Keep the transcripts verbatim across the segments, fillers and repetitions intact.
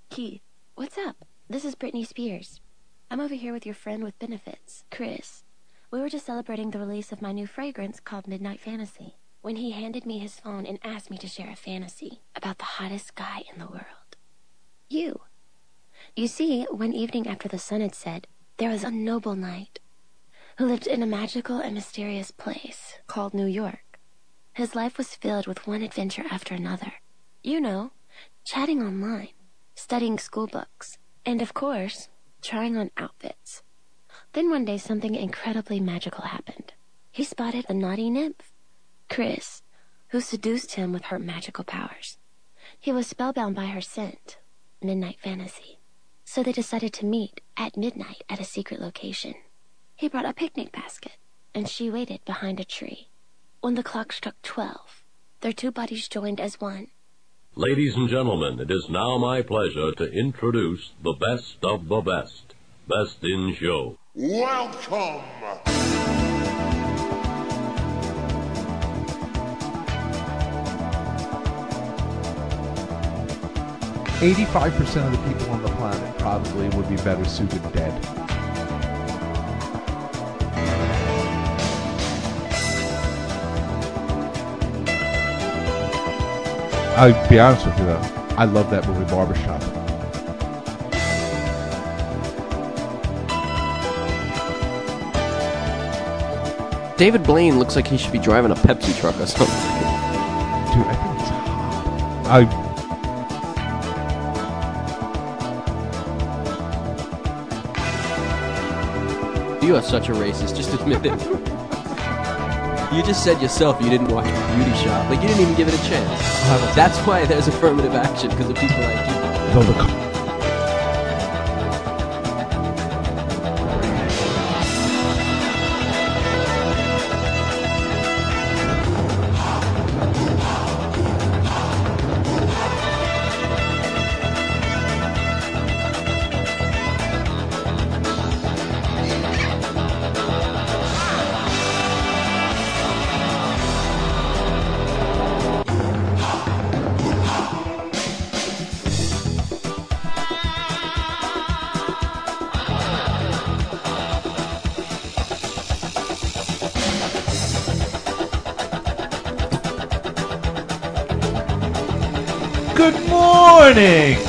Keith, what's up? This is Britney Spears. I'm over here with your friend with benefits, Chris. We were just celebrating the release of my new fragrance called Midnight Fantasy, when he handed me his phone and asked me to share a fantasy about the hottest guy in the world. You. You see, one evening after the sun had set, there was a noble knight who lived in a magical and mysterious place called New York. His life was filled with one adventure after another. You know, chatting online, studying school books, and of course, trying on outfits. Then one day something incredibly magical happened. He spotted a naughty nymph, Chris, who seduced him with her magical powers. He was spellbound by her scent, Midnight Fantasy. So they decided to meet at midnight at a secret location. He brought a picnic basket, and she waited behind a tree. When the clock struck twelve, their two bodies joined as one. Ladies and gentlemen, it is now my pleasure to introduce the best of the best. Best in Show. Welcome! eighty-five percent of the people on the planet probably would be better suited dead. I'll be honest with you though, I love that movie Barbershop. David Blaine looks like he should be driving a Pepsi truck or something. Dude, I think it's hot. I... You are such a racist, just admit it. You just said yourself you didn't watch Beauty Shop. Like, you didn't even give it a chance. That's why there's affirmative action, because of people like you. Though the... Morning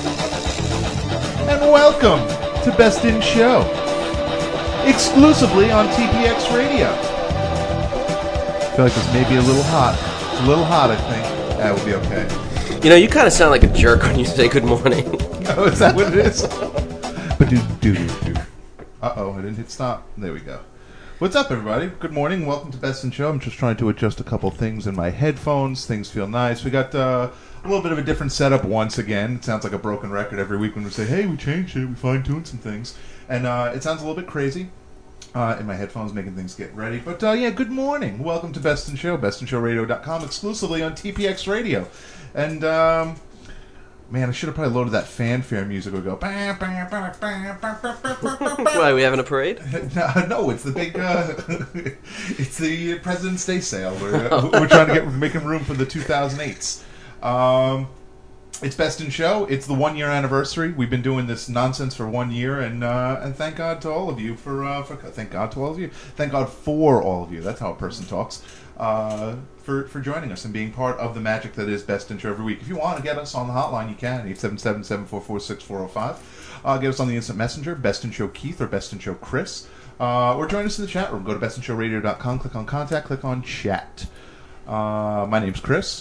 and welcome to Best in Show, exclusively on T P X Radio. I feel like this may be a little hot. It's a little hot, I think. That will be okay. You know, you kind of sound like a jerk when you say good morning. Oh, is that what it is? But do do do. Uh oh, I didn't hit stop. There we go. What's up, everybody? Good morning. Welcome to Best in Show. I'm just trying to adjust a couple things in my headphones. Things feel nice. We got uh, a little bit of a different setup once again. It sounds like a broken record every week when we say, hey, we changed it, we fine-tuned some things. And uh, it sounds a little bit crazy uh, in my headphones, making things get ready. But uh, yeah, good morning. Welcome to Best in Show, best in show radio dot com, exclusively on T P X Radio. And... um... man, I should have probably loaded that fanfare music. Would go. Bah, bah, bah, bah, bah, bah, bah, bah. Why, are we having a parade? no, no, it's the big. Uh, it's the President's Day sale. We're, uh, we're trying to get making room for the two thousand eights. Um, it's Best in Show. It's the one year anniversary. We've been doing this nonsense for one year, and uh, and thank God to all of you for uh, for thank God to all of you. Thank God for all of you. That's how a person talks. Uh, for, for joining us and being part of the magic that is Best in Show every week. If you want to get us on the hotline, you can, eight seven seven, seven four four, six four zero five. Uh, get us on the Instant Messenger, Best in Show Keith or Best in Show Chris. Uh, or join us in the chat room. Go to best in show radio dot com, click on Contact, click on Chat. Uh, my name's Chris.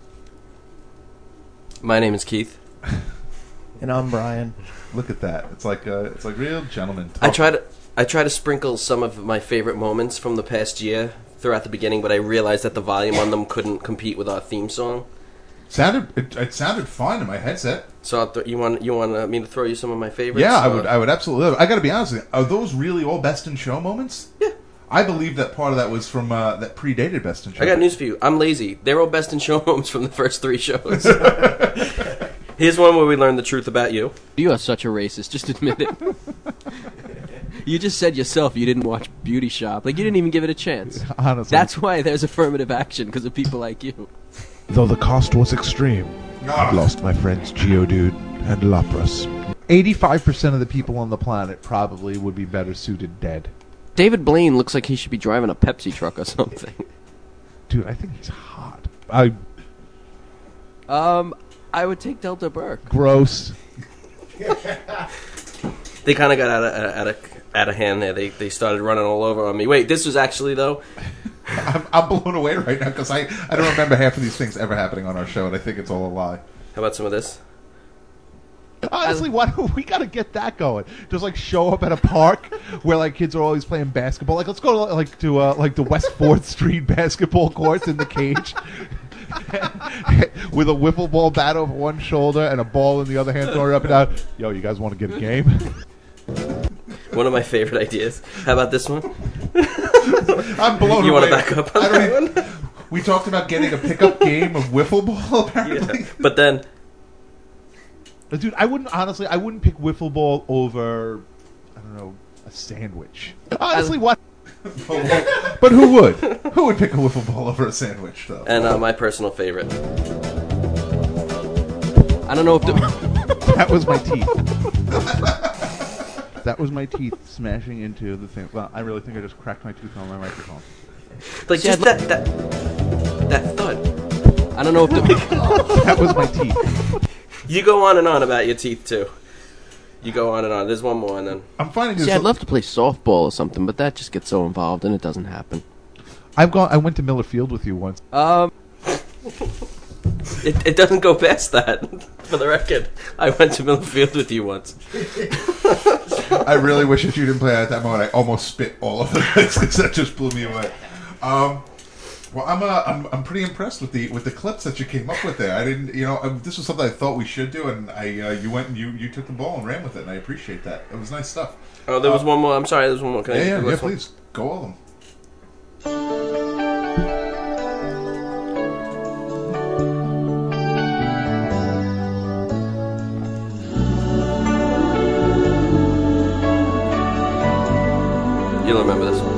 My name is Keith. And I'm Brian. Look at that. It's like uh, it's like real gentlemen talk. I try to I try to sprinkle some of my favorite moments from the past year throughout the beginning, but I realized that the volume on them couldn't compete with our theme song. Sounded it, it sounded fine in my headset. So th- you want you want uh, me to throw you some of my favorites? Yeah, I or? would. I would absolutely. I got to be honest with you. Are those really all Best in Show moments? Yeah. I believe that part of that was from uh, that predated Best in Show. I got news for you. I'm lazy. They're all Best in Show moments from the first three shows. Here's one where we learn the truth about you. You are such a racist. Just admit it. You just said yourself you didn't watch Beauty Shop. Like, you didn't even give it a chance. Honestly. That's why there's affirmative action, because of people like you. Though the cost was extreme. I've lost my friends Geodude and Lapras. eighty-five percent of the people on the planet probably would be better suited dead. David Blaine looks like he should be driving a Pepsi truck or something. Dude, I think he's hot. I Um, I would take Delta Burke. Gross. They kind of got out of, out of out of hand there. They they started running all over on me. Wait, this was actually though. I'm, I'm blown away right now because I, I don't remember half of these things ever happening on our show, and I think it's all a lie. How about some of this? Honestly, why do we got to get that going? Just like show up at a park where like kids are always playing basketball. Like let's go to like to uh, like the West Fourth Street basketball courts in the cage. With a wiffle ball bat over one shoulder and a ball in the other hand, throwing it up and down. Yo, you guys want to get a game? One of my favorite ideas. How about this one? I'm blown you away. want to back up on I that don't one? even, we talked about getting a pickup game of wiffle ball, apparently. Yeah. But then... But dude, I wouldn't, honestly, I wouldn't pick wiffle ball over, I don't know, a sandwich. Honestly, what? But who would? Who would pick a wiffle ball over a sandwich, though? And uh, my personal favorite. I don't know if... The that was my teeth. That was my teeth smashing into the thing. Well, I really think I just cracked my tooth on my microphone. Like, just that, that, that thud. I don't know if... The That was my teeth. You go on and on about your teeth, too. You go on and on. There's one more, and then... I'm finding this... See, I'd love to play softball or something, but that just gets so involved, and it doesn't happen. I've gone. I went to Miller Field with you once. Um... It, it doesn't go past that, for the record. I went to Miller Field with you once. I really wish that you didn't play at that moment. I almost spit all over the place because that just blew me away. Um... Well, I'm, uh, I'm I'm pretty impressed with the with the clips that you came up with there. I didn't, you know, um, this was something I thought we should do, and I uh, you went and you, you took the ball and ran with it, and I appreciate that. It was nice stuff. Oh, there was uh, one more. I'm sorry, there was one more. Can yeah, I yeah, yeah, one? please go all of them. You'll remember this one.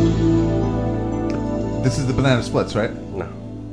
This is the Banana Splits, right? No.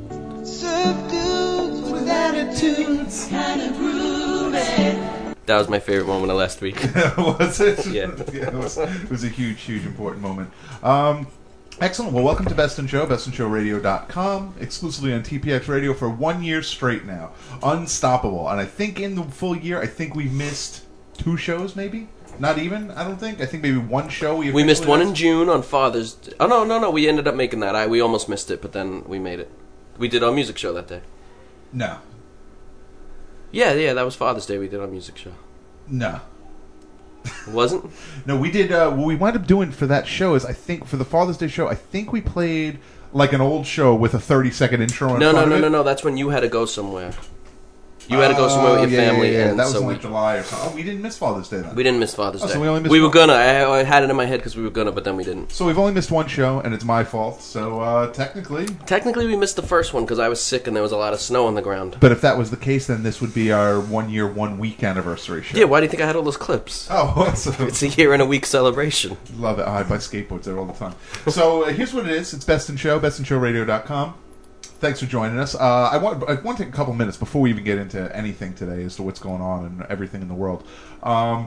With attitudes, kind of groovy. That was my favorite moment of last week. Was it? Yeah. yeah it, was, it was a huge, huge, important moment. Um, excellent. Well, welcome to Best in Show, best in show radio dot com, exclusively on T P X Radio for one year straight now. Unstoppable. And I think in the full year, I think we missed two shows, maybe? Not even, I don't think. I think maybe one show. We, we missed one in June on Father's Day. Oh, no, no, no. We ended up making that. I We almost missed it, but then we made it. We did our music show that day. No. Yeah, yeah, that was Father's Day. We did our music show. No. It wasn't? No, we did, uh, what we wound up doing for that show is, I think, for the Father's Day show, I think we played like an old show with a thirty second intro in No, front no, of no, it. no, no. That's when you had to go somewhere. You had to go somewhere with your yeah, family. Yeah, yeah. And that was so in we, like July or something. Oh, we didn't miss Father's Day then. we didn't miss Father's Oh, Day. so we only missed we were one. gonna. I, I had it in my head because we were gonna, but then we didn't. So we've only missed one show, and it's my fault. So uh, technically, Technically, we missed the first one because I was sick and there was a lot of snow on the ground. but if that was the case, then this would be our one year, one week anniversary show. Yeah, why do you think I had all those clips? Oh, so It's a year and a week celebration. love it. Oh, I buy skateboards there all the time. So uh, here's what it is. It's Best in Show, best in show radio dot com. Thanks for joining us. Uh, I want I want to take a couple minutes before we even get into anything today as to what's going on and everything in the world. Um,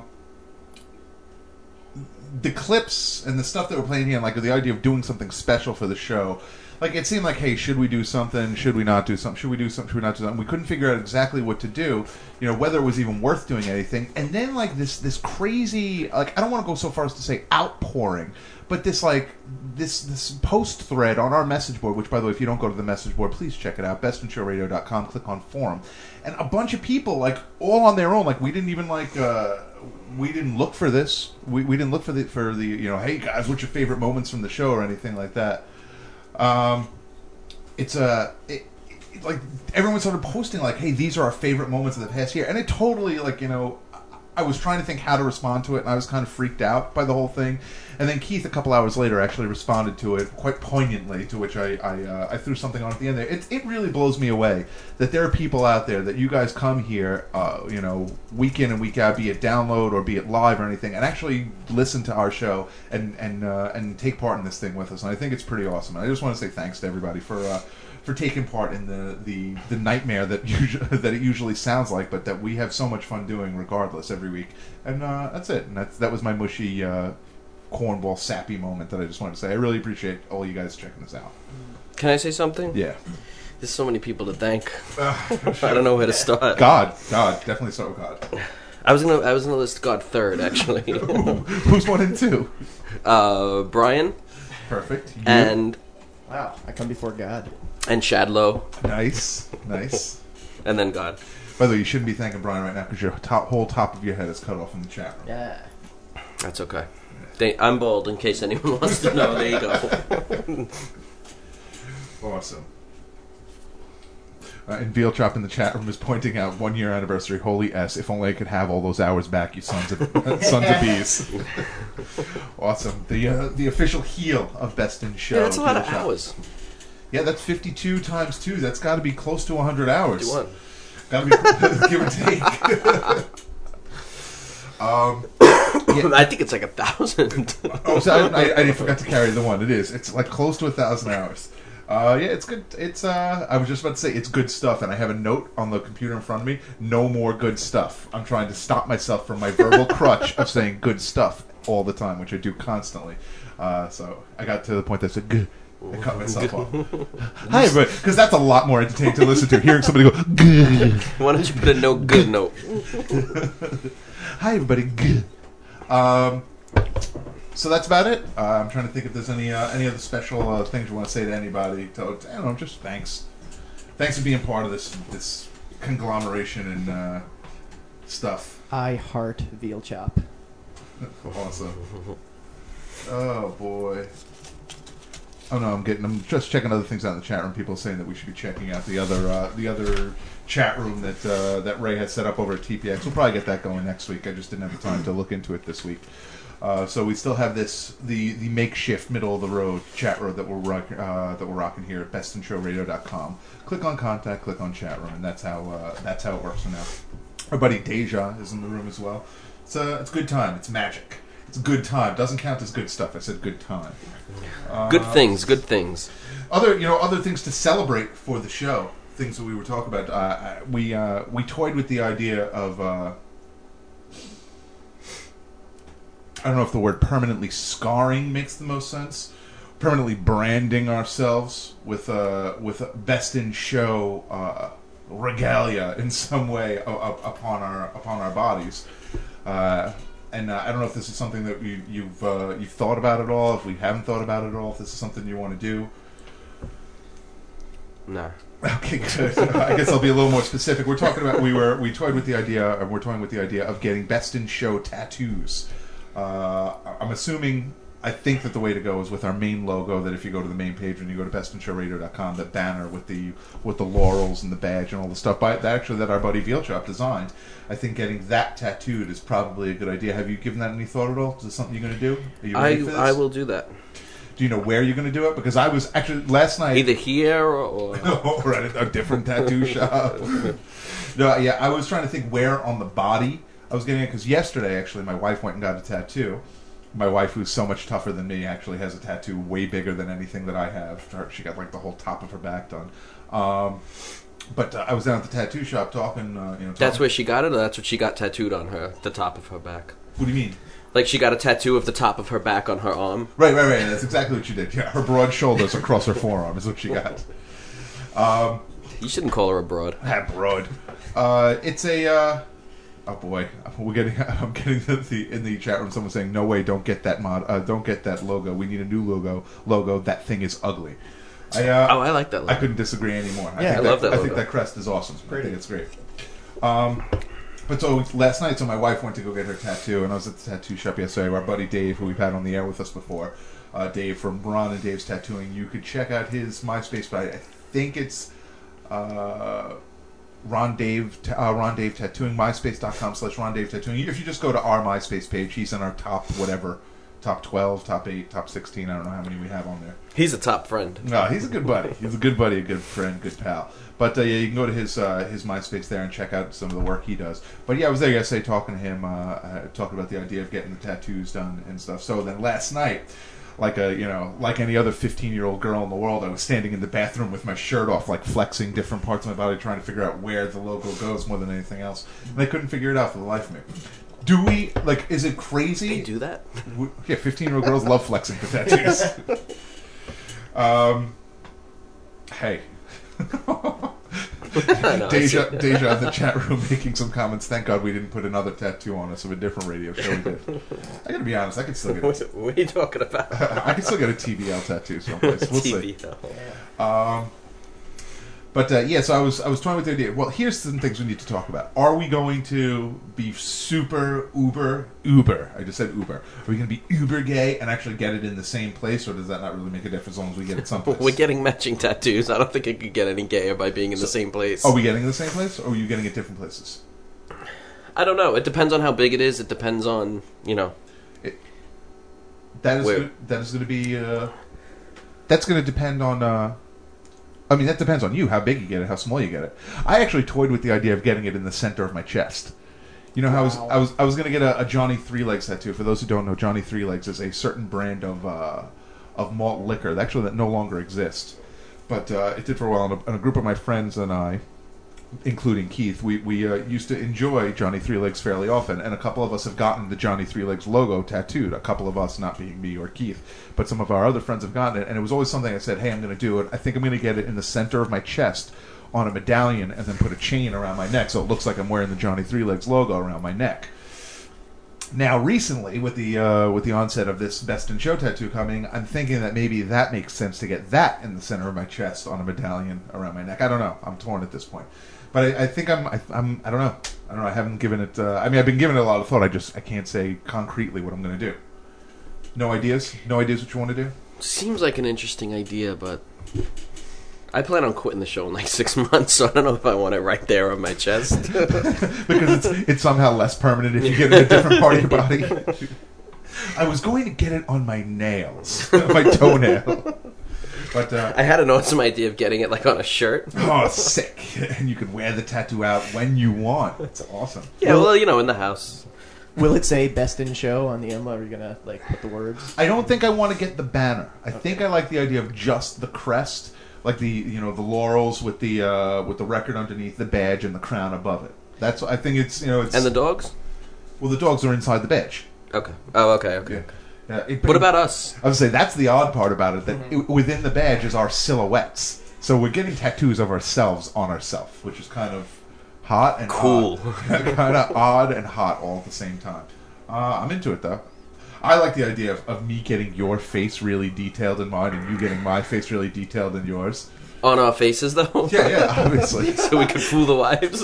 the clips and the stuff that we're playing here, and like the idea of doing something special for the show, like it seemed like, hey, should we do something? Should we not do something? Should we do something? Should we not do something? We couldn't figure out exactly what to do. You know, whether it was even worth doing anything. And then like this this crazy, like I don't want to go so far as to say outpouring, but this like this this post thread on our message board, which by the way, if you don't go to the message board, please check it out, best in show radio dot com, click on forum. And a bunch of people, like all on their own, like we didn't even like uh we didn't look for this. We we didn't look for the for the you know, hey guys, what's your favorite moments from the show or anything like that. Um it's a it, it, like everyone started posting like, hey, these are our favorite moments of the past year, and it totally like, you know, I was trying to think how to respond to it, and I was kind of freaked out by the whole thing. And then Keith, a couple hours later, actually responded to it quite poignantly, to which I I, uh, I threw something on at the end there. It, it really blows me away that there are people out there that you guys come here, uh, you know, week in and week out, be it download or be it live or anything, and actually listen to our show and and uh, and take part in this thing with us. And I think it's pretty awesome. And I just want to say thanks to everybody for uh, for taking part in the, the, the nightmare that usually, that it usually sounds like, but that we have so much fun doing regardless every week. And uh, that's it. And that's, that was my mushy uh, cornball sappy moment that I just wanted to say. I really appreciate all you guys checking this out. Can I say something? Yeah. There's so many people to thank. I don't know where to start. God, God, definitely start with God. I was gonna, I was gonna list God third, actually. Who's one and two? Uh, Brian. Perfect. You? And Wow, I come before God. and Shadlow, Nice, nice. and then God. By the way, you shouldn't be thanking Brian right now because your top, whole top of your head is cut off in the chat room. Yeah. That's okay. They, I'm bald, in case anyone wants to know. There you go. Awesome. Uh, and Veal Chop in the chat room is pointing out one year anniversary. Holy S! If only I could have all those hours back, you sons of sons of bees. Awesome. The uh, the official heel of Best in Show. Yeah, that's a lot Veal of Chop. hours. Yeah, that's fifty-two times two. That's got to be close to one hundred hours. Do one. Got to be give or take. um, I think it's like a thousand. oh, so I, I, I forgot to carry the one. It is. It's like close to a thousand hours. Uh, yeah, it's good. It's. Uh, I was just about to say it's good stuff, and I have a note on the computer in front of me. No more good stuff. I'm trying to stop myself from my verbal crutch of saying good stuff all the time, which I do constantly. Uh, so I got to the point that I said good. I cut myself off. Hi, everybody, because that's a lot more entertaining to listen to. Hearing somebody go good. Why don't you put a no good note? Hi, everybody. Good. Um. So that's about it. Uh, I'm trying to think if there's any uh, any other special uh, things you want to say to anybody. To, I don't know, just thanks. Thanks for being part of this this conglomeration and uh, stuff. I heart veal chop. Awesome. Oh boy. Oh no, I'm getting. I'm just checking other things out in the chat room. People saying that we should be checking out the other uh, the other chat room that uh, that Ray has set up over at T P X. We'll probably get that going next week. I just didn't have the time to look into it this week. Uh, so we still have this the, the makeshift middle of the road chat room that we're rock, uh, that we're rocking here at best in show radio dot com. Click on contact, click on chat room, and that's how uh, that's how it works for now. Our buddy Deja is in the room as well. It's a it's a good time. It's magic. It's a good time. Doesn't count as good stuff. I said good time. Uh, Good things, good things. Other you know other things to celebrate for the show. Things that we were talking about. Uh, we uh, we toyed with the idea of. Uh, I don't know if the word permanently scarring makes the most sense. Permanently branding ourselves with uh, with Best in Show uh, regalia in some way uh, upon our upon our bodies. Uh, and uh, I don't know if this is something that you, you've uh, you've thought about at all. If we haven't thought about it at all, if this is something you want to do. Nah. Okay, good. I guess I'll be a little more specific. We're talking about we were we toyed with the idea, and we're toying with the idea of getting Best in Show tattoos. Uh, I'm assuming, I think that the way to go is with our main logo. That if you go to the main page when you go to best in show radio dot com, that banner with the with the laurels and the badge and all the stuff, by that actually that our buddy Veal Chop designed. I think getting that tattooed is probably a good idea. Have you given that any thought at all? Is this something you're going to do? Are you ready I for this? I will do that. Do you know where you're going to do it? Because I was actually last night. Either here or. or at a different tattoo shop. No, yeah, I was trying to think where on the body I was getting it, because yesterday, actually, my wife went and got a tattoo. My wife, who's so much tougher than me, actually has a tattoo way bigger than anything that I have. She got, like, the whole top of her back done. Um, but uh, I was down at the tattoo shop talking, uh, you know... Talking. That's where she got it, or that's what she got tattooed on her, the top of her back? What do you mean? Like, she got a tattoo of the top of her back on her arm? Right, right, right. That's exactly what she did. Yeah, her broad shoulders across her forearm is what she got. Um, you shouldn't call her a broad. Ah, broad. Uh, it's a... Uh, Oh boy, we're getting. I'm getting the in the chat room. Someone saying, "No way, don't get that mod. Uh, don't get that logo. We need a new logo. Logo. That thing is ugly." I, uh, oh, I like that logo. I couldn't disagree anymore. Yeah, I, think I love that. I logo. think that crest is awesome. I think it's great. Um, but so last night, so my wife went to go get her tattoo, and I was at the tattoo shop yesterday. Our buddy Dave, who we've had on the air with us before, uh, Dave from Ron and Dave's Tattooing. You could check out his MySpace, but I think it's. Uh, Ron Dave, uh, Ron Dave Tattooing, myspace dot com slash Ron Dave Tattooing. If you just go to our MySpace page, he's in our top whatever, top twelve, top eight, top sixteen. I don't know how many we have on there. He's a top friend. No, he's a good buddy. He's a good buddy, a good friend, good pal. But uh, yeah, you can go to his uh, his MySpace there and check out some of the work he does. But yeah, I was there yesterday talking to him, uh, uh, talking about the idea of getting the tattoos done and stuff. So then last night, like a you know like any other fifteen year old girl in the world. I was standing in the bathroom with my shirt off, like flexing different parts of my body, trying to figure out where the logo goes more than anything else. And I couldn't figure it out for the life of me. Do we like? Is it crazy? They do that? We, yeah, fifteen year old girls love flexing for tattoos. um, hey. No, Deja, Deja in the chat room making some comments. Thank God we didn't put another tattoo on us of a different radio show we did. I gotta be honest, I could still get What, a, what are you talking about? I could still get a T B L tattoo someplace. We'll T see. V, though. Um, but uh, yeah, so I was I was toying with the idea. Well, here's some things we need to talk about. Are we going to be super uber uber? I just said uber. Are we going to be uber gay and actually get it in the same place, or does that not really make a difference as long as we get it someplace? We're getting matching tattoos. I don't think it could get any gayer by being in the same place. Are we getting it in the same place, or are you getting it different places? I don't know. It depends on how big it is. It depends on, you know. It, that is Where? gonna, that is going to be. Uh, that's going to depend on. Uh, I mean, that depends on you, how big you get it, how small you get it. I actually toyed with the idea of getting it in the center of my chest. You know how Wow. I was I was I was going to get a, a Johnny Three Legs tattoo. For those who don't know, Johnny Three Legs is a certain brand of uh, of malt liquor that actually that no longer exists, but uh, it did for a while. And a, and a group of my friends and I, including Keith, we we uh, used to enjoy Johnny Three Legs fairly often, and a couple of us have gotten the Johnny Three Legs logo tattooed. A couple of us, not being me or Keith, but some of our other friends have gotten it, and it was always something I said, "Hey, I'm going to do it. I think I'm going to get it in the center of my chest on a medallion, and then put a chain around my neck, so it looks like I'm wearing the Johnny Three Legs logo around my neck." Now, recently, with the uh, with the onset of this Best in Show tattoo coming, I'm thinking that maybe that makes sense to get that in the center of my chest on a medallion around my neck. I don't know. I'm torn at this point. But I, I think I'm, I, I'm, I don't know. I don't know. I haven't given it, uh, I mean, I've been giving it a lot of thought. I just, I can't say concretely what I'm going to do. No ideas? No ideas what you want to do? Seems like an interesting idea, but I plan on quitting the show in like six months, so I don't know if I want it right there on my chest. Because it's, it's somehow less permanent if you get it in a different part of your body. I was going to get it on my nails, my toenail. But uh, I had an awesome idea of getting it like on a shirt. oh, sick! And you can wear the tattoo out when you want. That's awesome. Yeah, well, you know, in the house. Will it say "Best in Show" on the emblem? Are you gonna like put the words? I don't think I want to get the banner. I think I like the idea of just the crest, like the you know the laurels with the uh, with the record underneath, the badge, and the crown above it. That's I think it's you know it's And the dogs? well the dogs are inside the badge. Okay. Oh, okay, okay. Yeah. Yeah, it- What about us? I would say that's the odd part about it. That it, within the badge is our silhouettes. So we're getting tattoos of ourselves on ourselves, which is kind of hot and Cool. odd. Kind of odd and hot all at the same time. Uh, I'm into it though. I like the idea of, of me getting your face really detailed in mine, and you getting my face really detailed in yours. On our faces, though? Yeah, yeah, obviously. So we can fool the wives?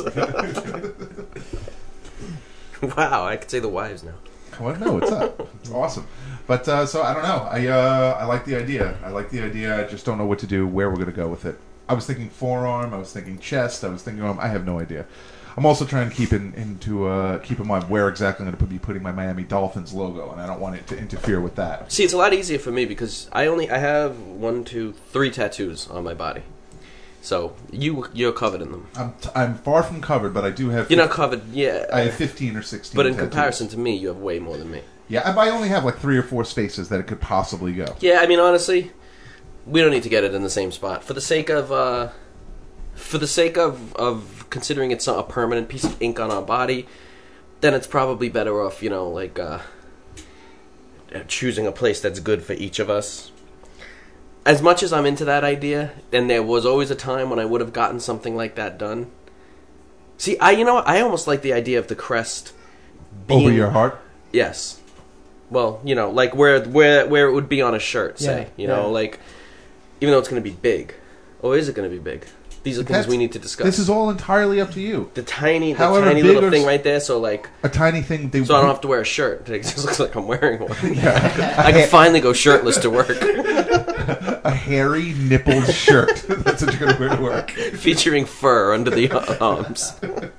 Wow, I could say the wives now. Well, no, it's up. It's awesome. But uh, so I don't know. I uh, I like the idea. I like the idea. I just don't know what to do. Where we're gonna go with it. I was thinking forearm. I was thinking chest. I was thinking arm. I have no idea. I'm also trying to keep in into uh, keep in mind where exactly I'm going to be putting my Miami Dolphins logo, and I don't want it to interfere with that. See, it's a lot easier for me because I only I have one, two, three tattoos on my body. So you you're covered in them. I'm t- I'm far from covered, but I do have. You're not covered, yeah. I have fifteen or sixteen. But in tattoos. comparison to me, you have way more than me. Yeah, I I only have like three or four spaces that it could possibly go. Yeah, I mean, honestly, we don't need to get it in the same spot for the sake of uh, for the sake of of considering it's not a permanent piece of ink on our body. Then it's probably better off, you know, like uh, choosing a place that's good for each of us. As much as I'm into that idea, and there was always a time when I would have gotten something like that done. See, I you know what? I almost like the idea of the crest being, Over your heart. Yes. Well, you know, like where where where it would be on a shirt, say. Yeah, you know, yeah. like even though it's going to be big. Or is it going to be big? These are things That's- we need to discuss. This is all entirely up to you. the tiny, the However tiny big little or thing s- right there. So like, A tiny thing. They so I don't have to wear a shirt. It just looks like I'm wearing one. Yeah. I can finally go shirtless to work, A hairy nippled shirt. That's what you're going to wear to work. featuring fur under the arms.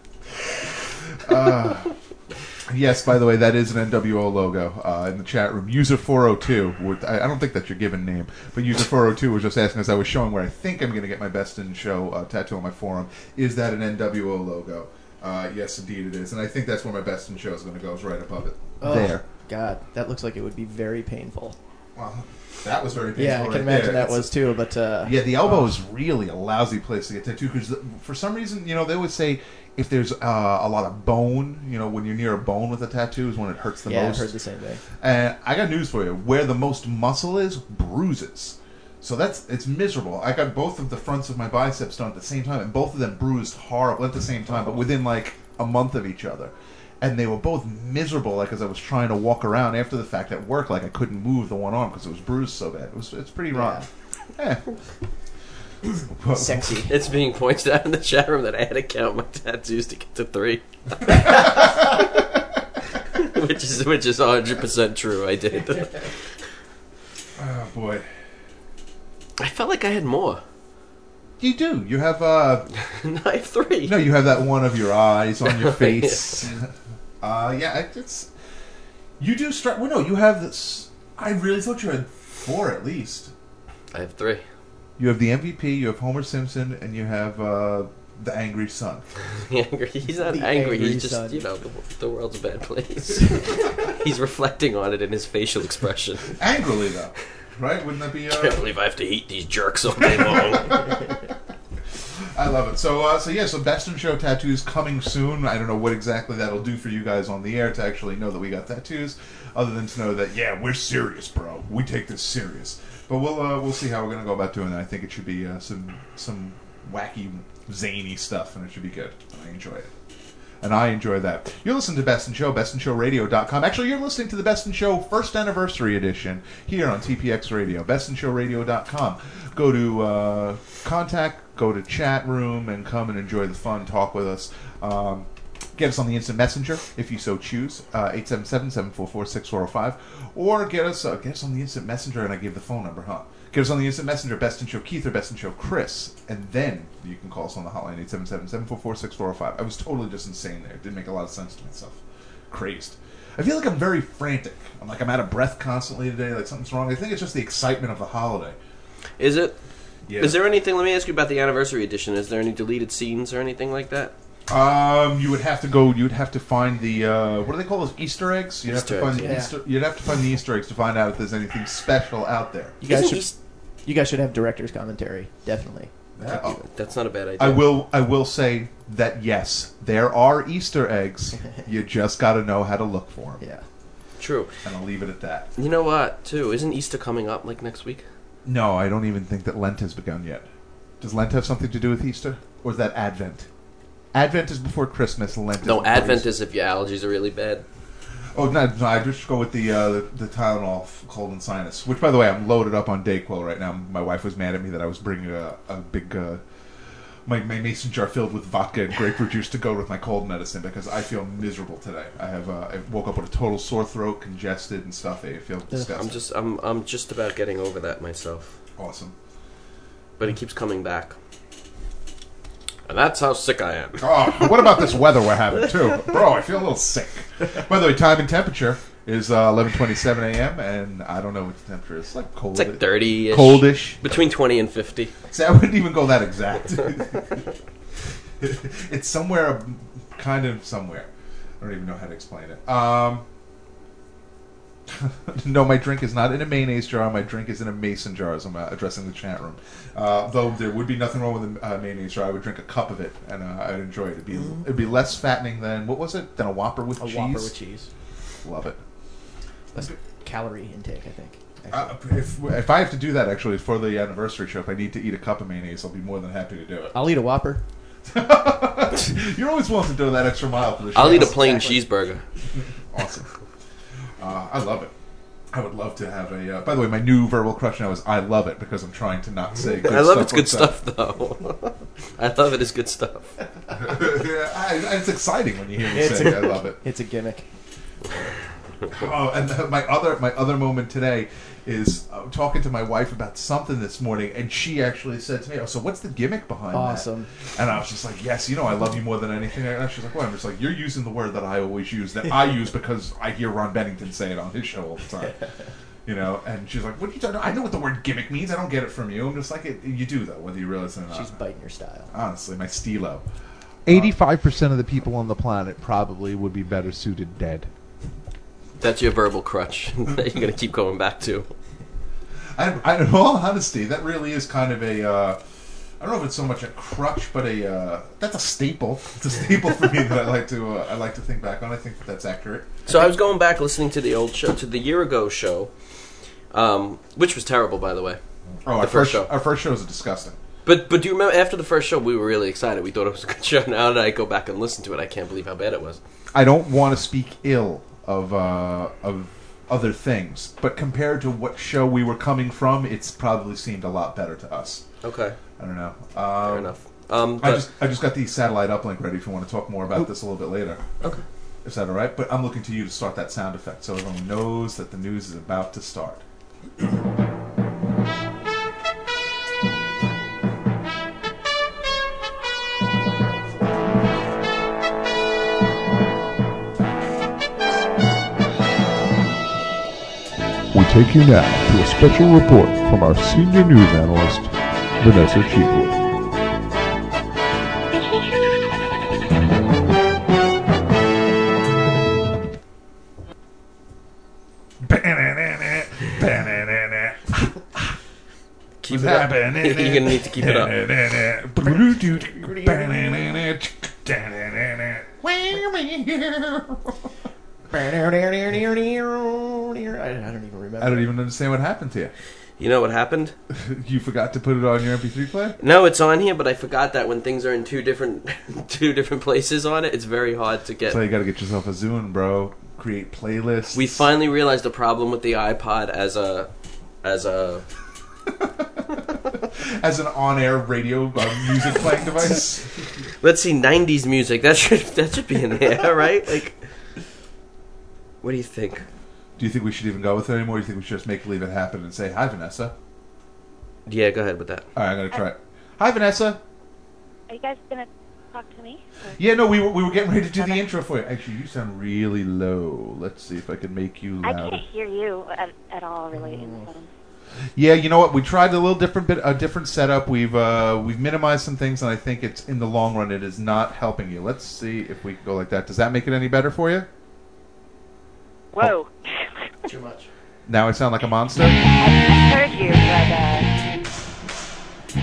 Yes, by the way, that is an N W O logo uh, in the chat room. User four oh two, would, I, I don't think that's your given name, but User four oh two was just asking as I was showing where I think I'm going to get my Best in Show uh, tattoo on my forearm. Is that an N W O logo? Uh, yes, indeed it is. And I think that's where my Best in Show is going to go, is right above it. Oh, There. God, that looks like it would be very painful. Well, that was very painful. Yeah, I right can imagine there. that was too. But uh, Yeah, the elbow is really a lousy place to get tattooed because for some reason, you know, they always say if there's uh, a lot of bone, you know, when you're near a bone with a tattoo is when it hurts the yeah, most. I've heard the same thing. And I got news for you. Where the most muscle is, bruises. So that's it's miserable. I got both of the fronts of my biceps done at the same time, and both of them bruised horrible at the same time, but within like a month of each other. And they were both miserable, like as I was trying to walk around after the fact at work, like I couldn't move the one arm because it was bruised so bad. It was it's pretty rotten. Yeah. Sexy. It's being pointed out in the chat room that I had to count my tattoos to get to three. which is which is one hundred percent true. I did. Oh boy. I felt like I had more. You do. You have uh No, I have three. no, you have that one of your eyes on your face. uh yeah, it- it's you do start. Well, no, you have this. I really thought you had four at least. I have three. You have the M V P, you have Homer Simpson, and you have uh, the angry son. Angry. He's not The angry. angry He's just, son. you know, the, the world's a bad place. He's reflecting on it in his facial expression. Angrily, though, right? Wouldn't that be? I can't Uh, believe I have to eat these jerks all day long. I love it. So, uh, so yeah. So, Best in Show tattoos coming soon. I don't know what exactly that'll do for you guys on the air to actually know that we got tattoos, other than to know that yeah, we're serious, bro. We take this serious. But we'll uh, we'll see how we're gonna go about doing that. I think it should be uh, some some wacky, zany stuff, and it should be good. I enjoy it. And I enjoy that. You're listening to Best in Show, best in show radio dot com. Actually, you're listening to the Best in Show first anniversary edition here on T P X Radio, best in show radio dot com. Go to uh, contact, go to chat room, and come and enjoy the fun, talk with us. Um, get us on the Instant Messenger, if you so choose, uh, eight seven seven, seven four four, six four zero five. Or get us uh, get us on the Instant Messenger, and I gave the phone number, huh? Get us on the Instant Messenger, Best in Show Keith or Best in Show Chris, and then you can call us on the hotline, eight seven seven, seven four four, six four zero five. I was totally just insane there. It didn't make a lot of sense to myself. Crazed. I feel like I'm very frantic. I'm like I'm out of breath constantly today, like something's wrong. I think it's just the excitement of the holiday. Is it? Yeah. Is there anything? Let me ask you about the anniversary edition. Is there any deleted scenes or anything like that? Um, you would have to go. You would have to find the uh, what do they call those Easter eggs? You'd Easter have to find eggs, the yeah. Easter. You'd have to find the Easter eggs to find out if there's anything special out there. You guys Isn't should. East- You guys should have director's commentary. Definitely. Uh, That's not a bad idea. I will. I will say that yes, there are Easter eggs. You just got to know how to look for them. Yeah. True. And I'll leave it at that. You know what? Too isn't Easter coming up like next week? No, I don't even think that Lent has begun yet. Does Lent have something to do with Easter, or is that Advent? Advent is before Christmas. Lent is No, before Advent Easter. is if your allergies are really bad. Oh no, no! I just go with the uh, the, the Tylenol for cold and sinus. Which, by the way, I'm loaded up on Dayquil right now. My wife was mad at me that I was bringing a, a big uh, my my mason jar filled with vodka and grapefruit juice to go with my cold medicine because I feel miserable today. I have uh, I woke up with a total sore throat, congested and stuff. I feel disgusting. I'm just I'm I'm just about getting over that myself. Awesome. But it keeps coming back. And that's how sick I am. Oh, what about this weather we're having too, bro? I feel a little sick. By the way, time and temperature is uh, eleven twenty-seven a.m. and I don't know what the temperature is. It's like cold. It's like thirty-ish. Coldish. Between twenty and fifty. See, I wouldn't even go that exact. It's somewhere, kind of somewhere. I don't even know how to explain it. Um, no, my drink is not in a mayonnaise jar. My drink is in a mason jar, as I'm uh, addressing the chat room. Uh, though there would be nothing wrong with a uh, mayonnaise jar. I would drink a cup of it, and uh, I'd enjoy it. It'd be, Mm-hmm. it'd be less fattening than, what was it? Than a Whopper with A cheese? Whopper with cheese. Love it. Less calorie intake, I think. Uh, if, if I have to do that, actually, for the anniversary show, if I need to eat a cup of mayonnaise, I'll be more than happy to do it. I'll eat a Whopper. You're always willing to do that extra mile for the show. I'll eat a plain Exactly. cheeseburger. Awesome. Uh, I love it. I would love to have a. Uh, by the way, my new verbal crush now is "I love it" because I'm trying to not say. Good I love stuff it's good like stuff though. I love it as good stuff. that. I, it's exciting when you hear me It's say a- "I love it." It's a gimmick. Oh, and uh, my other my other moment today is uh, talking to my wife about something this morning, and she actually said to me, "Oh, so what's the gimmick behind Awesome. that?" And I was just like, "Yes, you know, I love you more than anything." And she's like, "What?" I'm just like, "You're using the word that I always use, that I use because I hear Ron Bennington say it on his show all the time." You know, and she's like, "What are you talking about? I know what the word gimmick means. I don't get it from you." I'm just like, it, "You do though, whether you realize it or not." She's biting your style. Honestly, my stilo. eighty-five percent of the people on the planet probably would be better suited dead. That's your verbal crutch that you're gonna keep going back to. I, I, in all honesty, that really is kind of a. Uh, I don't know if it's so much a crutch, but a uh, that's a staple. It's a staple for me that I like to uh, I like to think back on. I think that that's accurate. So I was going back listening to the old show, to the year ago show, um, which was terrible, by the way. Oh, our the first first show. Our first show is disgusting. But but do you remember after the first show we were really excited. We thought it was a good show. Now that I go back and listen to it, I can't believe how bad it was. I don't want to speak ill of uh, of other things, but compared to what show we were coming from, it's probably seemed a lot better to us. Okay. I don't know. Um, Fair enough. Um, I but- just I just got the satellite uplink ready if you want to talk more about this a little bit later. Okay. Is that all right? But I'm looking to you to start that sound effect so everyone knows that the news is about to start. We take you now to a special report from our senior news analyst, Vanessa Cheapwood. Keep it up. You're going to need to keep it up. I don't even remember. I don't even understand what happened to you. You know what happened? You forgot to put it on your M P three player? No, it's on here, but I forgot that when things are in two different two different places on it, it's very hard to get. So you got to get yourself a Zune, bro. Create playlists. We finally realized the problem with the iPod as a as a as an on-air radio uh, music playing device. Let's see, nineties music. That should that should be in there, right? Like, what do you think? Do you think we should even go with it anymore? Or do you think we should just make believe it happen and say hi, Vanessa? Yeah, go ahead with that. All right, I'm gonna try it. Hi, Vanessa. Are you guys gonna talk to me? Or- Yeah, no, we were we were getting ready to do the intro for you. Actually, you sound really low. Let's see if I can make you I louder. can't hear you at, at all, really. In the phone. Yeah, you know what? We tried a little different bit, a different setup. We've uh, we've minimized some things, and I think it's in the long run, it is not helping you. Let's see if we can go like that. Does that make it any better for you? Whoa! Too much. Now I sound like a monster. I, I heard you, but uh,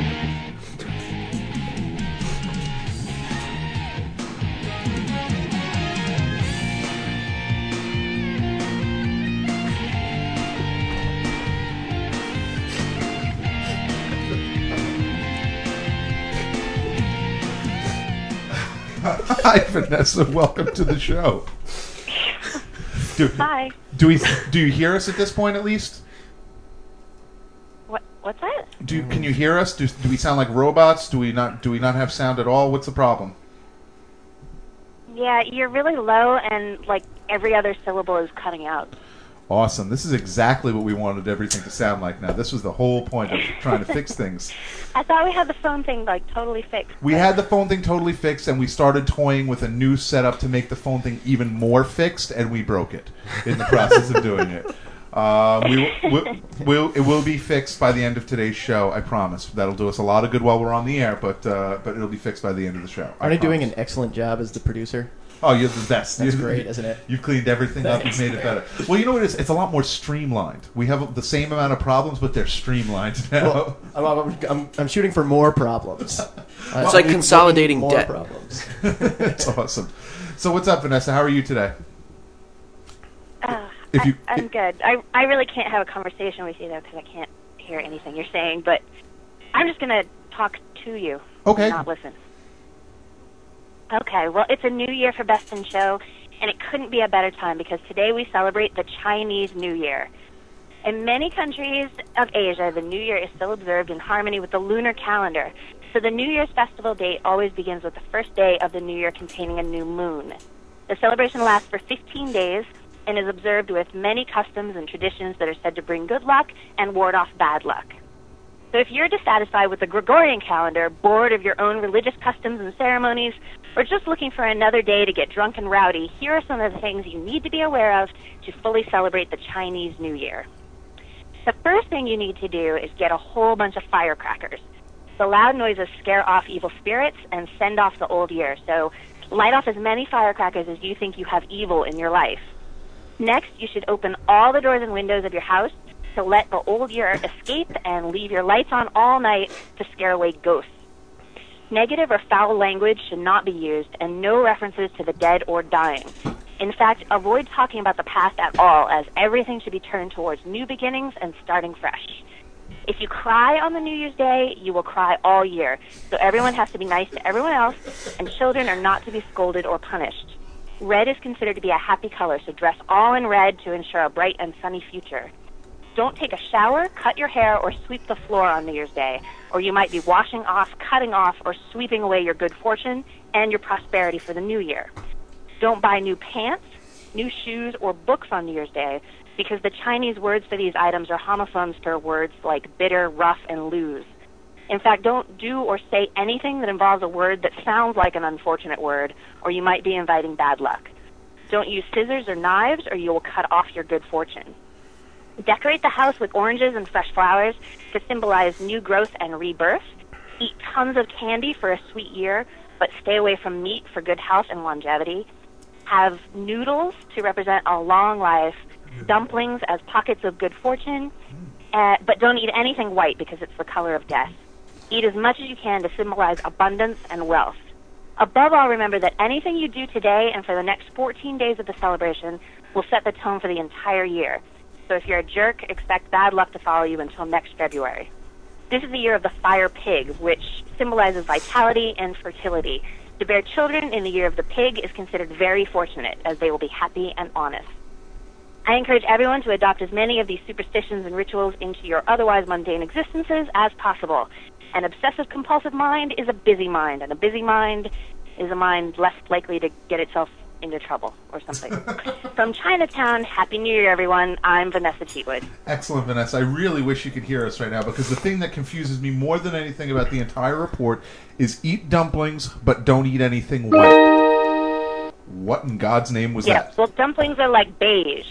Hi, Vanessa. Welcome to the show. Do, hi. do we? Do you hear us at this point, at least? What? What's that? Do can you hear us? Do, do we sound like robots? Do we not? Do we not have sound at all? What's the problem? Yeah, you're really low, and like every other syllable is cutting out. Awesome. This is exactly what we wanted everything to sound like now. This was the whole point of trying to fix things. I thought we had the phone thing like totally fixed. We but- had the phone thing totally fixed, and we started toying with a new setup to make the phone thing even more fixed, and we broke it in the process of doing it. Uh, we will, we'll, it will be fixed by the end of today's show, I promise. That'll do us a lot of good while we're on the air, but uh, but it'll be fixed by the end of the show. Aren't I doing an excellent job as the producer? Oh, you're the best. That's You- great, isn't it? You've cleaned everything up. You've Thanks. made it better. Well, you know what it is? It's a lot more streamlined. We have the same amount of problems, but they're streamlined now. Well, I'm, I'm, I'm, I'm shooting for more problems. It's like consolidating more debt. problems. It's awesome. So what's up, Vanessa? How are you today? Uh, If you- I, I'm good. I I really can't have a conversation with you though because I can't hear anything you're saying. But I'm just gonna talk to you. Okay. Not listen. Okay. Well, it's a new year for Best in Show, and it couldn't be a better time because today we celebrate the Chinese New Year. In many countries of Asia, the New Year is still observed in harmony with the lunar calendar. So the New Year's festival date always begins with the first day of the New Year containing a new moon. The celebration lasts for fifteen days and is observed with many customs and traditions that are said to bring good luck and ward off bad luck. So if you're dissatisfied with the Gregorian calendar, bored of your own religious customs and ceremonies, or just looking for another day to get drunk and rowdy, here are some of the things you need to be aware of to fully celebrate the Chinese New Year. The first thing you need to do is get a whole bunch of firecrackers. The loud noises scare off evil spirits and send off the old year, so light off as many firecrackers as you think you have evil in your life. Next, you should open all the doors and windows of your house to let the old year escape and leave your lights on all night to scare away ghosts. Negative or foul language should not be used, and no references to the dead or dying. In fact, avoid talking about the past at all, as everything should be turned towards new beginnings and starting fresh. If you cry on the New Year's Day, you will cry all year, so everyone has to be nice to everyone else, and children are not to be scolded or punished. Red is considered to be a happy color, so dress all in red to ensure a bright and sunny future. Don't take a shower, cut your hair, or sweep the floor on New Year's Day, or you might be washing off, cutting off, or sweeping away your good fortune and your prosperity for the new year. Don't buy new pants, new shoes, or books on New Year's Day, because the Chinese words for these items are homophones for words like bitter, rough, and lose. In fact, don't do or say anything that involves a word that sounds like an unfortunate word, or you might be inviting bad luck. Don't use scissors or knives, or you will cut off your good fortune. Decorate the house with oranges and fresh flowers to symbolize new growth and rebirth. Eat tons of candy for a sweet year, but stay away from meat for good health and longevity. Have noodles to represent a long life, dumplings as pockets of good fortune, uh, but don't eat anything white because it's the color of death. Eat as much as you can to symbolize abundance and wealth. Above all, remember that anything you do today and for the next fourteen days of the celebration will set the tone for the entire year. So if you're a jerk, expect bad luck to follow you until next February. This is the year of the fire pig, which symbolizes vitality and fertility. To bear children in the year of the pig is considered very fortunate, as they will be happy and honest. I encourage everyone to adopt as many of these superstitions and rituals into your otherwise mundane existences as possible. An obsessive-compulsive mind is a busy mind, and a busy mind is a mind less likely to get itself into trouble or something. From Chinatown, Happy New Year, everyone. I'm Vanessa Cheatwood. Excellent, Vanessa. I really wish you could hear us right now, because the thing that confuses me more than anything about the entire report is eat dumplings, but don't eat anything white. What in God's name was yeah, that? Well, dumplings are like beige.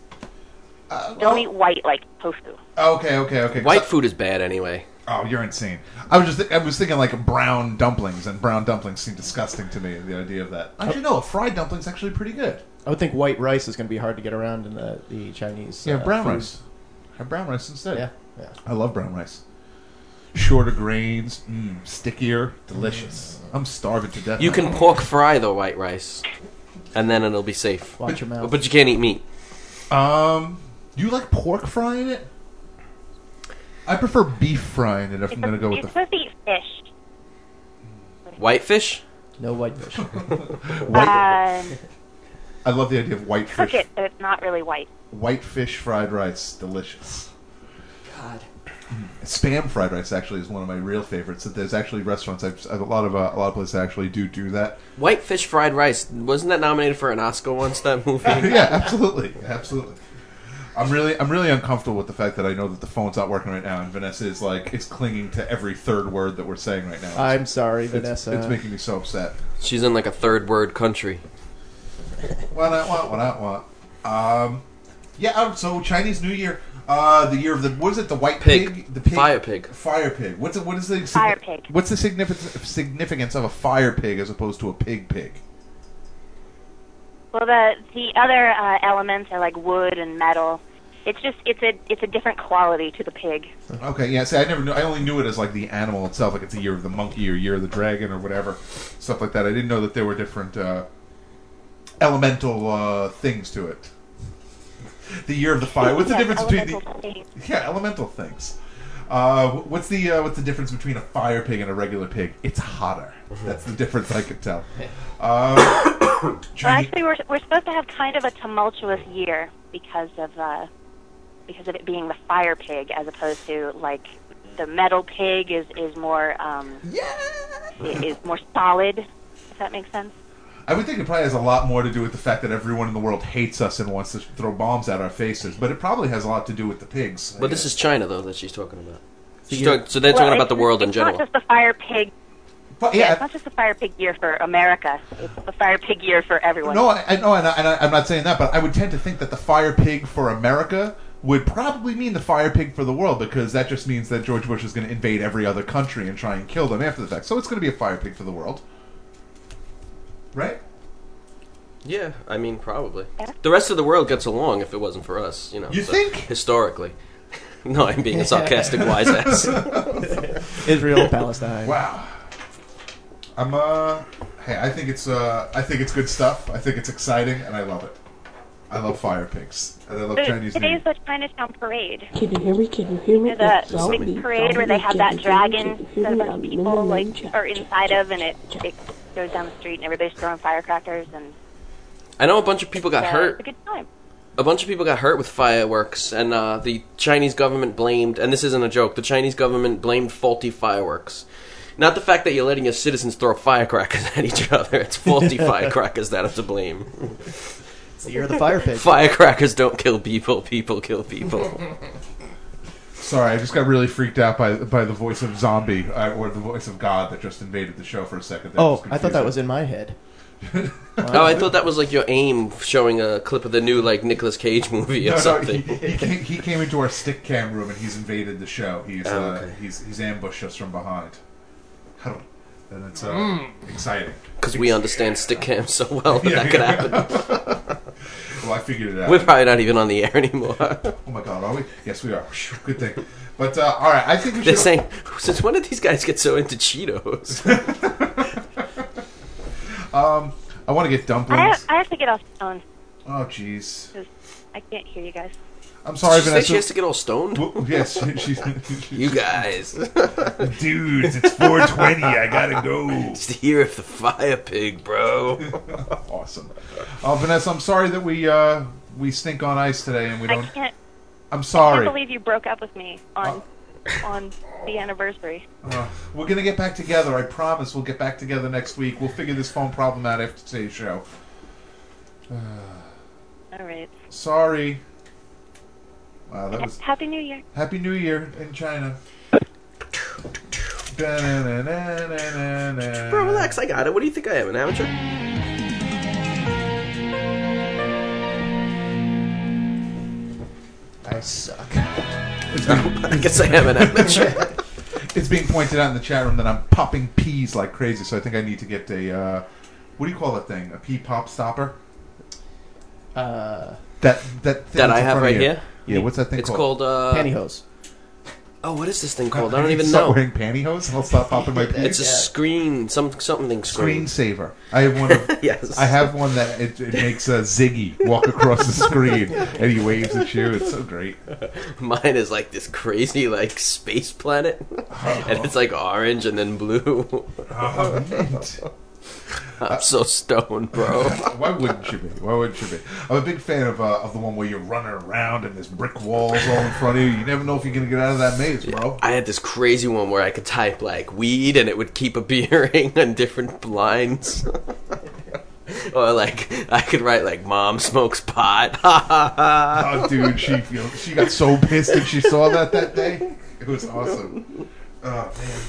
Uh, don't well, eat white like tofu. Okay, okay, okay. White food is bad anyway. Oh, you're insane. I was just th- I was thinking like brown dumplings, and brown dumplings seem disgusting to me, the idea of that. Actually, no, a fried dumpling's actually pretty good. I would think white rice is going to be hard to get around in the, the Chinese. Yeah, uh, brown food. rice. Have brown rice instead. Yeah, yeah. I love brown rice. Shorter grains, mm, stickier, delicious. I'm starving to death. You now. can pork fry the white rice, and then it'll be safe. Watch your mouth. But you can't eat meat. Um, do you like pork frying it? I prefer beef frying it if It's I'm going to go you're with the... supposed to eat fish. Whitefish? No whitefish. White, Um, I love the idea of white cook fish. it so it's not really white. White fish fried rice. Delicious. God. Spam fried rice actually is one of my real favorites. There's actually restaurants, I've, a lot of uh, a lot of places actually do do that. Whitefish fried rice. Wasn't that nominated for an Oscar once, that movie? Yeah, absolutely, absolutely. I'm really, I'm really uncomfortable with the fact that I know that the phone's not working right now, and Vanessa is like, it's clinging to every third word that we're saying right now. I'm sorry, It's, Vanessa. it's making me so upset. She's in like a third word country. What I want, what I want. Um, yeah. uh, So Chinese New Year, uh, the year of the what is it? The white Pig. pig, the pig, Fire pig. fire pig. What's it? What is the Fire pig. What's the significance significance of a fire pig as opposed to a pig pig? Well, the the other uh, elements are like wood and metal. It's just it's a it's a different quality to the pig. Okay, yeah. See, I never knew. I only knew it as like the animal itself, like it's the year of the monkey or year of the dragon or whatever, stuff like that. I didn't know that there were different uh, elemental uh, things to it. The year of the fire. What's the Yes, difference between elemental the things. yeah elemental things? Uh, what's the uh, what's the difference between a fire pig and a regular pig? It's hotter. That's the difference I could tell. Uh, Well, actually, we're we're supposed to have kind of a tumultuous year because of uh, because of it being the fire pig, as opposed to like the metal pig is is more um, i- is more solid. If that makes sense. I would think it probably has a lot more to do with the fact that everyone in the world hates us and wants to throw bombs at our faces, but it probably has a lot to do with the pigs. But this is China, though, that she's talking about. She's Yeah. talk- so they're Well, talking about the it's- world in it's general. not just the fire pig. But, Yeah, yeah, it's not just the fire pig year for America. It's the fire pig year for everyone. no, I, I know, and, I, and I, I'm not saying that, but I would tend to think that the fire pig for America would probably mean the fire pig for the world, because that just means that George Bush is going to invade every other country and try and kill them after the fact. So it's going to be a fire pig for the world, right? Yeah, I mean, probably. Yeah. The rest of the world gets along if it wasn't for us, you know. You so- think? Historically. No, I'm being a sarcastic wise ass. Israel and Palestine. Wow. I'm uh hey, I think it's uh I think it's good stuff. I think it's exciting and I love it. I love fire pigs. And I love So Chinese New today's Year. the Chinatown parade. Can you hear me? Can you hear me? There's a Zombie, big parade where they have that dragon that a bunch of people like are inside of, and it, it goes down the street, and everybody's throwing firecrackers, and I know a bunch of people got uh, hurt. it's a good time. A bunch of people got hurt with fireworks, and uh, the Chinese government blamed, and this isn't a joke, the Chinese government blamed faulty fireworks. Not the fact that you're letting your citizens throw firecrackers at each other, it's faulty firecrackers that are to blame. It's the year of the fire pig. Firecrackers don't kill people, people kill people. Sorry, I just got really freaked out by by the voice of zombie uh, or the voice of God that just invaded the show for a second. That Oh, just I thought that confused was in my head. Oh, I thought that was like your aim, showing a clip of the new like Nicolas Cage movie or No, no, something. he, he, came, he came into our stick cam room and he's invaded the show. He's Oh, uh, okay. he's he's ambushed us from behind. And it's uh, Mm. exciting. Because we understand stick cams so well that Yeah, that could yeah. happen. Well, I figured it out. We're probably not even on the air anymore. Oh my god, are we? Yes, we are. Phew, good thing. But uh, all right, I think we They're should. saying, since when did these guys get so into Cheetos? um, I want to get I dumplings. have, I have to get off the phone Oh, jeez. because I can't hear you guys. I'm sorry, Did you say Vanessa. she has to get all stoned? W- yes, she, she, You guys. Dudes, it's four twenty. I gotta go. It's the year of the fire pig, bro. Awesome. Oh, Vanessa, I'm sorry that we uh, we stink on ice today and we I don't. can't. I'm I sorry. can't believe you broke up with me on on the anniversary. Uh, we're gonna get back together. I promise. We'll get back together next week. We'll figure this phone problem out after today's show. All right. Sorry. Wow, that was Happy New Year. Happy New Year in China. Bro, relax, I got it. What do you think I am, an amateur? I suck. I guess I am an amateur. It's being pointed out in the chat room that I'm popping peas like crazy, so I think I need to get a uh, what do you call that thing? A pea pop stopper? Uh, That that thing That that's I in have front of right you. here? Yeah, what's that thing It's called? called, uh... pantyhose. Oh, what is this thing called? I don't need even to start know. wearing pantyhose and I'll stop popping my peas. It's a screen, some something screen. Screensaver. I have one of Yes. I have one that it, it makes a Ziggy walk across the screen and he waves at you. It's so great. Mine is like this crazy like space planet, and it's like orange and then blue. Oh, mint. I'm so stoned, bro. Why wouldn't you be? Why wouldn't you be? I'm a big fan of uh, of the one where you're running around and there's brick walls all in front of you. You never know if you're gonna get out of that maze, bro. I had this crazy one where I could type like weed and it would keep appearing on different lines. Or like I could write like mom smokes pot. Oh, dude, she feel, she got so pissed when she saw that that day. It was awesome. Oh man,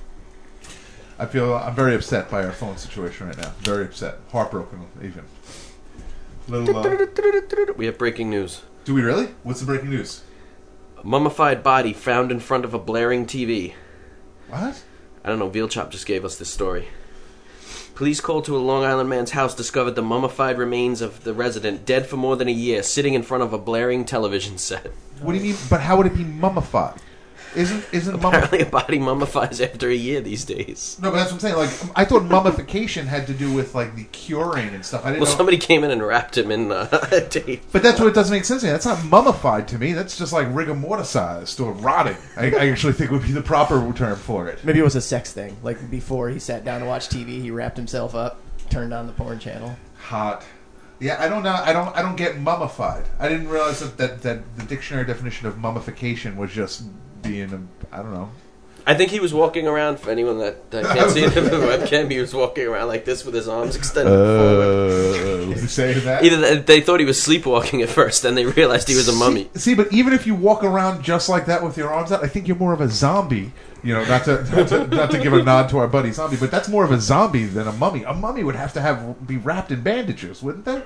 I feel I'm very upset by our phone situation right now. Very upset, heartbroken, even. Little. Uh, We have breaking news. do we really? What's the breaking news? A mummified body found in front of a blaring T V. What? I don't know, Veal Chop just gave us this story. Police called to a Long Island man's house discovered the mummified remains of the resident, dead for more than a year, sitting in front of a blaring television set. What do you mean? But how would it be mummified? Isn't isn't Apparently mummified? a body mummifies after a year these days. No, but that's what I'm saying. Like, I thought mummification had to do with like the curing and stuff. I didn't Well, know. somebody came in and wrapped him in uh, tape. But that's what it doesn't make sense to me. That's not mummified to me. That's just like rigor mortisized or rotting. I, I actually think would be the proper term for it. Maybe it was a sex thing. Like before he sat down to watch T V, he wrapped himself up, turned on the porn channel. Hot. Yeah, I don't know. I don't. I don't get mummified. I didn't realize that that, that the dictionary definition of mummification was just being a. I don't know. I think he was walking around, for anyone that, that can't see it in the webcam, he was walking around like this with his arms extended forward. Was he saying that? Either they, they thought he was sleepwalking at first, then they realized he was a mummy. See, see, but even if you walk around just like that with your arms out, I think you're more of a zombie. You know, not to not to, not to give a nod to our buddy zombie, but that's more of a zombie than a mummy. A mummy would have to have be wrapped in bandages, wouldn't they?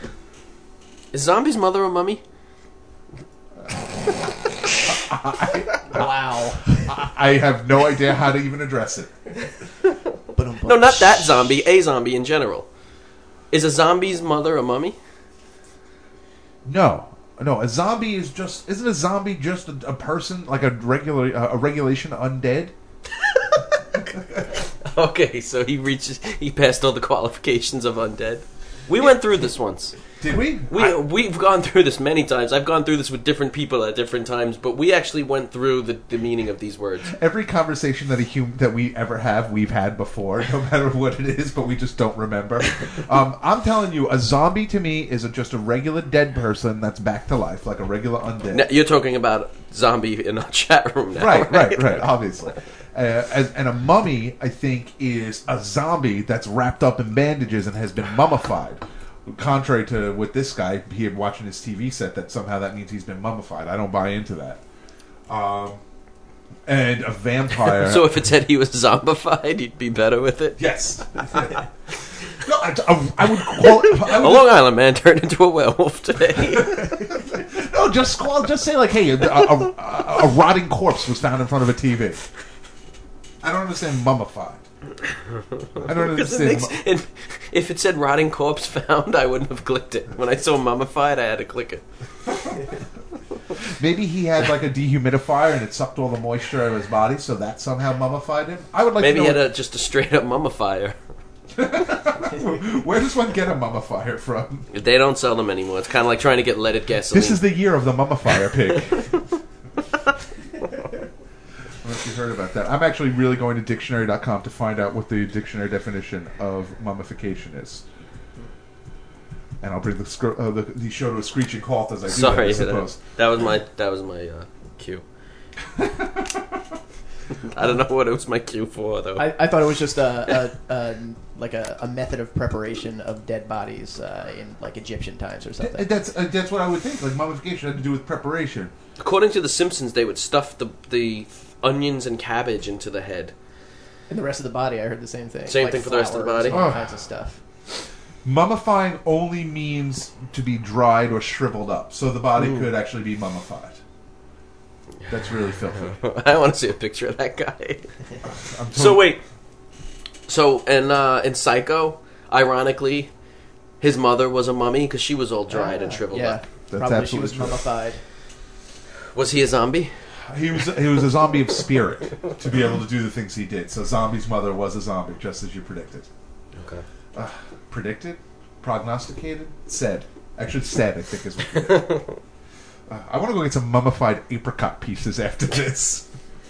Is Zombie's mother a mummy? Wow. I have no idea how to even address it. No, not that zombie, a zombie in general. Is a zombie's mother a mummy? No, No, a zombie is just... Isn't a zombie just a, a person, like a regular uh, a regulation undead? Okay, so he reaches... He passed all the qualifications of undead. We went through this once. Did we? We, I, we've gone through this many times. I've gone through this with different people at different times, but we actually went through the, the meaning of these words. every conversation that a hum, that we ever have, we've had before, no matter what it is, but we just don't remember. um, I'm telling you, a zombie to me is a, just a regular dead person that's back to life, like a regular undead. Now, you're talking about zombie in our chat room now, Right, right? right, right, obviously. Uh, as, and a mummy, I think, is a zombie that's wrapped up in bandages and has been mummified. Contrary to what this guy here watching his T V set, that somehow that means he's been mummified. I don't buy into that. Um, and a vampire. So if it said he was zombified, you'd be better with it? Yes. no, I, I, I would call it. I would, A Long Island man turned into a werewolf today. no, just call, just say like, hey, a, a, a, a rotting corpse was found in front of a T V. I don't understand mummified. I don't Because understand. it makes, it, if it said rotting corpse found, I wouldn't have clicked it. When I saw mummified, I had to click it. Maybe he had like a dehumidifier and it sucked all the moisture out of his body, so that somehow mummified him. I would like Maybe to he know had a, just a straight up mummifier. where does one get a mummifier from? They don't sell them anymore. It's kind of like trying to get leaded gasoline. This is the year of the mummifier pig. I don't know if you heard about that. I'm actually really going to dictionary dot com to find out what the dictionary definition of mummification is. And I'll bring the, scr- uh, the, the show to a screeching halt as I do Sorry, that, I that, suppose. that was my that was my uh, cue. I don't know what it was my cue for though. I, I thought it was just a, a, a like a, a method of preparation of dead bodies uh, in like Egyptian times or something. Th- That's uh, that's what I would think. Like mummification had to do with preparation. According to The Simpsons, they would stuff the the onions and cabbage into the head. And the rest of the body, I heard the same thing. Same Like thing for the rest of the flowers body? and all Oh. kinds of stuff. Mummifying only means to be dried or shriveled up, so the body Ooh. could actually be mummified. That's really filthy. I want to see a picture of that guy. I'm So told- wait, so in uh, in Psycho, ironically, his mother was a mummy because she was all dried and shriveled yeah, up. That's probably she absolutely was true. mummified. Was he a zombie? He was he was a zombie of spirit to be able to do the things he did. So Zombie's mother was a zombie, just as you predicted. Okay. Uh, predicted? Prognosticated? Said. Actually, said, I think is what you did. uh, I want to go get some mummified apricot pieces after this.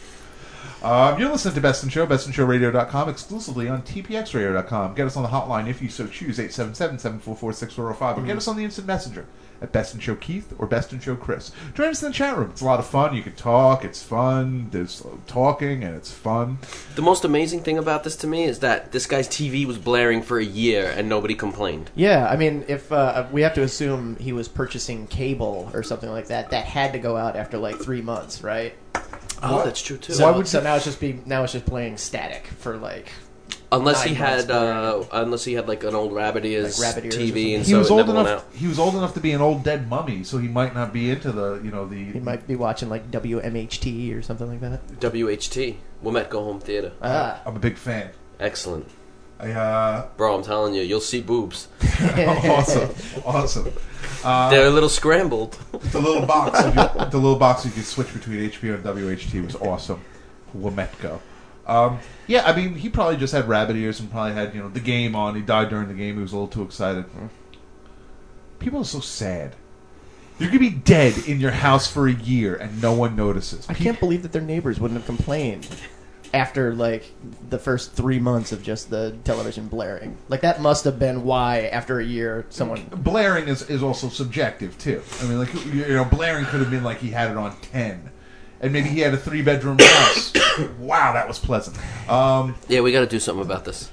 Um, you're listening to Best in Show, best in show radio dot com, exclusively on T P X radio dot com. Get us on the hotline if you so choose, eight seven seven, seven four four, six four zero five, or get us on the instant messenger at Best in Show Keith or Best in Show Chris. Join us in the chat room. It's a lot of fun. You can talk. It's fun. There's talking, and it's fun. The most amazing thing about this to me is that this guy's T V was blaring for a year and nobody complained. Yeah, I mean, if uh, we have to assume he was purchasing cable or something like that, that had to go out after like three months, right? Oh, that's true too. So, Why would so you- now it's just be now it's just playing static for like Unless he nine months had, uh, unless he had like an old rabbit ears Like rabbit ears T or V, and He so was it old never went enough. out. He was old enough to be an old dead mummy, so he might not be into the you know the. he might be watching like W M H T or something like that. W H T, Wilmette Go Home Theater. Ah, I'm a big fan. Excellent, I, uh, bro. I'm telling you, you'll see boobs. awesome, awesome. Uh, They're a little scrambled. the little box, you could, the little box you could switch between H B O and W H T was awesome. Wometco. Um, yeah, I mean, he probably just had rabbit ears and probably had you know the game on. He died during the game. He was a little too excited. People are so sad. You could be dead in your house for a year and no one notices. I can't believe that their neighbors wouldn't have complained after like the first three months of just the television blaring. Like that must have been why after a year someone. Blaring is, is also subjective too. I mean, like you know, blaring could have been like he had it on ten, and maybe he had a three bedroom house. Wow, that was pleasant. Um, Yeah, we got to do something about this.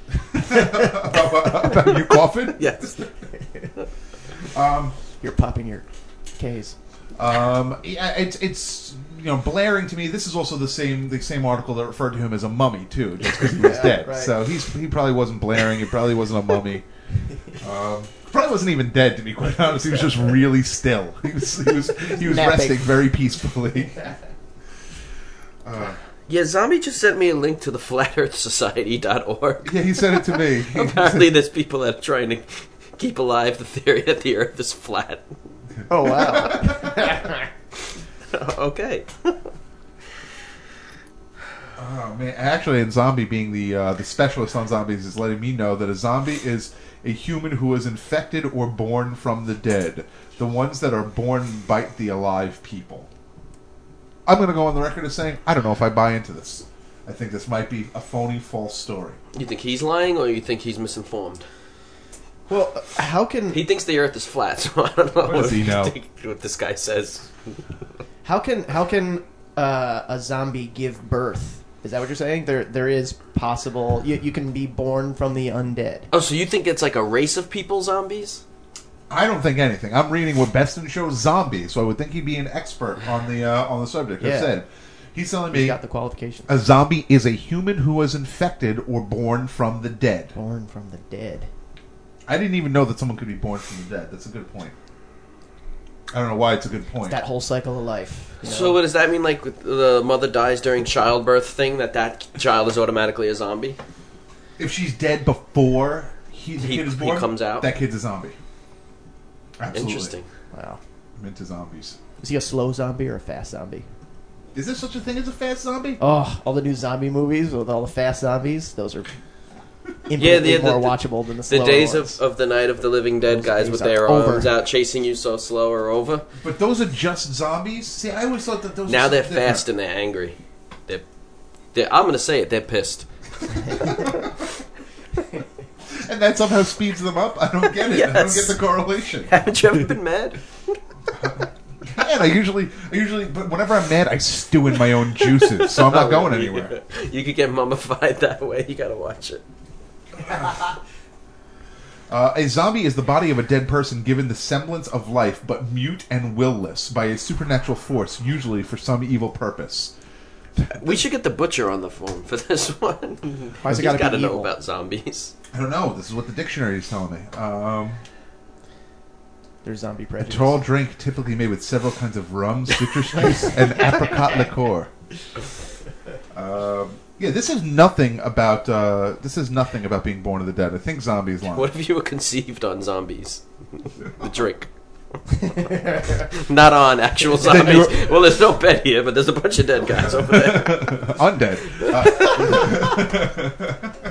about you coughing? Yes. Um, You're popping your K's. um, yeah, it's it's you know blaring to me. This is also the same the same article that referred to him as a mummy too, just because he was Yeah, dead. right. So he's he probably wasn't blaring. He probably wasn't a mummy. Um, probably wasn't even dead, to be quite honest. He was just really still. He was he was he was Napping. resting very peacefully. Uh, Yeah, Zombie just sent me a link to the flat earth society dot org. yeah, he sent it to me. Apparently, there's people that are trying to keep alive the theory that the Earth is flat. Oh, wow. Okay. Oh man! Actually, in Zombie, being the uh, the specialist on zombies, is letting me know that a zombie is a human who is infected or born from the dead. The ones that are born bite the alive people. I'm going to go on the record as saying I don't know if I buy into this. I think this might be a phony, false story. You think he's lying, or you think he's misinformed? Well, how can He thinks the Earth is flat, so I don't know What does he know? what this guy says. how can how can uh, a zombie give birth? Is that what you're saying? There there is possible you you can be born from the undead. Oh, so you think it's like a race of people zombies? I don't think anything. I'm reading what Beston shows zombies, so I would think he'd be an expert on the uh, on the subject. I Yeah. said he's telling He's me got the qualifications. a zombie is a human who was infected or born from the dead. Born from the dead. I didn't even know that someone could be born from the dead. That's a good point. I don't know why it's a good point. That whole cycle of life. you know? So what does that mean? Like with the mother dies during childbirth thing, that that child is automatically a zombie? If she's dead before he, the He- kid is he born, comes out? that kid's a zombie. Absolutely. Interesting. Wow. I'm into zombies. Is he a slow zombie or a fast zombie? Is there such a thing as a fast zombie? Oh, all the new zombie movies with all the fast zombies, those are infinitely Yeah, the, the, more the, watchable than the the slower days ones. of, of the Night of the Living Dead Those guys days with are their over. arms out chasing you so slow are over. But those are just zombies? See, I always thought that those Now are they're different. fast and they're angry. They're, they're, I'm going to say it, they're pissed. And that somehow speeds them up? I don't get it. I don't Yes. get the correlation. Haven't you ever been mad? Man, I usually, I usually, but whenever I'm mad, I stew in my own juices, so I'm not going anywhere. You could get mummified that way. You got to watch it. Uh, a zombie is the body of a dead person given the semblance of life, but mute and will-less by a supernatural force, usually for some evil purpose. We should get the butcher on the phone for this one. Why's it He's gotta be got to know evil? about zombies. I don't know. This is what the dictionary is telling me. Um, There's zombie a prejudice. tall drink typically made with several kinds of rum, citrus juice, and apricot liqueur. Um, yeah, this is nothing about. Uh, this is nothing about being born of the dead. I think zombie is lying. What if you were conceived on zombies? The drink. Not on actual Then zombies. you're- Well, there's no bed here, but there's a bunch of dead guys over there. Undead. Uh,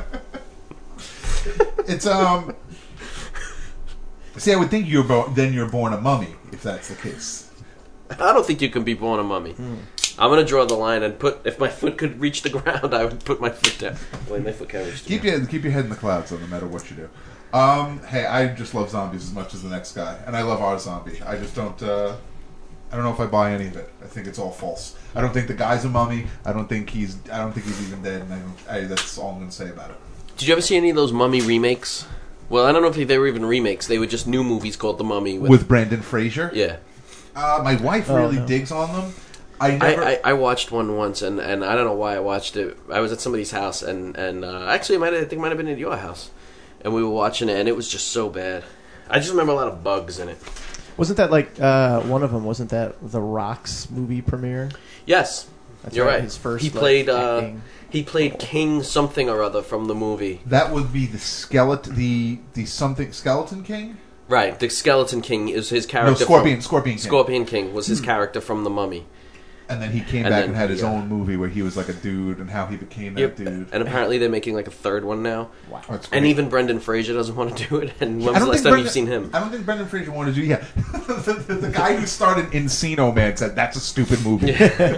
it's um. See, I would think you're bo- then you're born a mummy if that's the case. I don't think you can be born a mummy. I'm gonna draw the line and put. If my foot could reach the ground, I would put my foot down. Wait, my foot can't reach the Keep ground. your keep your head in the clouds, though, no matter what you do. Um, hey, I just love zombies as much as the next guy, and I love our zombie. I just don't. Uh, I don't know if I buy any of it. I think it's all false. I don't think the guy's a mummy. I don't think he's. I don't think he's even dead. And I don't, I, that's all I'm going to say about it. Did you ever see any of those mummy remakes? Well, I don't know if they were even remakes. They were just new movies called The Mummy. With, With Brandon Fraser. yeah, Uh, my wife Oh, really no. digs on them. I I, never. I, I watched one once, and, and I don't know why I watched it. I was at somebody's house, and and uh, actually, it might have, I think it might have been at your house, and we were watching it, and it was just so bad. I just remember a lot of bugs in it. Wasn't that like uh, one of them? Wasn't that The Rock's movie premiere? Yes, That's you're right, right. his first, he like, played uh, acting. he played King something or other from the movie. that would be the skeleton. The the something skeleton king. Right, the Skeleton King is his No, character. Scorpion. From, Scorpion king. Scorpion King was his character from the Mummy. And then he came And back then and had his he, uh, own movie where he was like a dude and how he became that Yep. dude. And apparently they're making like a third one now. Oh, that's And great. even Brendan Fraser doesn't want to do it. And when I was the don't last think time Brendan, you've seen him? I don't think Brendan Fraser wanted to do. Yeah, the, the, the guy who started Encino Man said that's a stupid movie.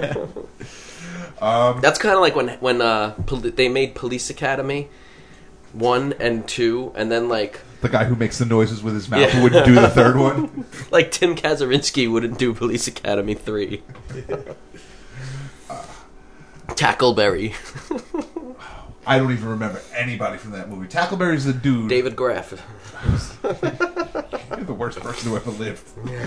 um, That's kind of like when when uh, poli- they made Police Academy one and two, and then like the guy who makes the noises with his mouth Yeah. who wouldn't do the third one. like Tim Kazurinsky wouldn't do Police Academy three. Tackleberry, I don't even remember anybody from that movie. Tackleberry's the dude. David Graff. You're the worst person who ever lived.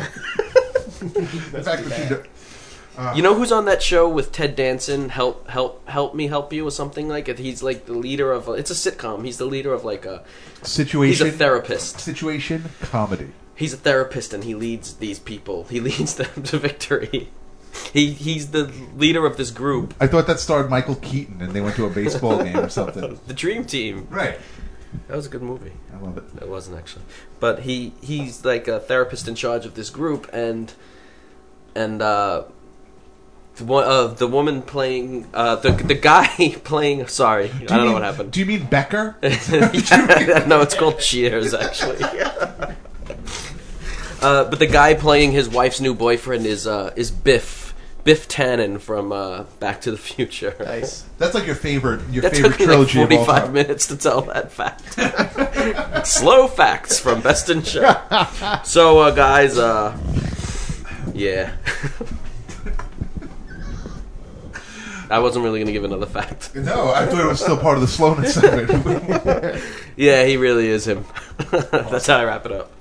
the fact that you do, You know who's on that show with Ted Danson? Help, help, help me, help you, or something like it. He's like the leader of. A, it's a sitcom. He's the leader of like a. situation. He's a therapist. Situation comedy. He's a therapist, and he leads these people. He leads them to victory. He he's the leader of this group, I thought that starred Michael Keaton and they went to a baseball game or something. the Dream Team. Right. That was a good movie. I love it. It wasn't actually, but he he's like a therapist in charge of this group, and and uh, the one uh, the woman playing uh, the the guy playing. Sorry, Do I you don't know mean- what happened. Do you mean Becker? Yeah, no, it's called Cheers actually. uh, but the guy playing his wife's new boyfriend is uh, is Biff. Biff Tannen from uh, Back to the Future. Nice. That's like your favorite your That favorite took me trilogy like of all forty-five time. minutes to tell that fact. Slow facts from Best in Show. So, uh, guys, uh, yeah. I wasn't really going to give another fact. No, I thought it was still part of the slowness of it. Yeah, he really is him. That's how I wrap it up.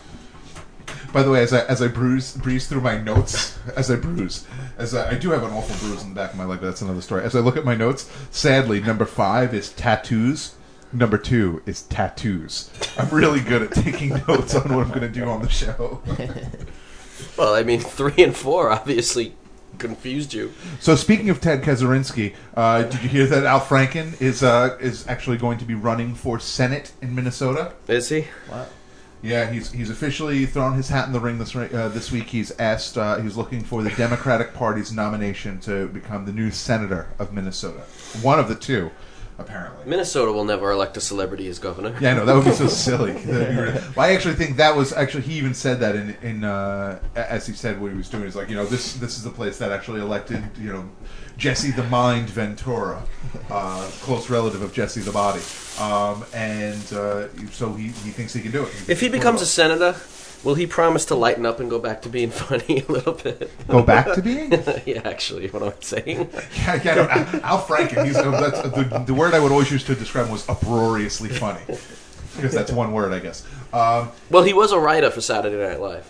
By the way, as I as I bruise breeze through my notes, as I bruise, as I, I do have an awful bruise in the back of my leg, but that's another story. As I look at my notes, sadly, number five is tattoos. Number two is tattoos. I'm really good at taking notes on what I'm going to do on the show. Well, I mean, three and four obviously confused you. So, speaking of Ted Kaczynski, uh, did you hear that Al Franken is uh, is actually going to be running for Senate in Minnesota? Is he? Wow. Yeah, he's he's officially thrown his hat in the ring this uh, this week. He's asked. Uh, he's looking for the Democratic Party's nomination to become the new senator of Minnesota. One of the two, apparently. Minnesota will never elect a celebrity as governor. Yeah, no, that would be so silly. That'd be really- well, I actually think that was actually he even said that in in uh, as he said what he was doing. He's like, you know, this this is the place that actually elected, you know, Jesse the Mind Ventura, uh, close relative of Jesse the Body, um, and uh, so he, he thinks he can do it. If he becomes a senator, will he promise to lighten up and go back to being funny a little bit? Go back to being? Yeah, actually, what I'm saying. Yeah, yeah, no, Al, Al Franken. He's, that's, the, the word I would always use to describe him was uproariously funny, because that's one word, I guess. Um, Well, he was a writer for Saturday Night Live.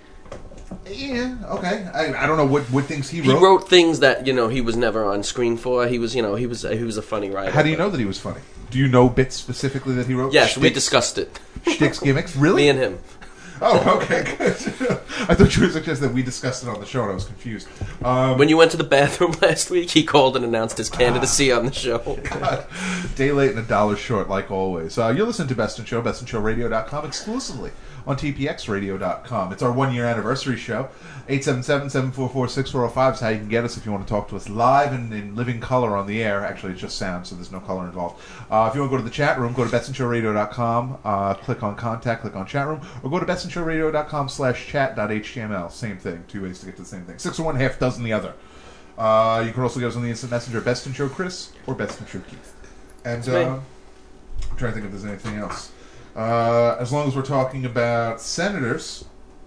yeah, okay. I, I don't know what, what things he He wrote. wrote things that, you know, he was never on screen for. He was, you know, he was he was a funny writer. How do you but- know that he was funny? Do you know bits specifically that he wrote? Yes, we Shticks? discussed it. Shticks, gimmicks? Really? Me and him. Oh, okay, good. I thought you were suggesting that we discussed it on the show, and I was confused. Um, When you went to the bathroom last week, he called and announced his candidacy on the show. God, day late and a dollar short, like always. Uh, you're listening to Best in Show, best in show radio dot com, exclusively on T P X radio dot com. It's our one-year anniversary show. eight seven seven, seven four four, six four zero five is how you can get us if you want to talk to us live and in living color on the air. Actually, it's just sound, so there's no color involved. Uh, if you want to go to the chat room, go to best in show radio dot com, uh, click on contact, click on chat room, or go to best in show radio dot com slash chat dot h t m l. Same thing. Two ways to get to the same thing. Six of one, half dozen the other. Uh, you can also get us on the instant messenger, Best in Show Chris or Best in Show Keith. And me. uh, I'm trying to think if there's anything else. Uh, as long as we're talking about senators,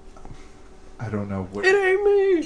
I don't know what. It ain't me.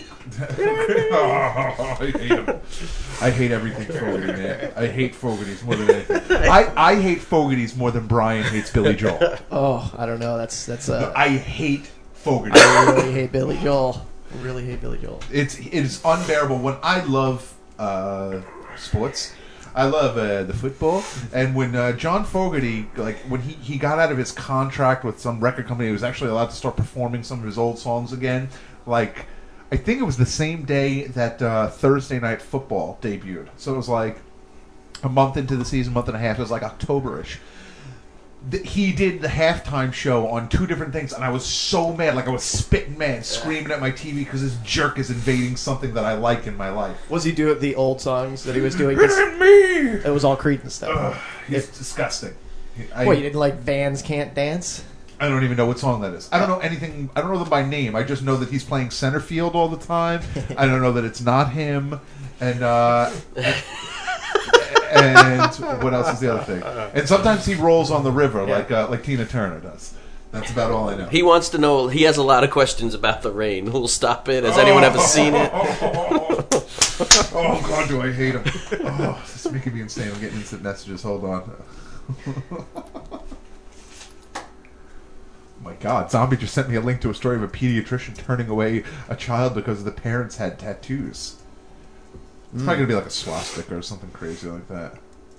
Oh, I hate him. I hate everything Fogarty, man. I hate Fogarty's more than anything. I, I hate Fogarty's more than Brian hates Billy Joel. Oh, I don't know. That's that's uh, I hate Fogarty. I really hate Billy Joel. I really hate Billy Joel. It's it is unbearable. When I love uh, sports, I love uh, the football, and when uh, John Fogerty, like when he, he got out of his contract with some record company, he was actually allowed to start performing some of his old songs again. Like, I think it was the same day that uh, Thursday Night Football debuted. So it was like a month into the season, month and a half. It was like October-ish. Th- He did the halftime show on two different things, and I was so mad. Like, I was spitting mad, screaming at my T V because this jerk is invading something that I like in my life. Was he doing the old songs that he was doing? It 'Cause ain't me! it was all Creedence stuff. Ugh, he's If- disgusting. I, What, you didn't like Vans Can't Dance? I don't even know what song that is. I don't know anything. I don't know them by name. I just know that he's playing center field all the time. I don't know that it's not him. And uh, and what else is the other thing? And sometimes he rolls on the river like uh, like Tina Turner does. That's about all I know. He wants to know. He has a lot of questions about the rain. Who'll stop it? Has anyone ever seen it? Oh God, do I hate him? Oh, this is making me insane. I'm getting instant messages. Hold on. Oh my God, Zombie just sent me a link to a story of a pediatrician turning away a child because the parents had tattoos. It's probably gonna be like a swastika or something crazy like that.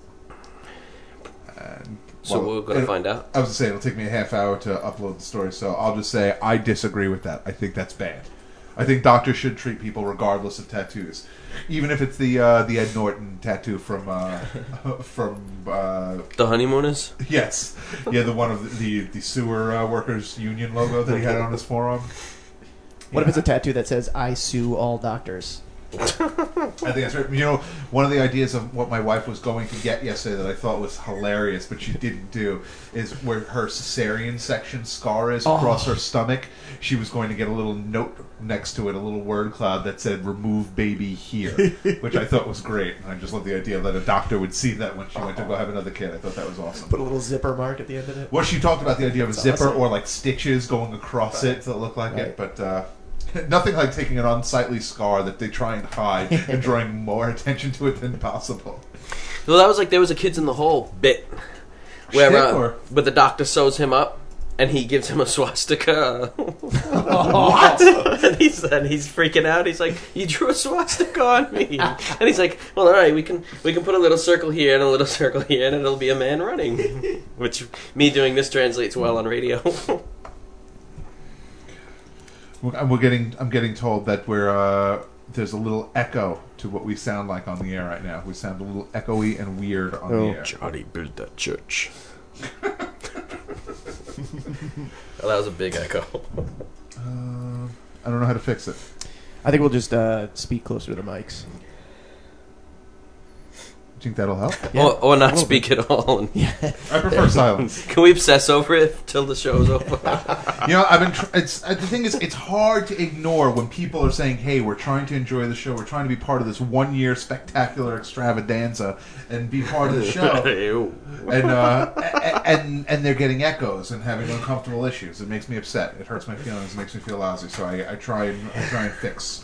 And, So well, we're gonna it- find out. I was gonna say it'll take me a half hour to upload the story, so I'll just say I disagree with that. I think that's bad. I think doctors should treat people regardless of tattoos, even if it's the uh, the Ed Norton tattoo from uh, from uh, The Honeymooners. Yes, yeah, the one of the the, the sewer uh, workers union logo that he had on his forearm. What if it's a tattoo that says "I sue all doctors"? I think that's right. You know, one of the ideas of what my wife was going to get yesterday that I thought was hilarious, but she didn't do, is where her cesarean section scar is across Oh. her stomach. She was going to get a little note next to it, a little word cloud that said "Remove baby here," which I thought was great. And I just love the idea that a doctor would see that when she went to go have another kid. I thought that was awesome. Put a little zipper mark at the end of it. Well, she talked about the idea of a That's zipper awesome. or like stitches going across Right. it that look like Right. it, but uh, nothing like taking an unsightly scar that they try and hide and drawing more attention to it than possible. Well, that was like there was a Kids in the Hole bit where, Shit, uh, or- where the doctor sews him up and he gives him a swastika. What? and he's and he's freaking out. He's like, "You drew a swastika on me," and he's like, "Well, all right, we can we can put a little circle here and a little circle here, and it'll be a man running." Which me doing this translates well on radio. We're we're getting. I'm getting told that we're. Uh, there's a little echo to what we sound like on the air right now. We sound a little echoey and weird on Oh. the air. Johnny built that church. Well, that was a big echo. Uh, I don't know how to fix it. I think we'll just uh, speak closer to the mics. Do you think that'll help? Yeah. Or, or A not little speak at all. And I prefer silence. can we obsess over it till the show's over? You know, I've been. Tr- it's uh, the thing is, it's hard to ignore when people are saying, "Hey, we're trying to enjoy the show. We're trying to be part of this one-year spectacular extravaganza and be part of the show." Ew. and uh, a- and and they're getting echoes and having uncomfortable issues. It makes me upset. It hurts my feelings. It makes me feel lousy. So I, I try and I try and fix.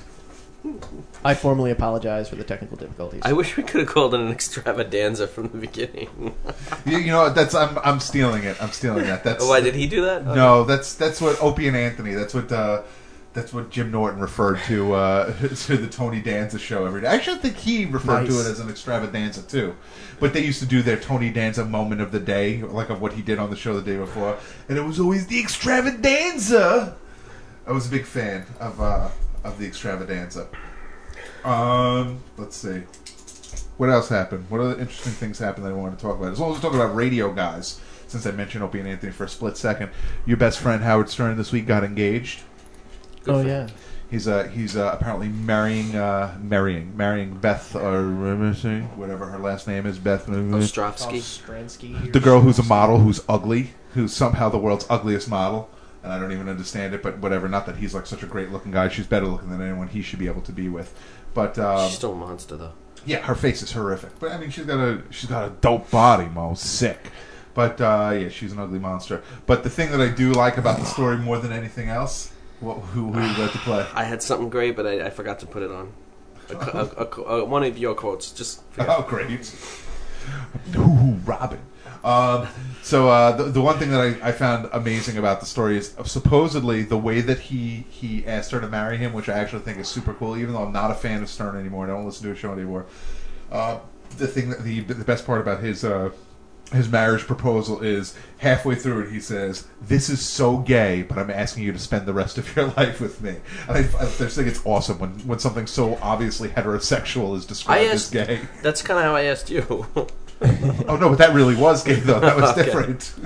I formally apologize for the technical difficulties. I wish we could have called it an extravaganza from the beginning. You, you know, that's I'm I'm stealing it. I'm stealing that. That's Oh, why did he do that? No, that's that's what Opie and Anthony. That's what uh, that's what Jim Norton referred to uh, to the Tony Danza show every day. I actually think he referred to Nice. it as an extravaganza too. But they used to do their Tony Danza moment of the day, like of what he did on the show the day before, and it was always the extravaganza. I was a big fan of uh, of the extravaganza. Um, let's see. What else happened? What other interesting things happened that I wanted to talk about? As long as we're talking about radio guys, since I mentioned Opie and Anthony for a split second, your best friend Howard Stern this week got engaged. oh yeah. He's uh he's uh, apparently marrying uh marrying marrying Beth or whatever her last name is, Beth Ostrovsky. Stransky. the girl who's a model who's ugly, who's somehow the world's ugliest model, and I don't even understand it, but whatever. Not that he's like such a great looking guy. She's better looking than anyone he should be able to be with. But um, She's still a monster, though. yeah, her face is horrific. But I mean, she's got a she's got a dope body, Mo. Sick. But uh, yeah, she's an ugly monster. But the thing that I do like about the story more than anything else, what, who who would you like to play? I had something great, but I, I forgot to put it on. A, a, a, a, one of your quotes. Just forget. Oh, great. Ooh, Robin. Um, so uh, the, the one thing that I, I found amazing about the story is uh, supposedly the way that he, he asked her to marry him, which I actually think is super cool, even though I'm not a fan of Stern anymore. I don't listen to his show anymore. Uh, the thing that the the best part about his uh, his marriage proposal is halfway through it he says, "This is so gay, but I'm asking you to spend the rest of your life with me." And I, I just think it's awesome when, when something so obviously heterosexual is described I as asked, gay. That's kind of how I asked you. Oh no, but that really was gay though. That was Okay. different.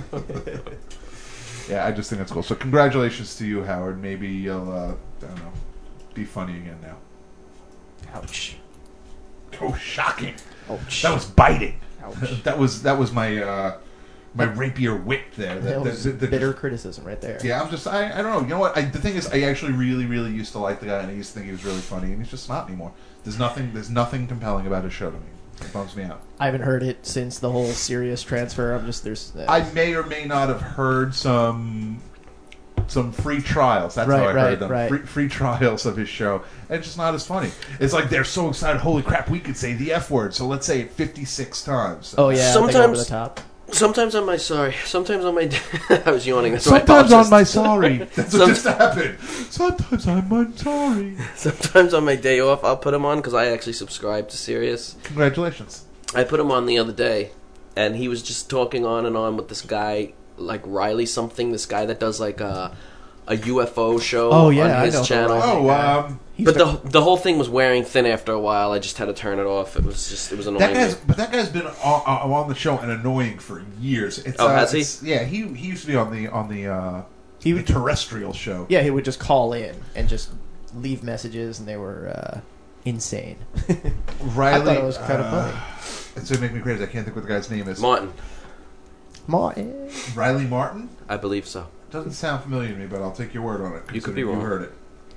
Yeah, I just think that's cool. So congratulations to you, Howard. Maybe you'll, uh, I don't know, be funny again now. Ouch. Oh, shocking! Ouch. That was biting. Ouch. That was that was my uh, my rapier wit there. That That, was that- that- bitter criticism right there. Yeah, I'm just I, I don't know. You know what? I, the thing is, I actually really really used to like the guy, and I used to think he was really funny, and he's just not anymore. There's nothing there's nothing compelling about his show to me. It bums me out. I haven't heard it since the whole Sirius transfer. I'm just there's. Uh, I may or may not have heard some some free trials. That's Right, how I right, heard them. right. Free, free trials of his show. And it's just not as funny. It's like they're so excited. Holy crap, we could say the F word. So let's say it fifty-six times. oh yeah. Sometimes- they go over the top. Sometimes on my sorry. Sometimes on my. I was yawning. That's why I Sometimes on apologized. my sorry. That's what Some- just happened. Sometimes I'm on sorry. Sometimes on my day off, I'll put him on because I actually subscribe to Sirius. Congratulations. I put him on the other day, and he was just talking on and on with this guy, like Riley something. This guy that does like uh, a U F O show Oh, yeah, on I his know. channel. Oh, um, But the the whole thing was wearing thin after a while. I just had to turn it off. It was just it was annoying. that guy's, me. but that guy's been on, on the show and annoying for years. It's, Oh, uh, has he? it's- Yeah, he he used to be on the on the uh, He the would- terrestrial show. Yeah, he would just call in and just leave messages, and they were uh, insane. Riley, I thought it was kind of uh, funny. It's gonna make me crazy. I can't think what the guy's name is. Martin, Martin. Riley Martin. I believe so. Doesn't sound familiar to me, but I'll take your word on it. You could be considering wrong. You heard it.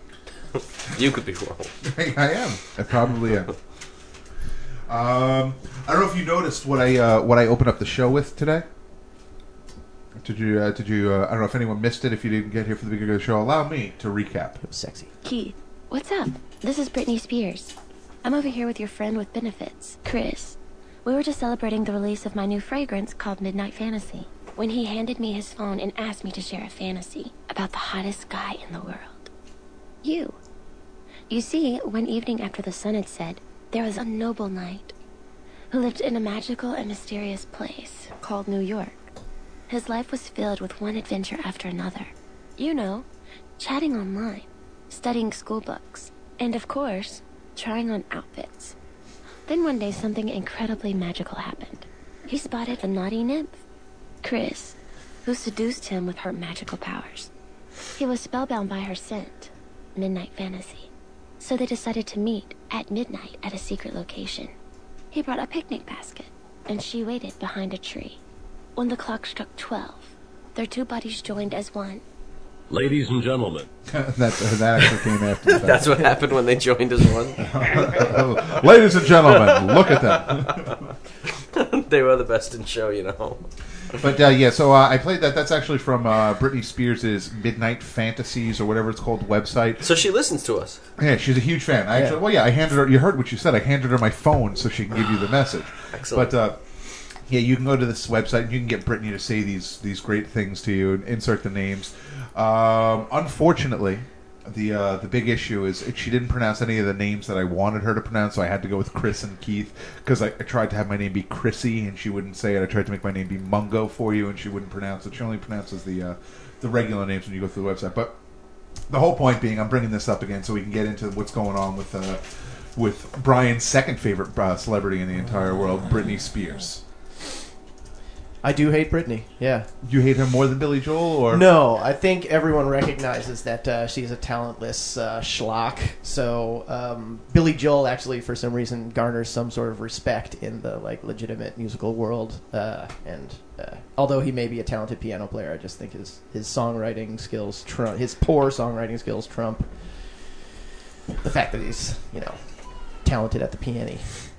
You could be wrong. I am. I probably am. Um, I don't know if you noticed what I uh, what I opened up the show with today. Did you? Uh, did you? Uh, I don't know if anyone missed it. If you didn't get here for the beginning of the show, allow me to recap. It was sexy. Keith, what's up? This is Britney Spears. I'm over here with your friend with benefits, Chris. We were just celebrating the release of my new fragrance called Midnight Fantasy when he handed me his phone and asked me to share a fantasy about the hottest guy in the world. You. You see, one evening after the sun had set, there was a noble knight who lived in a magical and mysterious place called New York. His life was filled with one adventure after another. You know, chatting online, studying school books, and of course, trying on outfits. Then one day something incredibly magical happened. He spotted a naughty nymph, Chris, who seduced him with her magical powers. He was spellbound by her scent, Midnight Fantasy. So they decided to meet at midnight at a secret location. He brought a picnic basket, and she waited behind a tree. When the clock struck twelve, their two bodies joined as one. Ladies and gentlemen, that that actually came after the fact. That's what happened when they joined as one. Ladies and gentlemen, look at them. They were the best in show, you know. But uh, yeah, so uh, I played that. That's actually from uh, Britney Spears' Midnight Fantasies or whatever it's called website. So she listens to us. Yeah, she's a huge fan. I actually, Yeah. well, yeah, I handed her. You heard what you said. I handed her my phone so she can give you the message. Excellent. But uh, yeah, you can go to this website and you can get Britney to say these these great things to you and insert the names. Um, unfortunately, the uh, the big issue is she didn't pronounce any of the names that I wanted her to pronounce, so I had to go with Chris and Keith because I, I tried to have my name be Chrissy and she wouldn't say it. I tried to make my name be Mungo for you and she wouldn't pronounce it. She only pronounces the uh, the regular names when you go through the website. But the whole point being, I'm bringing this up again so we can get into what's going on with uh, with Brian's second favorite uh, celebrity in the entire world, Britney Spears. I do hate Britney. Yeah. You hate her more than Billy Joel, or No, I think everyone recognizes that uh, she's a talentless uh, schlock. So um, Billy Joel actually, for some reason, garners some sort of respect in the like legitimate musical world. Uh, and uh, although he may be a talented piano player, I just think his his songwriting skills trump his poor songwriting skills trump the fact that he's you know talented at the piano.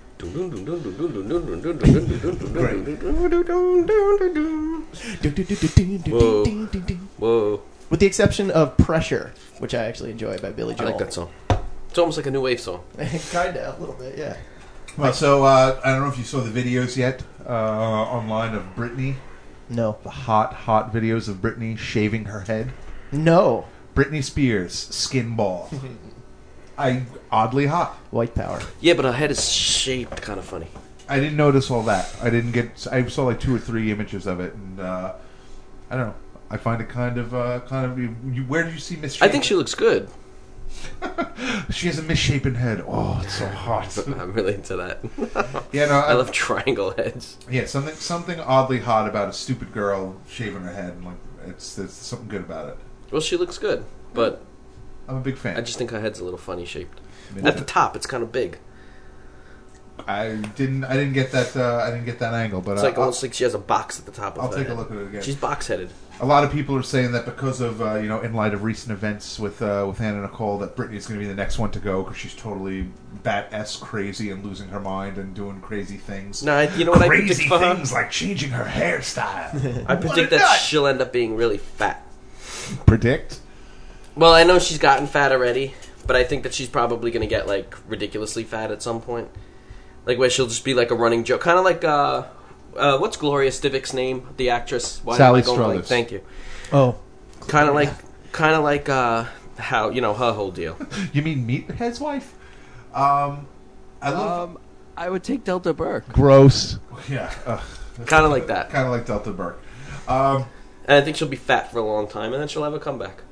Whoa. Whoa. With the exception of Pressure, which I actually enjoy by Billy I Joel. like that song. It's almost like a new wave song. Kinda, a little bit, yeah. Well, so uh, I don't know if you saw the videos yet uh, online of Britney. No. The hot, hot videos of Britney shaving her head. No. Britney Spears, skin ball. I oddly hot. White power. Yeah, but her head is shaped kind of funny. I didn't notice all that. I didn't get. I saw like two or three images of it, and uh, I don't know. I find it kind of, uh, kind of. You, where did you see misshapen? I think she looks good. She has a misshapen head. Oh, it's so hot. I'm really into that. Yeah, no, I love triangle heads. Yeah, something something oddly hot about a stupid girl shaving her head. Like it's there's something good about it. Well, she looks good, but I'm a big fan. I just think her head's a little funny shaped. I mean, At the top, it's kind of big. I didn't I didn't get that uh, I didn't get that angle, but It's uh, like I'll, almost like she has a box at the top of I'll her take a head. look at it again. She's box-headed. A lot of people are saying that because of uh, you know, in light of recent events with uh, with Anna Nicole, that Britney's going to be the next one to go because she's totally bat-esque crazy and losing her mind and doing crazy things. No, I- you know what I crazy predict for her? things like changing her hairstyle. I What predict a that nut! she'll end up being really fat. Predict? Well, I know she's gotten fat already, but I think that she's probably going to get, like, ridiculously fat at some point. Like, where she'll just be like a running joke. Kind of like, uh, uh, what's Gloria Stivik's name? The actress? Why Sally am I going blank? Struthers. Thank you. Oh. Kind of like, kind of like, uh, how, you know, her whole deal. You mean Meathead's wife? Um, I love... Um, I would take Delta Burke. Gross. Yeah. Kind of like that. Kind of like Delta Burke. Um, And I think she'll be fat for a long time, and then she'll have a comeback.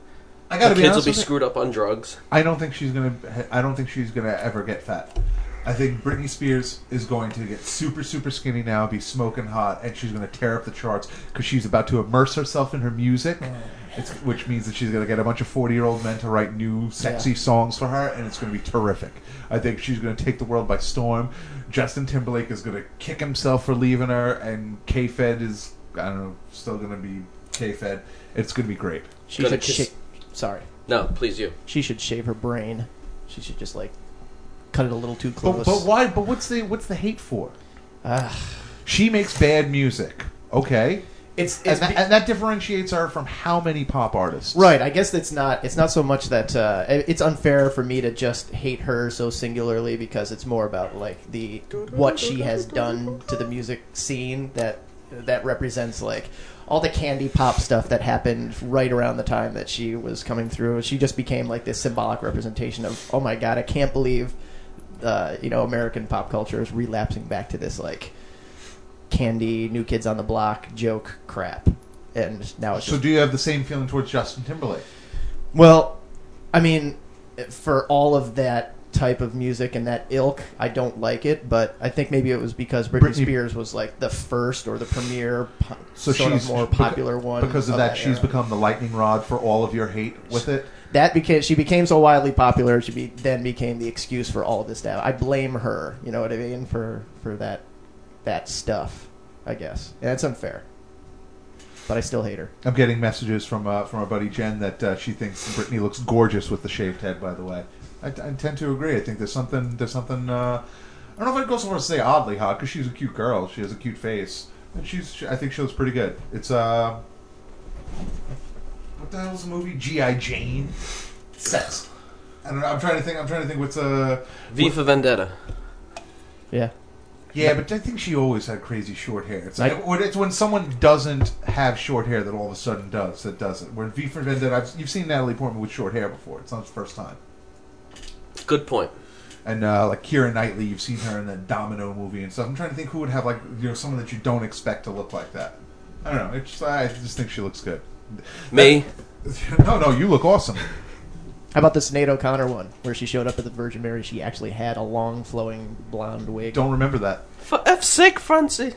I gotta the be kids will honest be with you. screwed up on drugs. I don't think she's gonna. I don't think she's gonna ever get fat. I think Britney Spears is going to get super, super skinny now, be smoking hot, and she's going to tear up the charts because she's about to immerse herself in her music, it's, which means that she's going to get a bunch of forty-year-old men to write new, sexy Yeah. songs for her, and it's going to be terrific. I think she's going to take the world by storm. Justin Timberlake is going to kick himself for leaving her, and K-Fed is, I don't know, still going to be K-Fed. It's going to be great. She Gonna should kiss- shave. Sorry, No, please you. she should shave her brain. She should just like cut it a little too But, close. but why? But what's the what's the hate for? Ah. She makes bad music. Okay. It's, And it's that, be- and that differentiates her from how many pop artists? right. I guess it's not. It's not so much that uh, it's unfair for me to just hate her so singularly because it's more about like the what she has done to the music scene that that represents like all the candy pop stuff that happened right around the time that she was coming through. She just became like this symbolic representation of, oh my god, I can't believe, uh, you know, American pop culture is relapsing back to this like candy, New Kids on the Block joke crap. And now it's So just do you have the same feeling towards Justin Timberlake? well, I mean, for all of that type of music and that ilk, I don't like it. But I think maybe it was because Britney, Britney- Spears was like the first or the premier, po- So sort she's of more beca- popular one. Because of that, that she's era. become the lightning rod for all of your hate with it. That became she became so wildly popular. She be, then became the excuse for all of this stuff. I blame her. You know what I mean for for that that stuff. I guess, and it's unfair. But I still hate her. I'm getting messages from uh, from our buddy Jen that uh, she thinks Britney looks gorgeous with the shaved head. By the way, I, I tend to agree. I think there's something there's something. Uh, I don't know if I'd go so far as to say oddly hot because she's a cute girl. She has a cute face, and she's. She, I think she looks pretty good. It's uh, what the hell's the movie? G I Jane. Sex. I don't know. I'm trying to think. I'm trying to think. What's uh. V for Vendetta. Yeah. Yeah, but I think she always had crazy short hair. It's like I- when it's when someone doesn't have short hair that all of a sudden does. That doesn't. Where V for Vendetta, I've, you've seen Natalie Portman with short hair before. It's not the first time. Good point. And uh, like Keira Knightley, you've seen her in the Domino movie and stuff. I'm trying to think who would have like you know someone that you don't expect to look like that. I don't know. It's just, I just think she looks good. Me. No, no, you look awesome. How about the Sinead O'Connor one, where she showed up at the Virgin Mary? She actually had a long, flowing blonde wig. Don't remember that. For F's sake, Francie.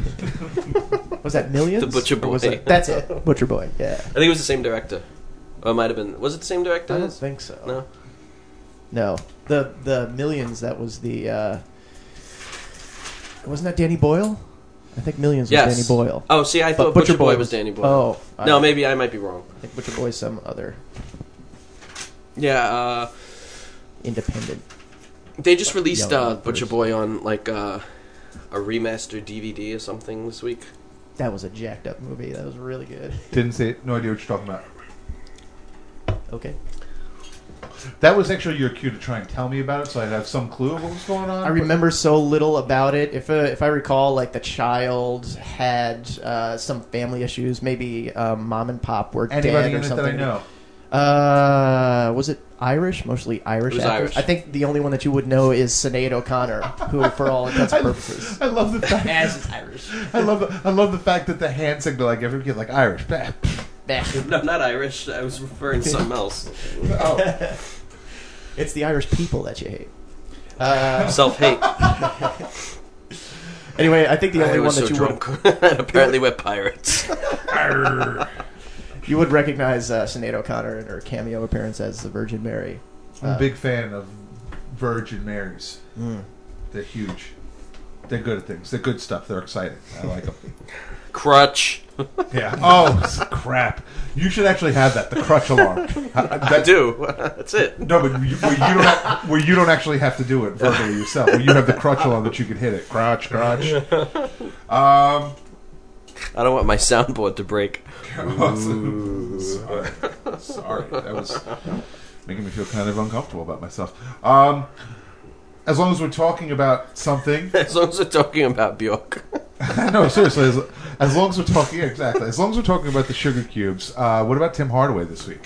Was that Millions? The Butcher Or was Boy. that- that's it. Butcher Boy. Yeah. I think it was the same director. Or it might have been. Was it the same director? I don't think so. No. No. The the Millions. That was the. Uh, wasn't that Danny Boyle? I think Millions was Yes. Danny Boyle. Oh, see, I But thought Butcher, Boy was Danny Boyle. Oh. No, I, maybe I might be wrong. I think Butcher Boy's some other Yeah, uh, independent. they just released Young uh, Butcher person. Boy on like uh, a remastered D V D or something this week. That was a jacked up movie. That was really good. Didn't say it. No idea what you're talking about. Okay. That was actually your cue to try and tell me about it, so I'd have some clue of what was going on. I remember so little about it. If uh, if I recall, like the child had uh, some family issues. Maybe um, mom and pop were Anybody dead or in it something. that I know? Uh, was it Irish? Mostly Irish It was actors. Irish. I think the only one that you would know is Sinead O'Connor, who, for all intents and purposes, I love the fact. as Irish. I love the, I love the fact that the hand signal, like every kid, like Irish. Bah. No, not Irish. I was referring to something else. Oh, It's the Irish people that you hate. Uh, Self-hate. anyway, I think the only I one was that so you drunk. and apparently we're pirates. would you would recognize uh, Sinead O'Connor in her cameo appearance as the Virgin Mary. I'm Uh, a big fan of Virgin Marys. Mm. They're huge. They're good at things. They're good stuff. They're exciting. I like them. Crutch. Yeah. Oh, crap. You should actually have that. The crutch alarm. I That- do. That's it. No, but you, where, you don't have, where you don't actually have to do it verbally yourself. Where you have the crutch alarm that you can hit it. Crotch, crotch. Um, I don't want my soundboard to break. sorry. Sorry. That was making me feel kind of uncomfortable about myself. Um, as long as we're talking about something. As long as we're talking about Bjork. No, seriously. As, as long as we're talking, yeah, exactly. As long as we're talking about the sugar cubes. Uh, what about Tim Hardaway this week?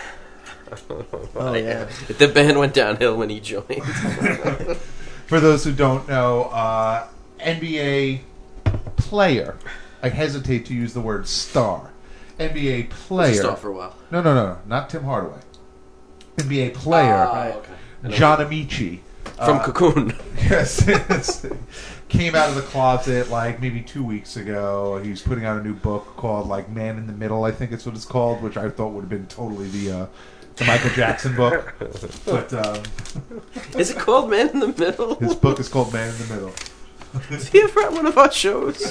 Oh yeah. The band went downhill when he joined. For those who don't know, uh, N B A player. I hesitate to use the word star. N B A player. Just off for a while. No, no, no, no, not Tim Hardaway. N B A player, Oh, okay. John Amici. From Uh, Cocoon. Yes, yes. Came out of the closet like maybe two weeks ago. He's putting out a new book called like Man in the Middle, I think it's what it's called, which I thought would have been totally the uh, the Michael Jackson book. But um, Is it called Man in the Middle? his book is called Man in the Middle. Is he ever at one of our shows?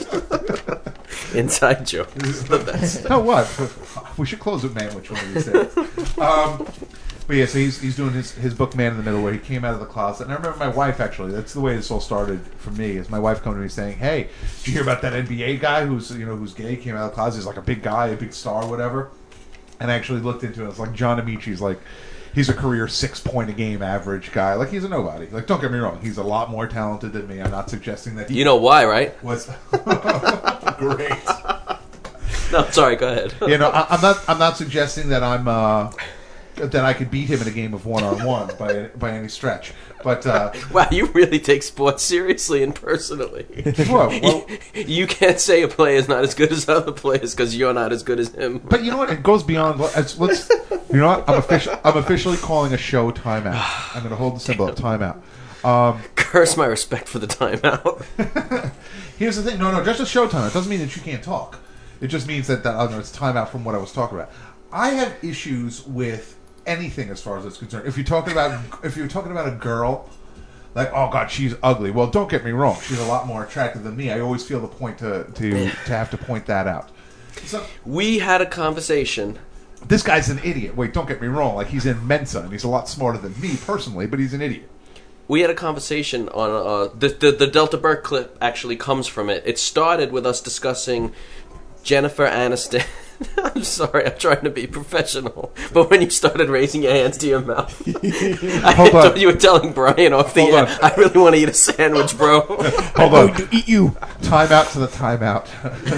Inside joke. The best. No, what? We should close with Manwich one of these days. Um, but yeah, so he's he's doing his, his book Man in the Middle, where he came out of the closet. And I remember my wife, actually, that's the way this all started for me, is my wife coming to me saying, hey, did you hear about that N B A guy who's, you know, who's gay, came out of the closet? He's like a big guy, a big star, whatever. And I actually looked into it. It's like John Amici's like, he's a career six point a game average guy. Like, he's a nobody. Like, don't get me wrong, he's a lot more talented than me. I'm not suggesting that he You know why, right? was great. No, sorry, go ahead. You know, I, I'm not. I'm not suggesting that I'm uh, that I could beat him in a game of one on one by by any stretch. But uh, Wow, you really take sports seriously and personally. what, well, you, you can't say a player is not as good as other players because you're not as good as him. but you know what? It goes beyond. Let's. let's you know what? I'm officially. I'm officially calling a show timeout. I'm going to hold the symbol of timeout. Um, Curse my respect for the timeout. here's the thing. No, no, just a show timeout. It doesn't mean that you can't talk. It just means that, that I don't know, it's timeout from what I was talking about. I have issues with anything as far as it's concerned. If you're talking about if you're talking about a girl, like, oh god, she's ugly. Well, don't get me wrong, she's a lot more attractive than me. I always feel the point to to, to have to point that out. So, We had a conversation. this guy's an idiot. Wait, don't get me wrong. Like, he's in Mensa and he's a lot smarter than me personally, but he's an idiot. We had a conversation on uh, the, the the Delta Burke clip. Actually, comes from it. It started with us discussing Jennifer Aniston. I'm sorry, I'm trying to be professional. But when you started raising your hands to your mouth, I Hold on. thought you were telling Brian off the Hold air, on. I really want to eat a sandwich, bro. Hold on. To eat you. Timeout to the timeout.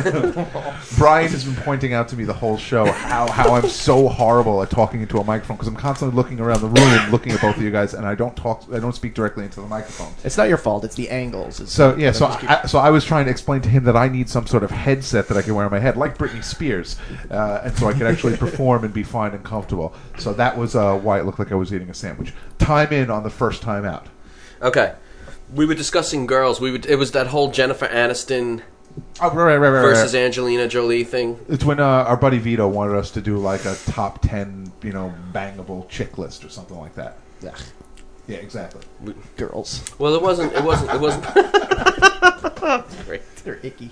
Brian has been pointing out to me the whole show how, how I'm so horrible at talking into a microphone because I'm constantly looking around the room, looking at both of you guys, and I don't talk. I don't speak directly into the microphone. It's not your fault. It's the angles. It's So yeah, so just keep- I, so I was trying to explain to him that I need some sort of headset that I can wear on my head, like Britney Spears, uh, and so I could actually perform and be fine and comfortable. So that was uh, why it looked like I was eating a sandwich. Time in on the first time out. Okay. We were discussing girls. We would. It was that whole Jennifer Aniston Oh, right, right, right, right. versus right. Angelina Jolie thing. It's when uh, our buddy Vito wanted us to do like a top ten, you know, bangable chick list or something like that. Ugh, Yeah, exactly. girls. Well, it wasn't. It wasn't. It wasn't. Great. They're icky.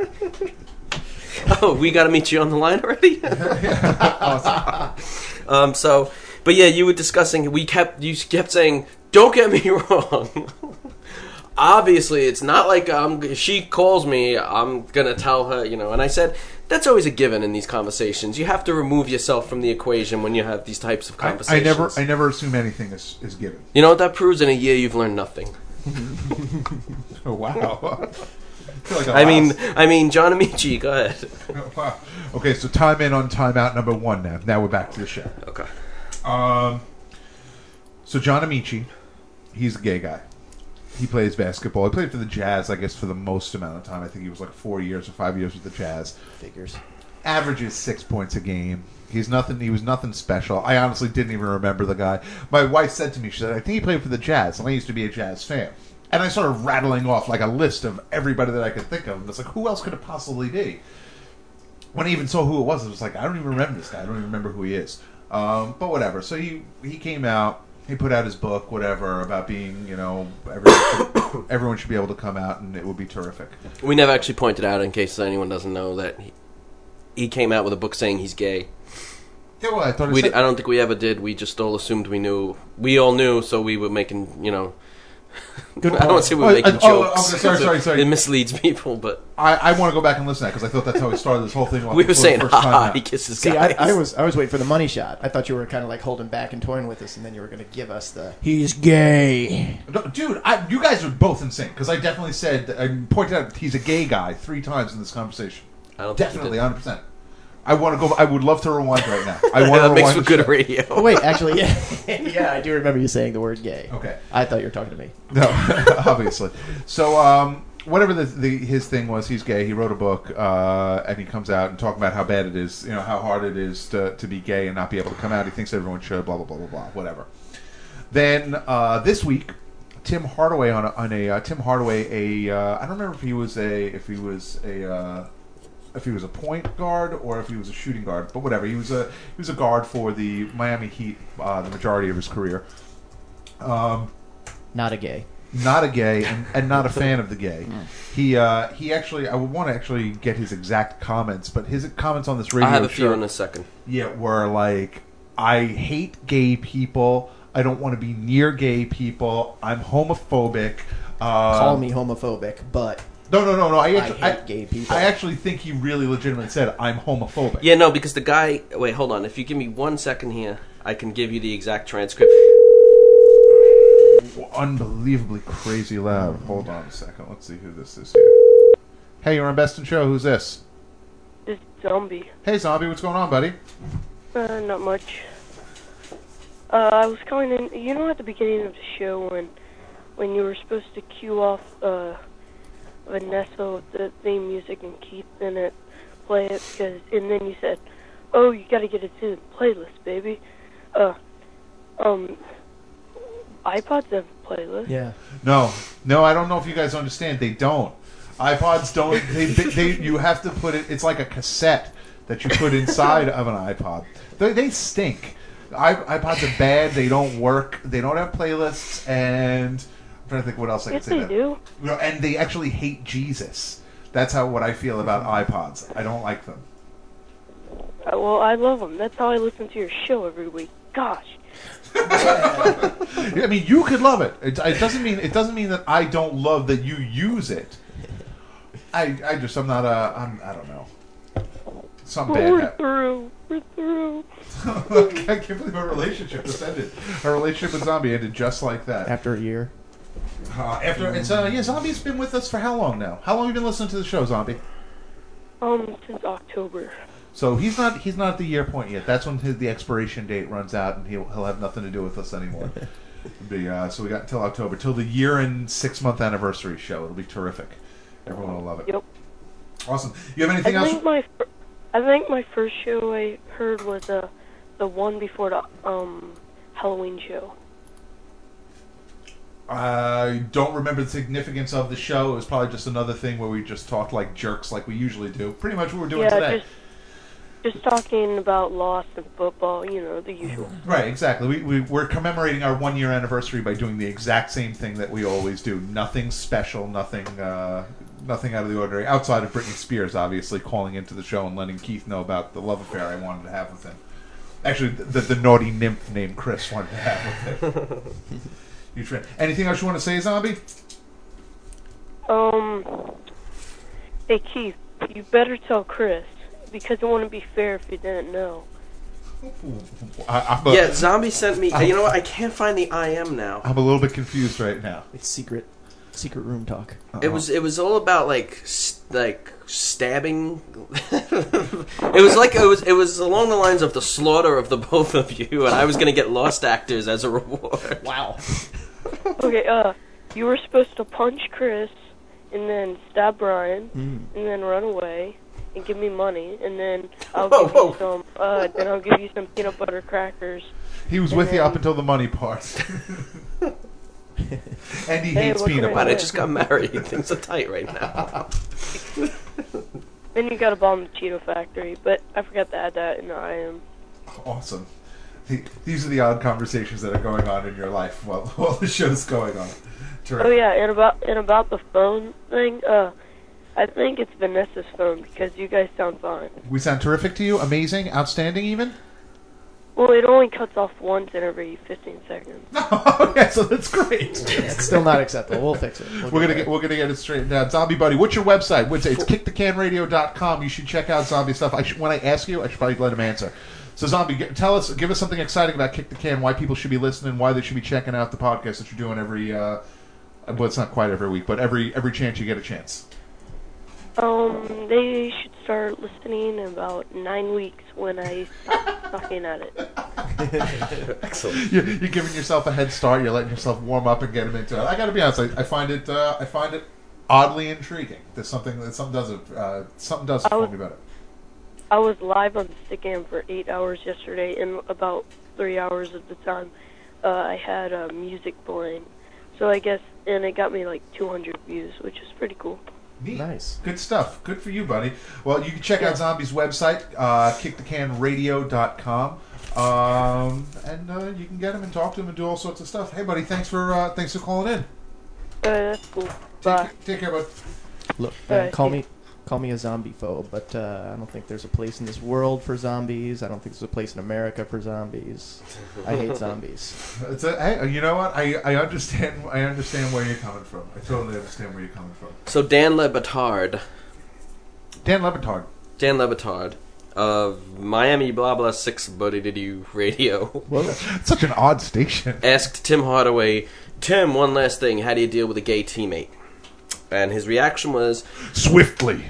Oh, we got to meet you on the line already. um. So, but yeah, you were discussing. We kept. You kept saying, "Don't get me wrong." Obviously, it's not like um, if she calls me, I'm gonna tell her, you know. And I said that's always a given in these conversations. You have to remove yourself from the equation when you have these types of I, I conversations. never, I never assume anything is, is given. You know what that proves? In a year, you've learned nothing. Oh wow. I, feel like I mean, lost. I mean, John Amici. Go ahead. Wow. Okay, so time in on time out number one now. Now we're back to the show. Okay. Um, so John Amici, he's a gay guy. He plays basketball. He played for the Jazz, I guess, for the most amount of time. I think he was like four years or five years with the Jazz. Figures. Averages six points a game. He's nothing. He was nothing special. I honestly didn't even remember the guy. My wife said to me, she said, "I think he played for the Jazz." And I used to be a Jazz fan. And I started rattling off like a list of everybody that I could think of. And it's like, who else could it possibly be? When I even saw who it was, it was like, I don't even remember this guy. I don't even remember who he is. Um, but whatever. So he he came out. He put out his book, whatever, about being, you know, everyone should, everyone should be able to come out, and it would be terrific. We never actually pointed out, in case anyone doesn't know, that he, he came out with a book saying he's gay. Yeah, well, I thought it We, said, I don't think we ever did. We just all assumed we knew. We all knew, so we were making, you know. Good I don't want to say we were Oh, making uh, oh, jokes. okay, sorry, sorry, sorry. It misleads people, but I, I want to go back and listen to that because I thought that's how we started this whole thing. we were for the saying, first time haha, out. he kisses See, guys. I, I was I was waiting for the money shot. I thought you were kind of like holding back and toying with us, and then you were going to give us the he's gay. No, dude, I, you guys are both insane because I definitely said I pointed out he's a gay guy three times in this conversation. I don't think Definitely, you one hundred percent. I want to go. I would love to rewind right now. I want that to makes rewind for the good show. radio. Oh wait, actually, yeah, yeah, I do remember you saying the word gay. Okay. I thought you were talking to me. No, obviously. So, um, whatever the, the his thing was, he's gay. He wrote a book, uh, and he comes out and talking about how bad it is, you know, how hard it is to, to be gay and not be able to come out. He thinks everyone should, blah, blah, blah, blah, blah, whatever. Then uh, this week, Tim Hardaway on a, on a uh, Tim Hardaway, a uh, I don't remember if he was a if he was a uh, if he was a point guard or if he was a shooting guard, but whatever. He was a he was a guard for the Miami Heat uh, the majority of his career. Um, Not a gay. Not a gay, and, and not a fan of the gay. He uh, he actually, I would want to actually get his exact comments, but his comments on this radio show... I have a few in a second. Yeah, were like, I hate gay people, I don't want to be near gay people, I'm homophobic. Uh, Call me homophobic, but... No, no, no, no. I, actually, I hate I, gay people. I actually think he really legitimately said, I'm homophobic. Yeah, no, because the guy... Wait, hold on. If you give me one second here, I can give you the exact transcript. Unbelievably crazy loud. Hold on a second. Let's see who this is here. Hey, you're on Best in Show. Who's this? This Zombie. Hey, Zombie. What's going on, buddy? Uh, not much. Uh, I was calling in. You know, at the beginning of the show when, when you were supposed to cue off uh, Vanessa with the theme music and Keith in it, play it, because, and then you said, "Oh, you got to get it to the playlist, baby." Uh, um. iPods have playlists. Yeah. No, no, I don't know if you guys understand. They don't. iPods don't. They, they, they you have to put it. It's like a cassette that you put inside of an iPod. They, they stink. I, iPods are bad. They don't work. They don't have playlists. And I'm trying to think what else I Yes, can say. they that. do. No, and they actually hate Jesus. That's how what I feel about iPods. I don't like them. Uh, well, I love them. That's how I listen to your show every week. Gosh. I mean, you could love it. It, it doesn't mean it doesn't mean that I don't love that you use it. I I just I'm not a I'm I don't know. Something But bad. we're happened. through. We're through. I can't believe our relationship just ended. Our relationship with Zombie ended just like that. After a year. Uh, after it's uh yeah, Zombie's been with us for how long now? How long have you been listening to the show, Zombie? Um, since October. So he's not he's not at the year point yet. That's when his, the expiration date runs out, and he'll he'll have nothing to do with us anymore. Be, uh, so we got until October, till the year and six month anniversary show. It'll be terrific. Everyone will love it. Yep. Awesome. You have anything I else? think my fir- I think my first show I heard was uh, the one before the um Halloween show. I don't remember the significance of the show. It was probably just another thing where we just talked like jerks, like we usually do. Pretty much what we're doing yeah, today. just just talking about Lost and football. You know, the usual. Right, exactly. We, we, we're commemorating our one year anniversary by doing the exact same thing that we always do. Nothing special, nothing uh, nothing out of the ordinary. Outside of Britney Spears, obviously, calling into the show and letting Keith know about the love affair I wanted to have with him. Actually, the, the naughty nymph named Chris wanted to have with him. Huge fan. Anything else you want to say, Zombie? Um, hey Keith, you better tell Chris because it wouldn't be fair if you didn't know. I, I'm a, Yeah, Zombie sent me... You know what? I can't find the I M now. I'm a little bit confused right now. It's secret. Secret room talk. Uh-oh. It was it was all about like st- like stabbing. It was like it was it was along the lines of the slaughter of the both of you, and I was gonna get Lost actors as a reward. Wow. Okay, uh, you were supposed to punch Chris and then stab Brian Mm. and then run away and give me money and then I'll Whoa, give whoa. you some. Uh, then I'll give you some peanut butter crackers. He was And with you then- up until the money part. And he Hey, hates what can peanut I But butter. I just got married. Things are tight right now. Then you got to bomb the Cheeto factory, but I forgot to add that in the I M. Awesome. The- These are the odd conversations that are going on in your life while, while the show's going on. Terrific. Oh yeah, and about and about the phone thing. Uh, I think it's Vanessa's phone because you guys sound fine. We sound terrific to you? Amazing? Outstanding even? Well, it only cuts off once in every fifteen seconds. Okay, so that's great. It's still not acceptable. We'll fix it. We'll We're gonna there. get we're gonna get it straightened out. Zombie Buddy, what's your website? What's it? It's kick the can radio dot com. You should check out Zombie stuff. I should, when I ask you, I should probably let him answer. So Zombie, get, tell us, give us something exciting about Kick the Can. Why people should be listening. Why they should be checking out the podcast that you're doing every. Uh, well, it's not quite every week, but every every chance you get a chance. Um, they should start listening in about nine weeks when I stop sucking at it. Excellent. You're, you're giving yourself a head start. You're letting yourself warm up and get them into it. I got to be honest. I, I find it. Uh, I find it oddly intriguing. There's something that something does it. Uh, something does it I for was- me about it. I was live on Stickam for eight hours yesterday, and about three hours of the time, uh, I had uh, music playing. So I guess, and it got me like two hundred views, which is pretty cool. Neat. Nice. Good stuff. Good for you, buddy. Well, you can check out Zombie's website, uh, kick the can radio dot com. Um, and uh, you can get him and talk to him and do all sorts of stuff. Hey, buddy, thanks for uh, thanks for calling in. Uh, that's cool. Bye. Take, take care, bud. Look, All man, right, call yeah. me, call me a zombie phobe, but uh, I don't think there's a place in this world for zombies. I don't think there's a place in America for zombies. I hate zombies. It's a, hey, you know what? I, I understand. I understand where you're coming from. I totally understand where you're coming from. So Dan Le Batard, Dan Levitard. Dan Le Batard of Miami Blah Blah Six Buddy Did You Radio Whoa. Such an odd station. asked Tim Hardaway, Tim, one last thing, how do you deal with a gay teammate? And his reaction was, Swiftly.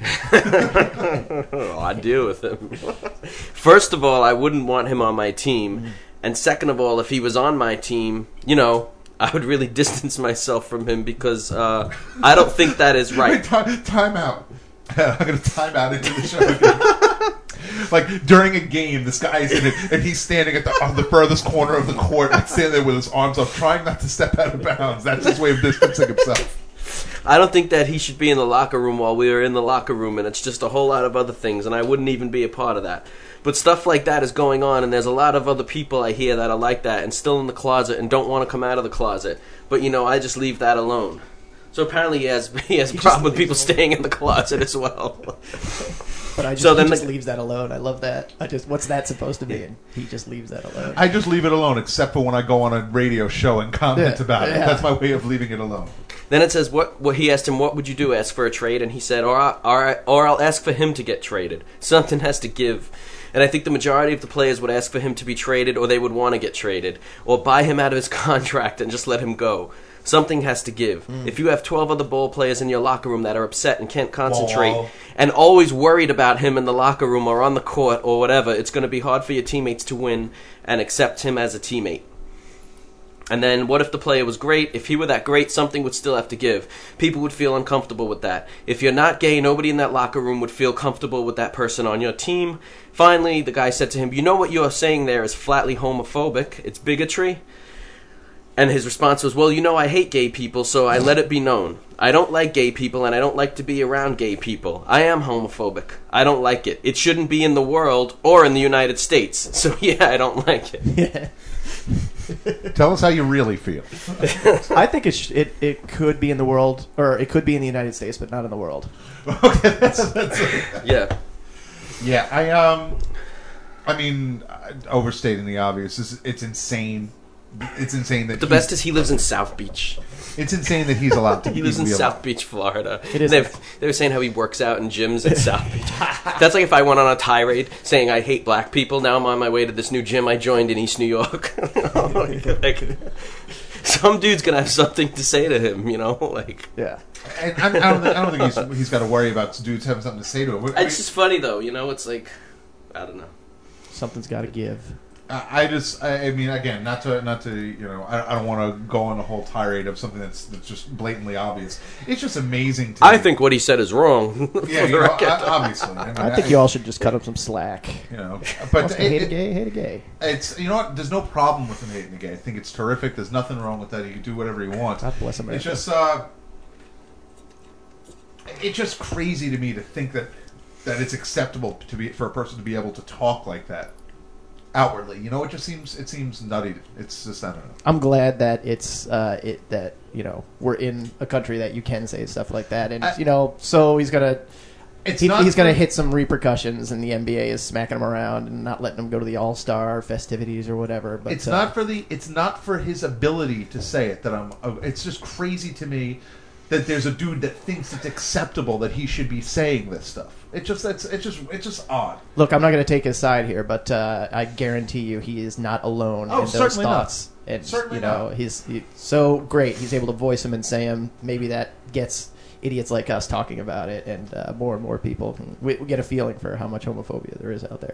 oh, I deal with him. First of all, I wouldn't want him on my team. And second of all, if he was on my team, you know, I would really distance myself from him because uh, I don't think that is right. Wait, time, time out. I'm going to time out into the show again. Like, during a game, this guy is in it, and he's standing at the, on the furthest corner of the court, and standing there with his arms up, trying not to step out of bounds. That's his way of distancing himself. I don't think that he should be in the locker room while we are in the locker room, and it's just a whole lot of other things, and I wouldn't even be a part of that. But stuff like that is going on, and there's a lot of other people I hear that are like that and still in the closet and don't want to come out of the closet. But, you know, I just leave that alone. So apparently he has he has a problem with people staying in the closet as well. But I just, So he then just the- leaves that alone. I love that. I just, what's that supposed to mean? He just leaves that alone. I just leave it alone, except for when I go on a radio show and comment Yeah, about it. yeah. That's my way of leaving it alone. Then it says, what, what he asked him, what would you do, ask for a trade? And he said, or, I, or, I, or I'll ask for him to get traded. Something has to give. And I think the majority of the players would ask for him to be traded, or they would want to get traded, or buy him out of his contract and just let him go. Something has to give. Mm. If you have twelve other ball players in your locker room that are upset and can't concentrate, Ball. and always worried about him in the locker room or on the court or whatever, it's going to be hard for your teammates to win and accept him as a teammate. And then what if the player was great? If he were that great, something would still have to give. People would feel uncomfortable with that. If you're not gay, nobody in that locker room would feel comfortable with that person on your team. Finally, the guy said to him, you know what you're saying there is flatly homophobic. It's bigotry. And his response was, well, you know I hate gay people, so I let it be known. I don't like gay people, and I don't like to be around gay people. I am homophobic. I don't like it. It shouldn't be in the world or in the United States. So yeah, I don't like it. Yeah. Tell us how you really feel. I think it, sh- it it could be in the world, or it could be in the United States, but not in the world. Okay, that's, that's Yeah. yeah. I um, I mean, uh, overstating the obvious. It's, it's insane. It's insane that The he's- best is he lives in South Beach. It's insane that he's allowed to. He lives in be South allowed. Beach, Florida. It is- They, they were saying how he works out in gyms in South Beach. That's like if I went on a tirade saying I hate black people. Now I'm on my way to this new gym I joined in East New York. Like, some dude's gonna have something to say to him, you know? Like, Yeah. And I, I don't. Think, I don't think he's he's got to worry about dudes having something to say to him. I mean, it's just funny though, you know? It's like, I don't know. Something's got to give. I I just, I I mean, again, not to, not to, you know, I, I don't want to go on a whole tirade of something that's that's just blatantly obvious. It's just amazing to I me. think what he said is wrong. yeah, you know, I- obviously. I, mean, I think you all should just cut him some slack. you know, but Also, it, hate a it- gay, hate a gay. it's you know what? There's no problem with him hating the gay. I think it's terrific. There's nothing wrong with that. He can do whatever he wants. God bless America. It's just, uh, it's just crazy to me to think that that it's acceptable to be for a person to be able to talk like that outwardly. You know, it just seems it seems nutty. It's just I don't know. I'm glad that it's uh, it that you know we're in a country that you can say stuff like that, and I- you know, so he's gonna It's he, not he's gonna for- hit some repercussions, and the N B A is smacking him around and not letting him go to the All Star festivities or whatever. But It's uh, not for the. It's not for his ability to say it that I'm. uh, It's just crazy to me that there's a dude that thinks it's acceptable that he should be saying this stuff. It just that's it's just it's just odd. Look, I'm not going to take his side here, but uh, I guarantee you he is not alone Oh, in those certainly not. thoughts. And Certainly you know, not. he's he, so great. He's able to voice them and say them. Maybe that gets idiots like us talking about it, and uh, more and more people. We, we get a feeling for how much homophobia there is out there.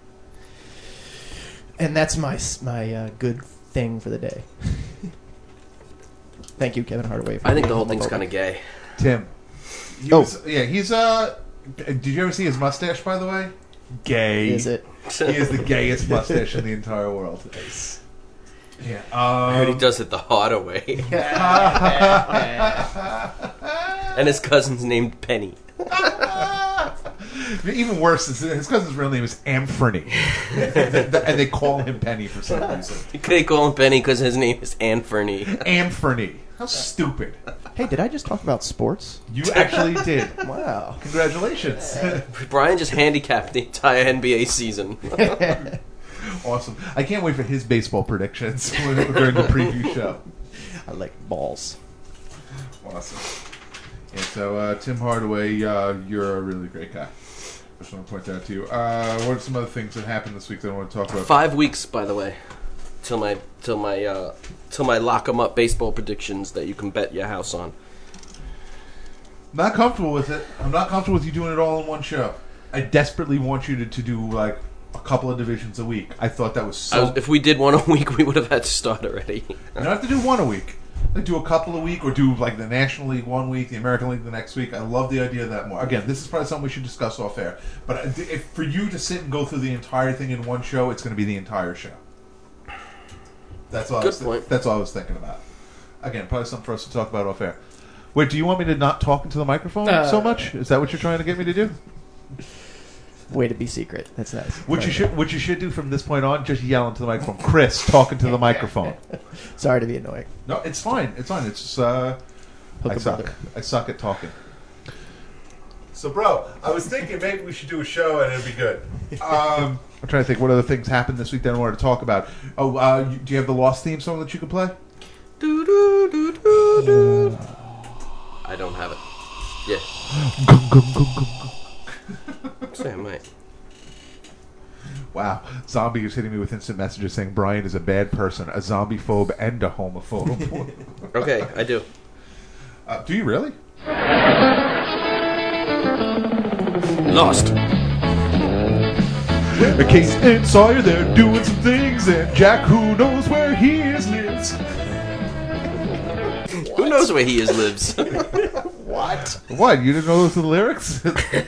And that's my s- my uh, good thing for the day. Thank you, Kevin Hardaway. For I think the being whole thing's homophobic. kind of gay. Tim, He Oh. was, yeah, he's uh. Did you ever see his mustache? By the way, gay. Is it? He is the gayest mustache in the entire world. Yeah. Um, I heard he does it the harder way. And his cousin's named Penny. Even worse, is his cousin's real name is Amphony, and they call him Penny for some reason. They call him Penny because his name is Anferny. Amphony. How stupid. Hey, did I just talk about sports? You actually did. Wow. Congratulations. Brian just handicapped the entire N B A season. Awesome. I can't wait for his baseball predictions during the preview show. I like balls. Awesome. And so, uh, Tim Hardaway, uh, you're a really great guy. I just want to point that out to you. Uh, what are some other things that happened this week that I want to talk about? Five weeks, by the way, till my till my uh, till my lock 'em up baseball predictions that you can bet your house on. Not comfortable with it. I'm not comfortable with you doing it all in one show. I desperately want you to, to do like a couple of divisions a week. I thought that was so. I was, if we did one a week, we would have had to start already. You don't have to do one a week. Like do a couple a week, or do like the National League one week, the American League the next week. I love the idea of that more. Again, this is probably something we should discuss off air. But if, for you to sit and go through the entire thing in one show, it's going to be the entire show. That's all. Good I was th- point. That's all I was thinking about. Again, probably something for us to talk about off air. Wait, do you want me to not talk into the microphone Uh, so much? Is that what you're trying to get me to do? Way to be secret. That's nice. What you should, what you should do from this point on, just yell into the microphone. Chris, talking to the microphone. Sorry to be annoying. No, it's fine. It's fine. It's just, uh, Hook I a suck. brother. I suck at talking. So, bro, I was thinking maybe we should do a show and it'd be good. Um, I'm trying to think what other things happened this week that I wanted to talk about. Oh, uh, you, do you have the Lost theme song that you could play? Do, do, do, do, do. I don't have it. Yeah. Say I might. Wow. Zombie is hitting me with instant messages saying Brian is a bad person, a zombie phobe, and a homophobe. Okay, I do. Uh, do you really? Lost. Case and Sawyer, they're doing some things, and Jack, who knows where he is, lives. Who knows where he is lives? What? What? You didn't know those are the lyrics?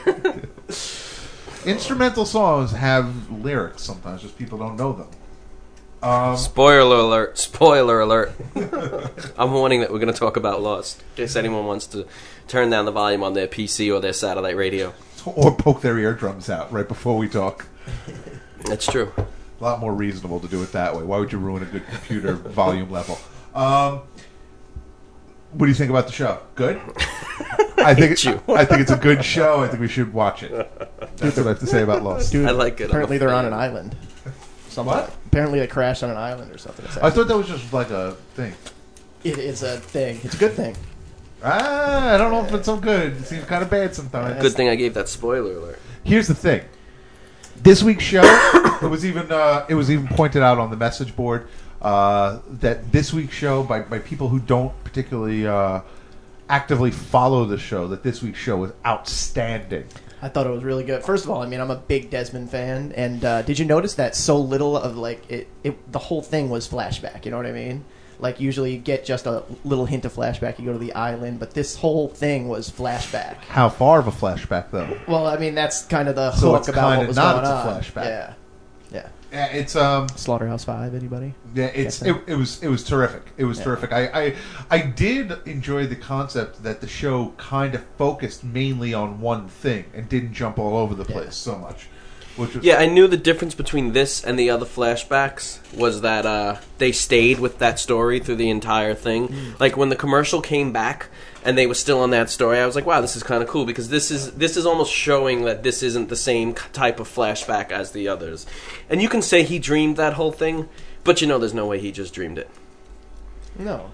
Instrumental songs have lyrics sometimes, just people don't know them. Um, Spoiler alert. Spoiler alert. I'm warning that we're going to talk about Lost. In case anyone wants to turn down the volume on their P C or their satellite radio. or poke their eardrums out right before we talk. That's true. A lot more reasonable to do it that way. Why would you ruin a good computer volume level? Um, what do you think about the show? Good? I think hate you. I think it's a good show. I think we should watch it. That's what I have to say about Lost. Dude, I like it. Apparently I'm a they're on fan. an island. Something. What? Apparently they crashed on an island or something. I thought that was just like a thing. It is a thing. It's a good thing. Ah, I don't know if it's so good. It seems kind of bad sometimes. Good thing I gave that spoiler alert. Here's the thing. This week's show, it was even uh, it was even pointed out on the message board uh, that this week's show, by, by people who don't particularly uh, actively follow the show, that this week's show was outstanding. I thought it was really good. First of all, I mean, I'm a big Desmond fan, and uh, did you notice that so little of like it, it? The whole thing was flashback. You know what I mean? Like usually you get just a little hint of flashback. You go to the island, but this whole thing was flashback. How far of a flashback, though? Well, I mean, that's kind of the So hook it's about kinda what was not, going it's a on. flashback. Yeah, yeah. Yeah, it's um. Slaughterhouse Five. Anybody? Yeah, it's Guess it, it was it was terrific. It was Yeah. terrific. I, I I did enjoy the concept that the show kind of focused mainly on one thing and didn't jump all over the place Yeah. so much. Which was Yeah, I knew the difference between this and the other flashbacks was that uh, they stayed with that story through the entire thing. Like when the commercial came back and they were still on that story, I was like, "Wow, this is kind of cool," because this is this is almost showing that this isn't the same type of flashback as the others. And you can say he dreamed that whole thing, but you know, there's no way he just dreamed it. No.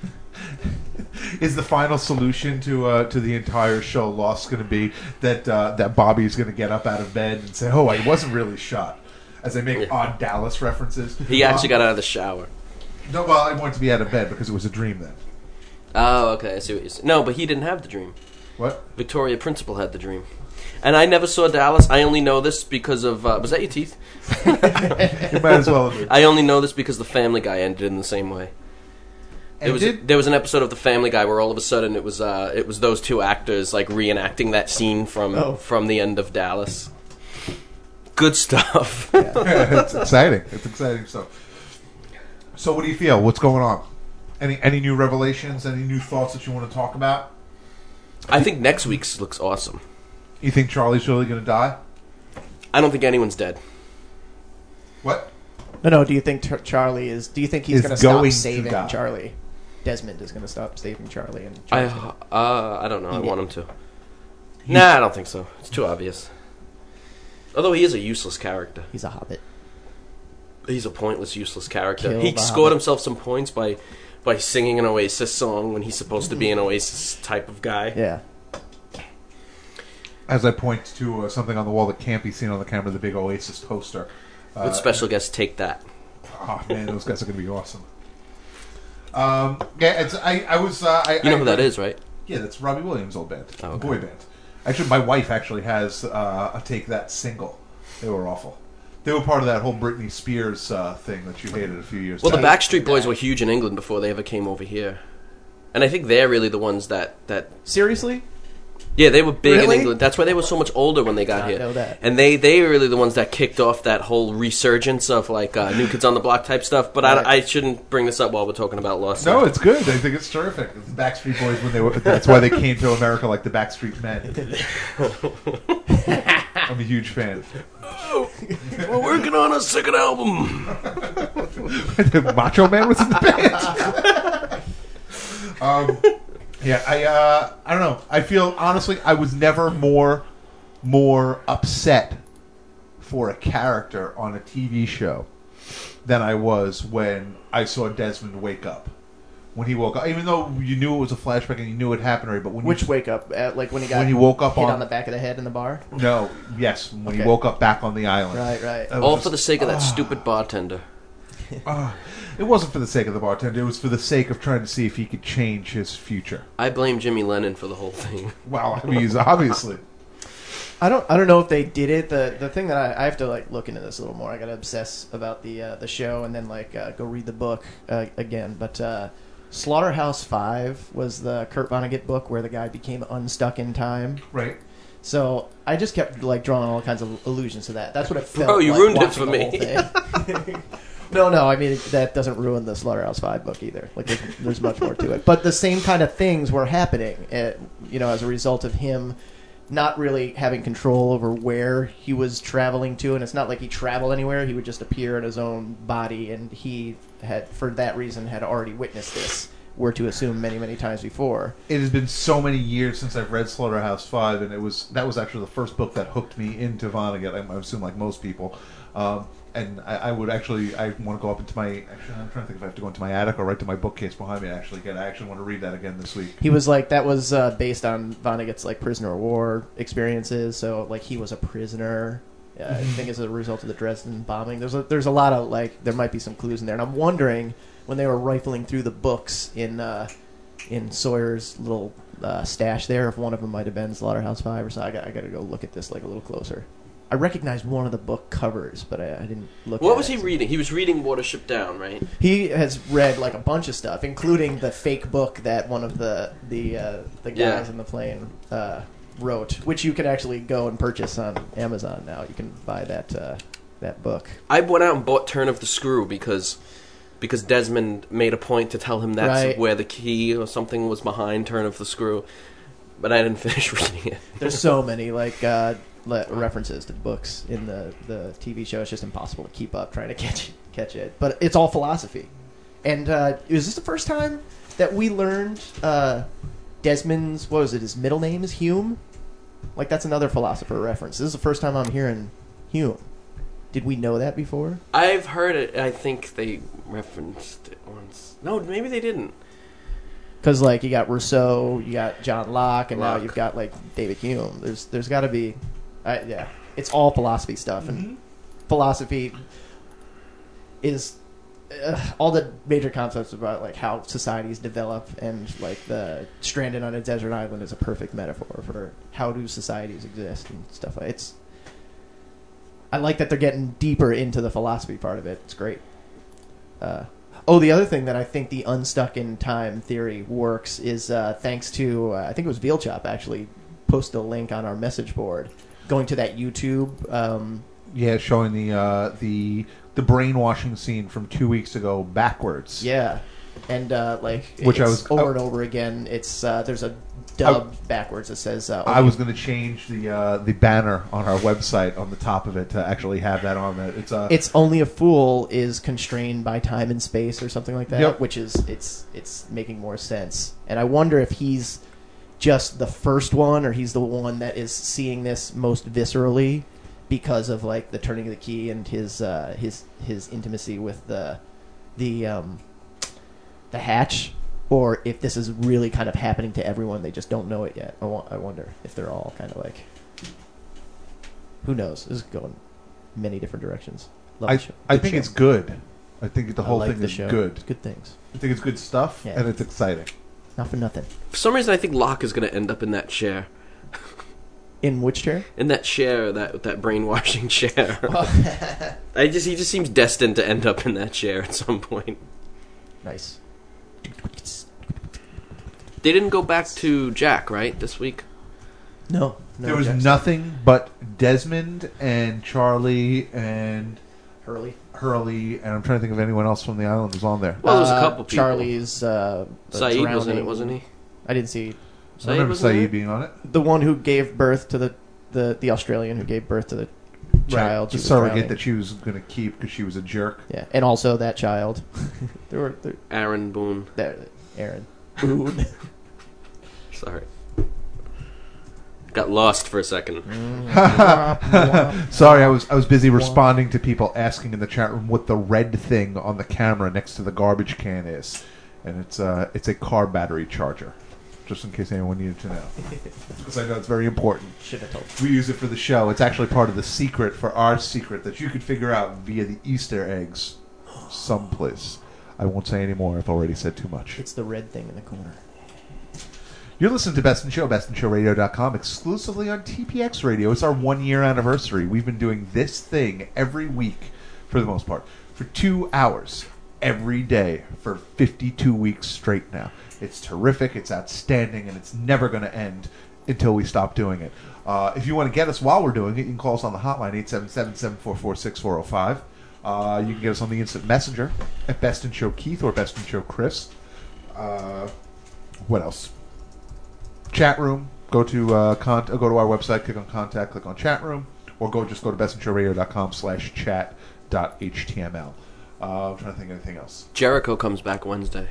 Is the final solution to uh, to the entire show Lost going to be that uh, that Bobby's going to get up out of bed and say, "Oh, I wasn't really shot," as they make Yeah. odd Dallas references? He actually Um, got out of the shower. No, well, I wanted to be out of bed because it was a dream then. Oh, okay, I see what you're saying. No, but he didn't have the dream. What? Victoria Principal had the dream. And I never saw Dallas. I only know this because of... Uh, was that your teeth? You might as well have been. I only know this because the Family Guy ended in the same way. There was, ended. there was an episode of The Family Guy where all of a sudden it was uh, it was those two actors like reenacting that scene from Oh. from the end of Dallas. Good stuff. It's exciting. It's exciting stuff. So, what do you feel? What's going on? Any any new revelations? Any new thoughts that you want to talk about? I think next week's looks awesome. You think Charlie's really going to die? I don't think anyone's dead. What? No, no. Do you think Ch- Charlie is? Do you think he's Is going to stop going to saving die. Charlie? Desmond is going to stop saving Charlie, and I Charlie's uh, I don't know. I Eat want it. him to. Nah, I don't think so. It's too obvious. Although he is a useless character. he's a hobbit. He's a pointless, useless character. Kill He the scored Hobbit. himself some points by by singing an Oasis song when he's supposed to be an Oasis type of guy. Yeah. As I point to uh, something on the wall that can't be seen on the camera, the big Oasis poster. Uh, With special guest Take That. Oh man, those guys are going to be awesome. Um, yeah, it's, I, I was. Uh, I, You know I, who that is, right? Yeah, that's Robbie Williams' old band, Oh, a okay. boy band. Actually, my wife actually has uh, a Take That single. They were awful. They were part of that whole Britney Spears uh, thing that you hated a few years Well, the back. Backstreet Boys were huge in England before they ever came over here. And I think they're really the ones that... that Seriously? yeah, they were big Really? in England. That's why they were so much older when they got Not here. know that. And they, they were really the ones that kicked off that whole resurgence of like uh, New Kids on the Block type stuff. But Right. I, I shouldn't bring this up while we're talking about Lost. No, it's good. I think it's terrific. It's the Backstreet Boys when they were. That's why they came to America like the Backstreet Men. I'm a huge fan. We're working on a second album. Macho Man was in the band. um, yeah, I uh, I don't know. I feel honestly, I was never more more upset for a character on a T V show than I was when I saw Desmond wake up. When he woke up, even though you knew it was a flashback and you knew it happened already, but when Which you, wake up? At, like when he got when he woke up hit on, on the back of the head in the bar? no, yes, when he Okay. woke up back on the island, Right, right. That was All just- for the sake of that ah. stupid bartender. Ah, it wasn't for the sake of the bartender. It was for the sake of trying to see if he could change his future. I blame Jimmy Lennon for the whole thing. Well, I mean, he's obviously. I don't. I don't know if they did it. The the thing that I, I have to like look into this a little more. I got to obsess about the uh, the show and then like uh, go read the book uh, again. But uh, Slaughterhouse Five was the Kurt Vonnegut book where the guy became unstuck in time. Right. So I just kept like drawing all kinds of allusions to that. That's what it felt. Bro, you like ruined it watching for the me. whole thing. No, no. I mean that doesn't ruin the Slaughterhouse Five book either. Like there's, there's much more to it. But the same kind of things were happening. uh you know, as a result of him not really having control over where he was traveling to, and it's not like he traveled anywhere. He would just appear in his own body, and he had, for that reason, had already witnessed this. Were to assume many, many times before. It has been so many years since I've read Slaughterhouse Five, and it was that was actually the first book that hooked me into Vonnegut. I, I assume, like most people, um, and I, I would actually I want to go up into my. Actually, I'm trying to think if I have to go into my attic or right to my bookcase behind me. And actually, get I actually want to read that again this week. He was like that was uh, based on Vonnegut's like prisoner of war experiences. So like he was a prisoner. Uh, I think as a result of the Dresden bombing. There's a, there's a lot of like there might be some clues in there, and I'm wondering when they were rifling through the books in uh, in Sawyer's little uh, stash there, if one of them might have been Slaughterhouse Five or so. I got I got to go look at this like a little closer. I recognized one of the book covers, but I, I didn't look. What at was it. he reading? He was reading Watership Down, right? He has read like a bunch of stuff, including the fake book that one of the the uh, the guys Yeah. in the plane uh, wrote, which you can actually go and purchase on Amazon now. You can buy that uh, that book. I went out and bought Turn of the Screw because because Desmond made a point to tell him that's Right. where the key or something was behind Turn of the Screw, but I didn't finish reading it. There's so many like uh, le- references to books in the, the T V show. It's just impossible to keep up trying to catch catch it. But it's all philosophy. And uh, is this the first time that we learned uh, Desmond's, what was it, his middle name is Hume? Like, that's another philosopher reference. This is the first time I'm hearing Hume. Did we know that before? I've heard it. I think they referenced it once. No, maybe they didn't. Because, like, you got Rousseau, you got John Locke, and now Locke. you've got, like, David Hume. There's there's got to be... I, yeah. It's all philosophy stuff. And philosophy is... Uh, all the major concepts about, like, how societies develop and, like, the stranded on a desert island is a perfect metaphor for how do societies exist and stuff like It's... I like that they're getting deeper into the philosophy part of it. It's great. Uh, Oh, the other thing that I think the unstuck in time theory works is uh, thanks to, uh, I think it was Veal Chop actually posted a link on our message board going to that YouTube. Um, yeah, showing the uh, the the brainwashing scene from two weeks ago backwards. Yeah, and uh, like which it's I was over I, and over again. It's uh, there's a dub I, backwards that says. Uh, I was going to change the uh, the banner on our website on the top of it to actually have that on there. It's uh, it's only a fool is constrained by time and space or something like that, yep. which is it's it's making more sense. And I wonder if he's just the first one or he's the one that is seeing this most viscerally because of like the turning of the key and his uh, his his intimacy with the the um, the hatch, or if this is really kind of happening to everyone, they just don't know it yet. I, wa- I wonder if they're all kind of like, who knows? This is going many different directions. Love I the show. I Good think show. it's good. I think the I whole like thing the is show. good. It's good things. I think it's good stuff, Yeah. and it's exciting. Not for nothing. For some reason, I think Locke is going to end up in that chair. In which chair? In that chair, that that brainwashing chair. I just he just seems destined to end up in that chair at some point. Nice. They didn't go back to Jack, right, this week? No. no there was Jackson. nothing but Desmond and Charlie and Hurley. Hurley, and I'm trying to think of anyone else from the island who's on there. Well, there was a Uh, couple people. Charlie's uh, Saeed was in drowning- it, wasn't he? I didn't see I remember was in Saeed it? being on it. the one who gave birth to the the, the Australian who gave birth to the child. Right. She The was surrogate drowning. that she was going to keep because she was a jerk. Yeah, and also that child. there were there, Aaron Boone. there, Aaron. Boone. Sorry. Got lost for a second. Sorry, I was I was busy responding to people asking in the chat room what the red thing on the camera next to the garbage can is, and it's uh it's a car battery charger. Just in case anyone needed to know, because I know it's very important. Should have told. We use it for the show. It's actually part of the secret for our secret that you could figure out via the Easter eggs someplace. I won't say any more. I've already said too much. It's the red thing in the corner. You're listening to Best in Show, best in show radio dot com, exclusively on T P X Radio. It's our one-year anniversary. We've been doing this thing every week, for the most part, for two hours every day for fifty-two weeks straight now. It's terrific, it's outstanding, and it's never going to end until we stop doing it. Uh, if you want to get us while we're doing it, you can call us on the hotline, eight seven seven, seven four four, six four zero five. Uh, you can get us on the instant messenger at Best in Show Keith or Best in Show Chris. Uh, what else? Chat room. Go to uh, con- go to our website, click on contact, click on chat room, or go just go to best in show radio dot com slash chat dot h t m l. Uh, I'm trying to think of anything else. Jericho comes back Wednesday.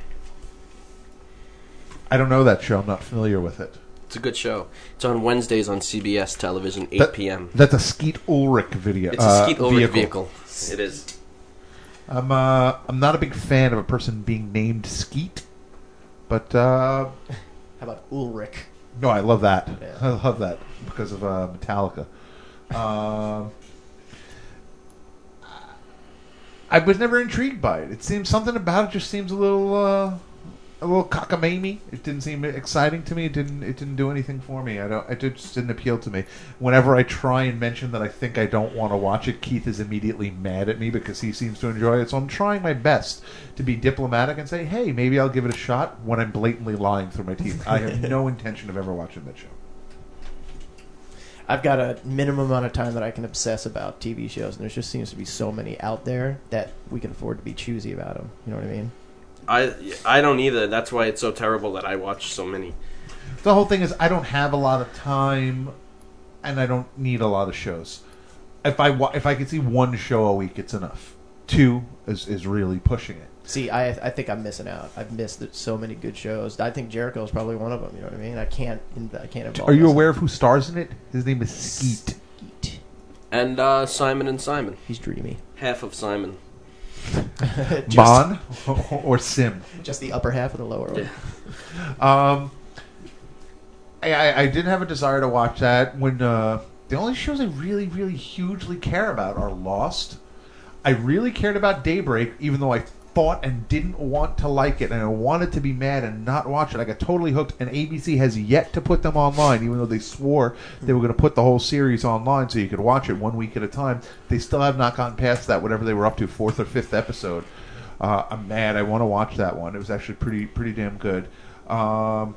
I don't know that show. I'm not familiar with it. It's a good show. It's on Wednesdays on C B S television, eight That- p.m. That's a Skeet Ulrich video. It's a uh, Skeet Ulrich vehicle. vehicle. It is. I'm uh, I'm not a big fan of a person being named Skeet, but uh, How about Ulrich? no, I love that. Yeah. I love that because of uh, Metallica. Um, I was never intrigued by it. It seems something about it just seems a little uh, a little cockamamie. It didn't seem exciting to me. It didn't it didn't do anything for me. I don't. It just didn't appeal to me. Whenever I try and mention that I think I don't want to watch it, Keith is immediately mad at me because he seems to enjoy it. So I'm trying my best to be diplomatic and say, hey, maybe I'll give it a shot when I'm blatantly lying through my teeth. I have no intention of ever watching that show. I've got a minimum amount of time that I can obsess about T V shows, and there just seems to be so many out there that we can afford to be choosy about them. You know what I mean? I I don't either. That's why it's so terrible that I watch so many. The whole thing is I don't have a lot of time, and I don't need a lot of shows. If I wa- if I can see one show a week, it's enough. Two is is really pushing it. See, I I think I'm missing out. I've missed so many good shows. I think Jericho is probably one of them. You know what I mean? I can't I can't involve. Are you myself. aware of who stars in it? His name is Skeet. Skeet. And uh, Simon and Simon. He's dreamy. Half of Simon. just, Bon or Sim. Just the upper half of the lower one. Yeah. Um, I, I I did have a desire to watch that when uh, the only shows I really really hugely care about are Lost. I really cared about Daybreak, even though I fought and didn't want to like it, and I wanted to be mad and not watch it. I got totally hooked, and A B C has yet to put them online, even though they swore they were going to put the whole series online so you could watch it one week at a time. They still have not gotten past that, whatever they were up to, fourth or fifth episode. Uh, I'm mad. I want to watch that one. It was actually pretty pretty damn good. Um,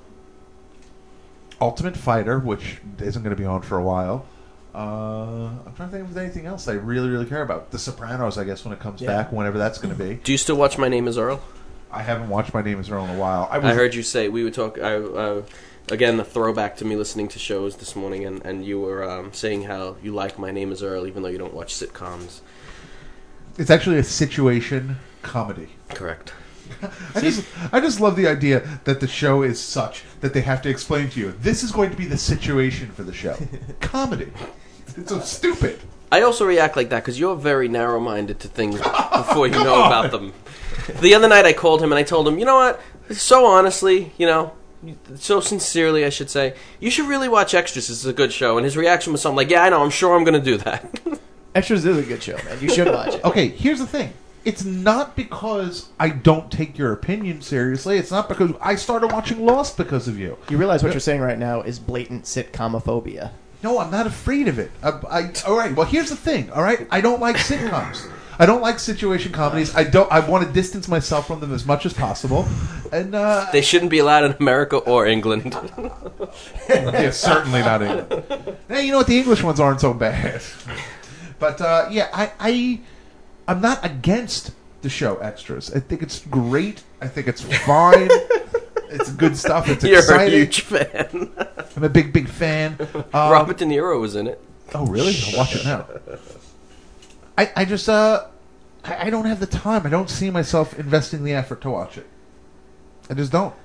Ultimate Fighter, which isn't going to be on for a while. Uh, I'm trying to think if there's anything else I really, really care about. The Sopranos, I guess, when it comes Yeah. back, whenever that's going to be. Do you still watch My Name Is Earl? I haven't watched My Name Is Earl in a while. I, was, I heard you say we would talk. I, uh, again, the throwback to me listening to shows this morning, and, and you were um, saying how you like My Name Is Earl, even though you don't watch sitcoms. It's actually a situation comedy. Correct. I just, I just love the idea that the show is such that they have to explain to you, this is going to be the situation for the show. Comedy. It's so stupid. I also react like that because you're very narrow-minded to things before you know about them. The other night I called him and I told him, you know what, so honestly, you know, so sincerely I should say, you should really watch Extras. It's a good show. And his reaction was something like, yeah, I know, I'm sure I'm going to do that. Extras is a good show, man. You should watch it. Okay, here's the thing. It's not because I don't take your opinion seriously. It's not because I started watching Lost because of you. You realize what you're saying right now is blatant sitcomophobia. No, I'm not afraid of it. I, I, all right, well, here's the thing, all right? I don't like sitcoms. I don't like situation comedies. I don't. I want to distance myself from them as much as possible. And uh, They shouldn't be allowed in America or England. yeah, certainly not England. Hey, you know what? The English ones aren't so bad. But uh, yeah, I, I, I'm not against the show Extras. I think it's great. I think it's fine. It's good stuff. It's You're exciting. a huge fan. I'm a big, big fan. Um, Robert De Niro was in it. Oh, really? I'll watch it now. I, I just, uh, I, I don't have the time. I don't see myself investing the effort to watch it. I just don't.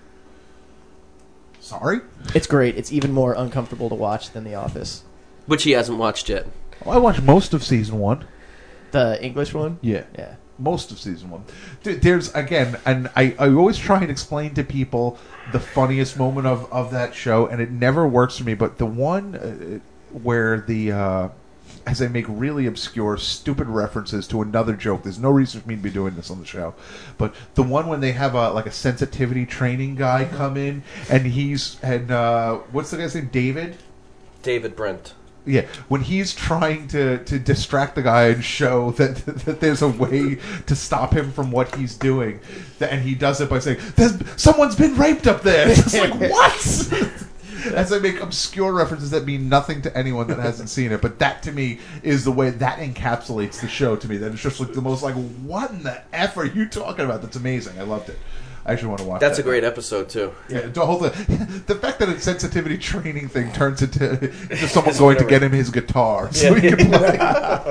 Sorry? It's great. It's even more uncomfortable to watch than The Office. Which he hasn't watched yet. Well, I watched most of season one. The English one? Yeah. Yeah. Most of season one. Dude, there's, again, and I, I always try and explain to people the funniest moment of, of that show, and it never works for me, but the one uh, where the, uh, as I make really obscure, stupid references to another joke, there's no reason for me to be doing this on the show, but the one when they have a, like a sensitivity training guy come in, and he's, and, uh, what's the guy's name, David? David Brent. Yeah, when he's trying to, to distract the guy and show that that there's a way to stop him from what he's doing, and he does it by saying, "There's someone's been raped up there." It's just like, what? As I make obscure references that mean nothing to anyone that hasn't seen it, but that to me is the way that encapsulates the show to me. That it's just like the most like, what in the F are you talking about? That's amazing. I loved it. I actually want to watch. That's that a great now. episode too. Yeah, the whole thing, the fact that a sensitivity training thing turns into, into someone going to get him his guitar so he can play.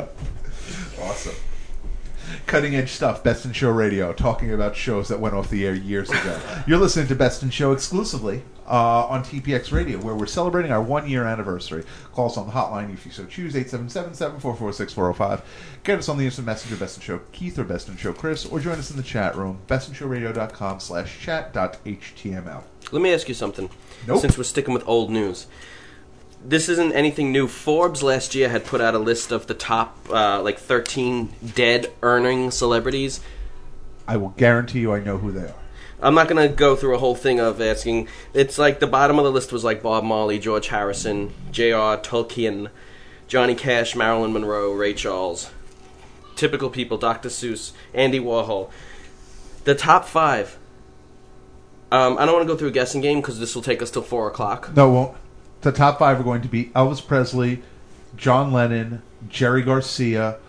Awesome. Cutting edge stuff, Best in Show Radio, talking about shows that went off the air years ago. You're listening to Best in Show exclusively uh, on T P X Radio, where we're celebrating our one year anniversary. Call us on the hotline if you so choose, eight seven seven, seven four four, six four zero five. Get us on the instant messenger, Best in Show Keith or Best in Show Chris, or join us in the chat room, bestinshowradio.com slash chat.html. Let me ask you something. Nope. Since we're sticking with old news. This isn't anything new. Forbes last year had put out a list of the top, uh, like, thirteen dead earning celebrities. I will guarantee you I know who they are. I'm not going to go through a whole thing of asking. It's like the bottom of the list was like Bob Marley, George Harrison, J R Tolkien, Johnny Cash, Marilyn Monroe, Ray Charles. Typical people, Doctor Seuss, Andy Warhol. The top five. Um, I don't want to go through a guessing game because this will take us till four o'clock. No, it won't. The top five are going to be Elvis Presley, John Lennon, Jerry Garcia.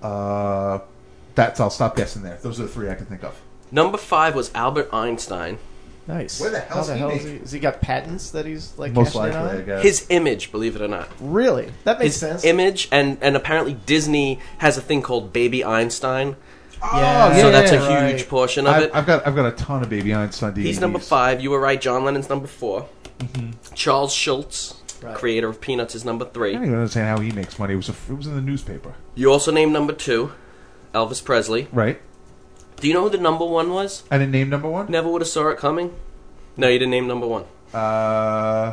Uh, that's. I'll stop guessing there. Those are the three I can think of. Number five was Albert Einstein. Nice. Where the How hell's the he hell is make- he? Has he got patents that he's like Most cashing in likely, on? I guess. His image, believe it or not. Really? That makes His sense. image, and, and apparently Disney has a thing called Baby Einstein. Yeah, yeah, so that's a right. huge portion of I've, it. I've got. I've got a ton of Baby Einstein D V Ds. He's number five. You were right. John Lennon's number four. Mm-hmm. Charles Schultz, Right. creator of Peanuts, is number I three. don't even understand how he makes money. It was. A, it was in the newspaper, You also named number two, Elvis Presley. right? Do you know who the number one was? I didn't name number one. Never would have saw it coming. No, you didn't name number one. Uh,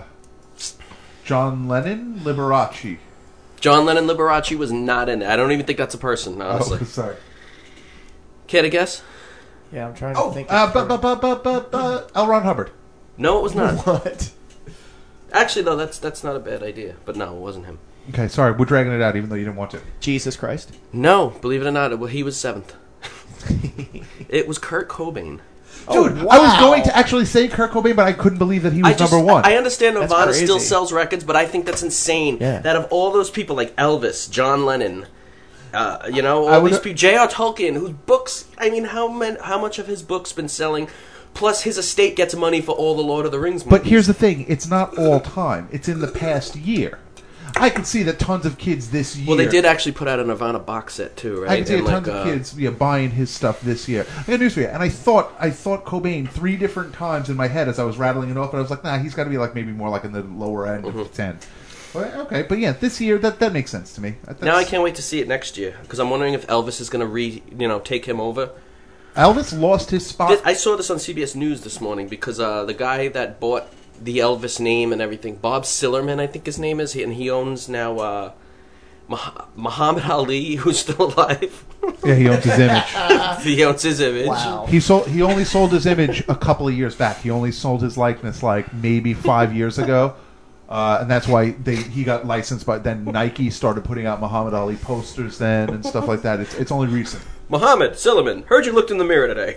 John Lennon, Liberace. John Lennon Liberace was not in it. I don't even think that's a person, honestly. Oh, sorry. Care to guess? Yeah, I'm trying to Oh, think. uh, of but, but, but, but, but, but, L. Ron Hubbard. No, it was not. what? Actually, though, that's that's not a bad idea. But no, it wasn't him. Okay, sorry, we're dragging it out, even though you didn't want to. Jesus Christ. No, believe it or not, it, well, he was seventh. It was Kurt Cobain. Dude, Oh, I was wow. going to actually say Kurt Cobain, but I couldn't believe that he was I just, number one. I understand That's Nirvana crazy. still sells records, but I think that's insane. Yeah. That of all those people, like Elvis, John Lennon, uh, you know, I all would- these people, J R. Tolkien, whose books, I mean, how man, how much of his books been selling? Plus, his estate gets money for all the Lord of the Rings movies. But here's the thing: it's not all time. It's in the past year. I can see that tons of kids this year. Well, they did actually put out a Nirvana box set too, right? I can see And, tons like, of uh, kids yeah, buying his stuff this year. I got news for you. And I thought I thought Cobain three different times in my head as I was rattling it off, and I was like, nah, he's got to be like maybe more like in the lower end Mm-hmm. of the ten. Well, okay, but yeah, this year that that makes sense to me. That's, Now I can't wait to see it next year because I'm wondering if Elvis is going to re, you know, take him over. Elvis lost his spot. This, I saw this on C B S News this morning because uh, the guy that bought the Elvis name and everything, Bob Sillerman, I think his name is, and he owns now uh, Mah- Muhammad Ali, who's still alive. Yeah, he owns his image. He owns his image. Wow. He sold. He only sold his image a couple of years back. He only sold his likeness like maybe five years ago, uh, and that's why they he got licensed. But then Nike started putting out Muhammad Ali posters then and stuff like that. It's it's only recent. Muhammad Sillerman, heard you looked in the mirror today.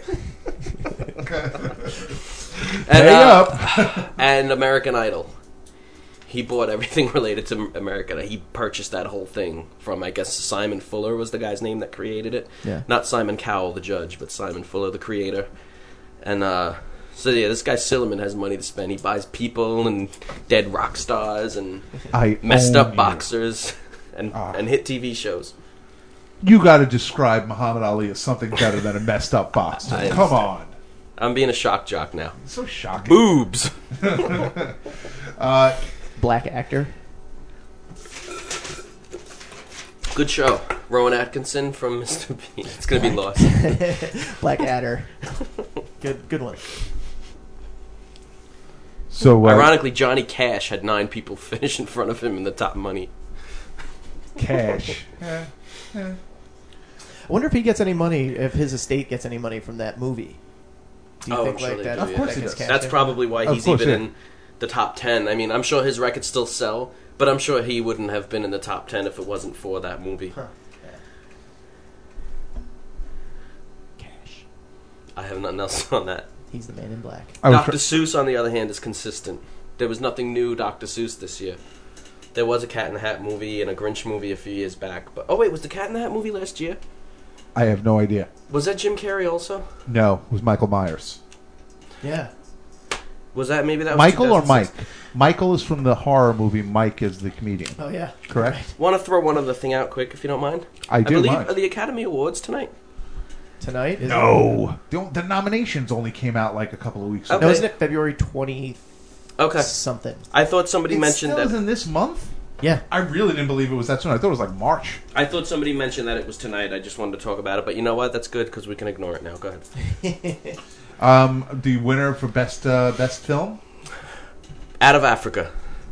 and, Pay uh, up. and American Idol. He bought everything related to American Idol. He purchased that whole thing from, I guess, Simon Fuller was the guy's name that created it. Yeah. Not Simon Cowell, the judge, but Simon Fuller, the creator. And, uh, so yeah, this guy Sillerman has money to spend. He buys people and dead rock stars and I messed own up you. boxers and, Ah. and hit T V shows. You got to describe Muhammad Ali as something better than a messed up boxer. I Come understand. on. I'm being a shock jock now. It's so shocking. Boobs! Uh, Black actor. Good show. Rowan Atkinson from Mister Bean. It's going to be lost. Black Adder. Good, good one. so uh, Ironically, Johnny Cash had nine people finish in front of him in the top money. Cash. I wonder if he gets any money, if his estate gets any money from that movie. Do you Oh, think I'm sure like they that? do, Of course that he gets does. cashed That's in? probably why Of he's course, even yeah. in the top ten. I mean, I'm sure his records still sell, but I'm sure he wouldn't have been in the top ten if it wasn't for that movie. Huh. Cash. I have nothing else on that. He's the man in black. I was Doctor tr- Seuss, on the other hand, is consistent. There was nothing new Doctor Seuss this year. There was a Cat in the Hat movie and a Grinch movie a few years back. But oh wait, was the Cat in the Hat movie last year? I have no idea. Was that Jim Carrey also? No, it was Michael Myers. Yeah. Was that maybe that was Michael or two thousand Mike? six? Michael is from the horror movie. Mike is the comedian. Oh yeah. Correct? Want to throw one other thing out quick, if you don't mind? I do. believe mind. are the Academy Awards tonight. Tonight is No. The, the nominations only came out like a couple of weeks Okay. ago. No, isn't it February twentieth Okay. something? I thought somebody It mentioned still that. is in this month? Yeah. I really didn't believe it was that soon. I thought it was like March. I thought somebody mentioned that it was tonight. I just wanted to talk about it, but you know what? That's good because we can ignore it now. Go ahead. Um, the winner for best uh, best film? Out of Africa,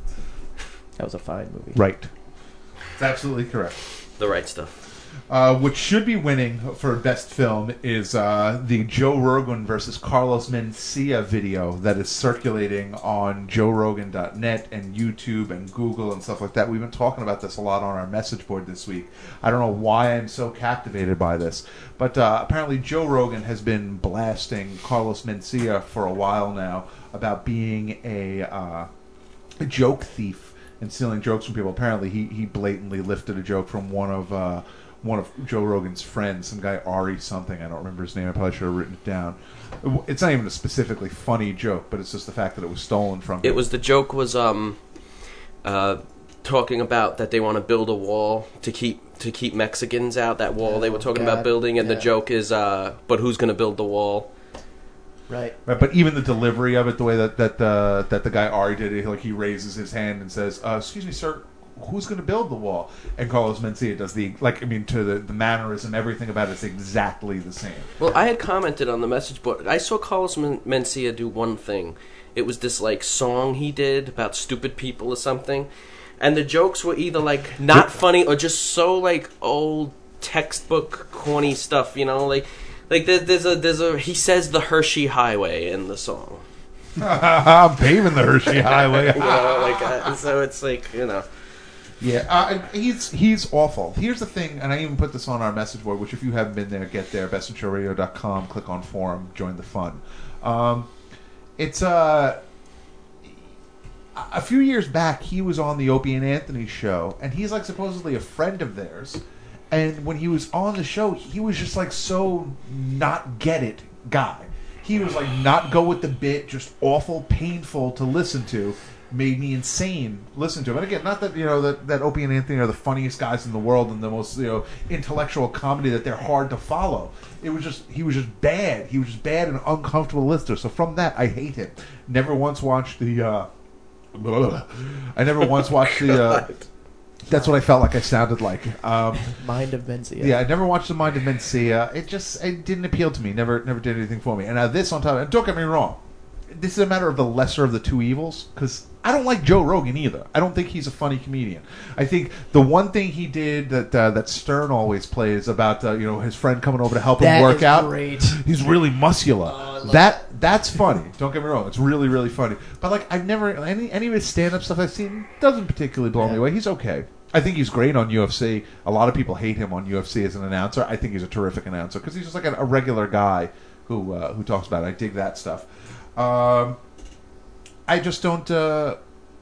That was a fine movie. Right. That's absolutely correct. the right stuff. Uh, what should be winning for best film is uh, the Joe Rogan versus Carlos Mencia video that is circulating on Joe Rogan dot net and YouTube and Google and stuff like that. We've been talking about this a lot on our message board this week. I don't know why I'm so captivated by this, but uh, apparently Joe Rogan has been blasting Carlos Mencia for a while now about being a, uh, a joke thief and stealing jokes from people. Apparently he, he blatantly lifted a joke from one of... Uh, one of Joe Rogan's friends, some guy Ari something, I don't remember his name, I probably should have written it down. It's not even a specifically funny joke, but it's just the fact that it was stolen from him. It was the joke was um, uh, talking about that they want to build a wall to keep to keep Mexicans out. That wall they were talking God, about building, and yeah. the joke is, uh, but who's going to build the wall? Right. Right, but even the delivery of it, the way that that uh, that the guy Ari did it, like he raises his hand and says, uh, "Excuse me, sir, who's going to build the wall?" And Carlos Mencia does the like. I mean, to the, the mannerism, everything about it's exactly the same. Well, I had commented on the message board. I saw Carlos Men- Mencia do one thing. It was this like song he did about stupid people or something, and the jokes were either like not funny or just so like old textbook corny stuff. You know, like like there, there's a there's a he says the Hershey Highway in the song. I'm paving the Hershey Highway. You know, like uh, so it's like you know. Yeah, uh, he's he's awful. Here's the thing, and I even put this on our message board, which if you haven't been there, get there, best in show radio dot com, click on forum, join the fun. Um, it's uh, a few years back, he was on the Opie and Anthony show, and he's like supposedly a friend of theirs. And when he was on the show, he was just like so not get it guy. He was like not go with the bit, just awful, painful to listen to. Made me insane listen to him. And again, not that you know that, that Opie and Anthony are the funniest guys in the world and the most you know intellectual comedy that they're hard to follow. It was just he was just bad. He was just bad and uncomfortable listener. So from that, I hate him. Never once watched the. Uh, I never once watched the. Uh, that's what I felt like I sounded like. Um, Mind of Mencia. Yeah, I never watched the Mind of Mencia. It just it didn't appeal to me. Never never did anything for me. And now this on top. And don't get me wrong. This is a matter of the lesser of the two evils because I don't like Joe Rogan either. I don't think he's a funny comedian. I think the one thing he did that uh, that Stern always plays about uh, you know his friend coming over to help him That work is out. great. He's really muscular. Oh, I love that that's funny. Don't get me wrong. It's really really funny. But like I've never any any of his stand up stuff I've seen doesn't particularly blow Yeah. me away. He's okay. I think he's great on U F C. A lot of people hate him on U F C as an announcer. I think he's a terrific announcer because he's just like a, a regular guy who uh, who talks about it. I dig that stuff. Um, I just don't. Uh,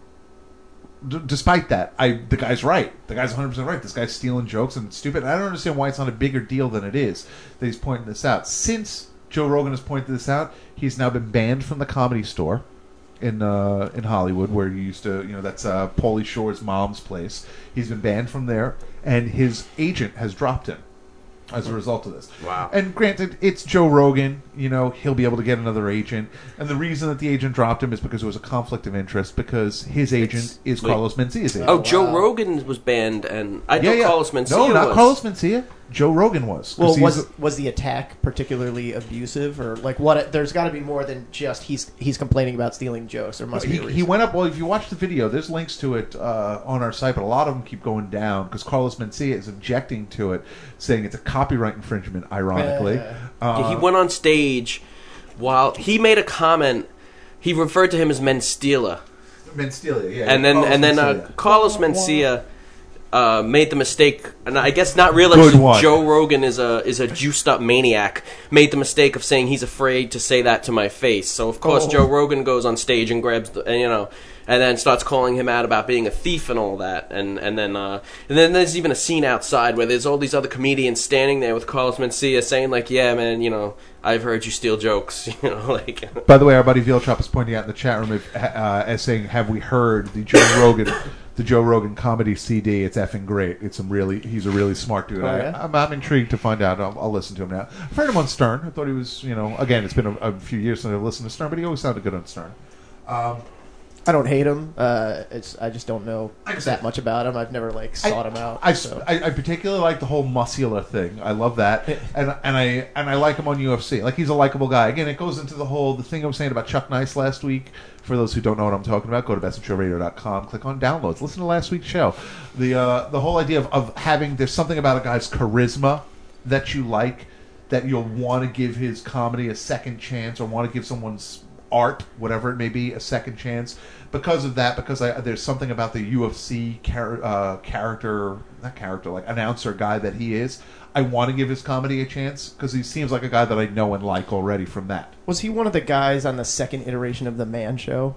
d- despite that, I the guy's right. The guy's one hundred percent right. This guy's stealing jokes and it's stupid. And I don't understand why it's not a bigger deal than it is that he's pointing this out. Since Joe Rogan has pointed this out, he's now been banned from the Comedy Store in uh, in Hollywood, where he used to, you know, that's uh, Pauly Shore's mom's place. He's been banned from there, and his agent has dropped him as a result of this. Wow. And granted, it's Joe Rogan. You know, he'll be able to get another agent. And the reason that the agent dropped him is because it was a conflict of interest, because his agent It's- is wait. Carlos Mencia's agent. Oh, Joe Rogan was banned, and I yeah, thought yeah. Carlos Mencia No, not was. Carlos Mencia. Joe Rogan was. 'Cause Well, he's- was was the attack particularly abusive, or like what? There's got to be more than just he's he's complaining about stealing jokes. There must be He, a reason. he went up. Well, if you watch the video, there's links to it uh, on our site, but a lot of them keep going down because Carlos Mencia is objecting to it, saying it's a copyright infringement. Ironically, Uh, uh, Yeah, he went on stage while he made a comment. He referred to him as Menstila, Mencia, yeah, and then Carlos and then uh, Mencia. Carlos Mencia uh, made the mistake, and I guess not Good realizing one. Joe Rogan is a is a juiced up maniac. Made the mistake of saying he's afraid to say that to my face. So of course Oh. Joe Rogan goes on stage and grabs the, and, you know. And then starts calling him out about being a thief and all that, and and then uh, and then there's even a scene outside where there's all these other comedians standing there with Carlos Mencia saying like, "Yeah, man, you know, I've heard you steal jokes," you know, like. By the way, our buddy Vielchop is pointing out in the chat room if, uh, as saying, "Have we heard the Joe Rogan, the Joe Rogan comedy C D? It's effing great. It's some really, he's a really smart dude. Oh, I, yeah? I'm, I'm intrigued to find out. I'll, I'll listen to him now. I've heard him on Stern. I thought he was, you know, again, it's been a, a few years since I've listened to Stern, but he always sounded good on Stern. Um, I don't hate him. Uh, it's I just don't know Like I said, that much about him. I've never like sought him out. I, so. I, I particularly like the whole muscular thing. I love that, and and I and I like him on U F C. Like, he's a likable guy. Again, it goes into the whole the thing I was saying about Chuck Nice last week. For those who don't know what I'm talking about, go to best in show radio dot com, click on downloads, listen to last week's show. The uh, the whole idea of, of having there's something about a guy's charisma that you like, that you'll want to give his comedy a second chance, or want to give someone's art, whatever it may be, a second chance. Because of that, because I, there's something about the U F C char- uh, character, not character, like announcer guy that he is. I want to give his comedy a chance because he seems like a guy that I know and like already from that. Was he one of the guys on the second iteration of the Man Show?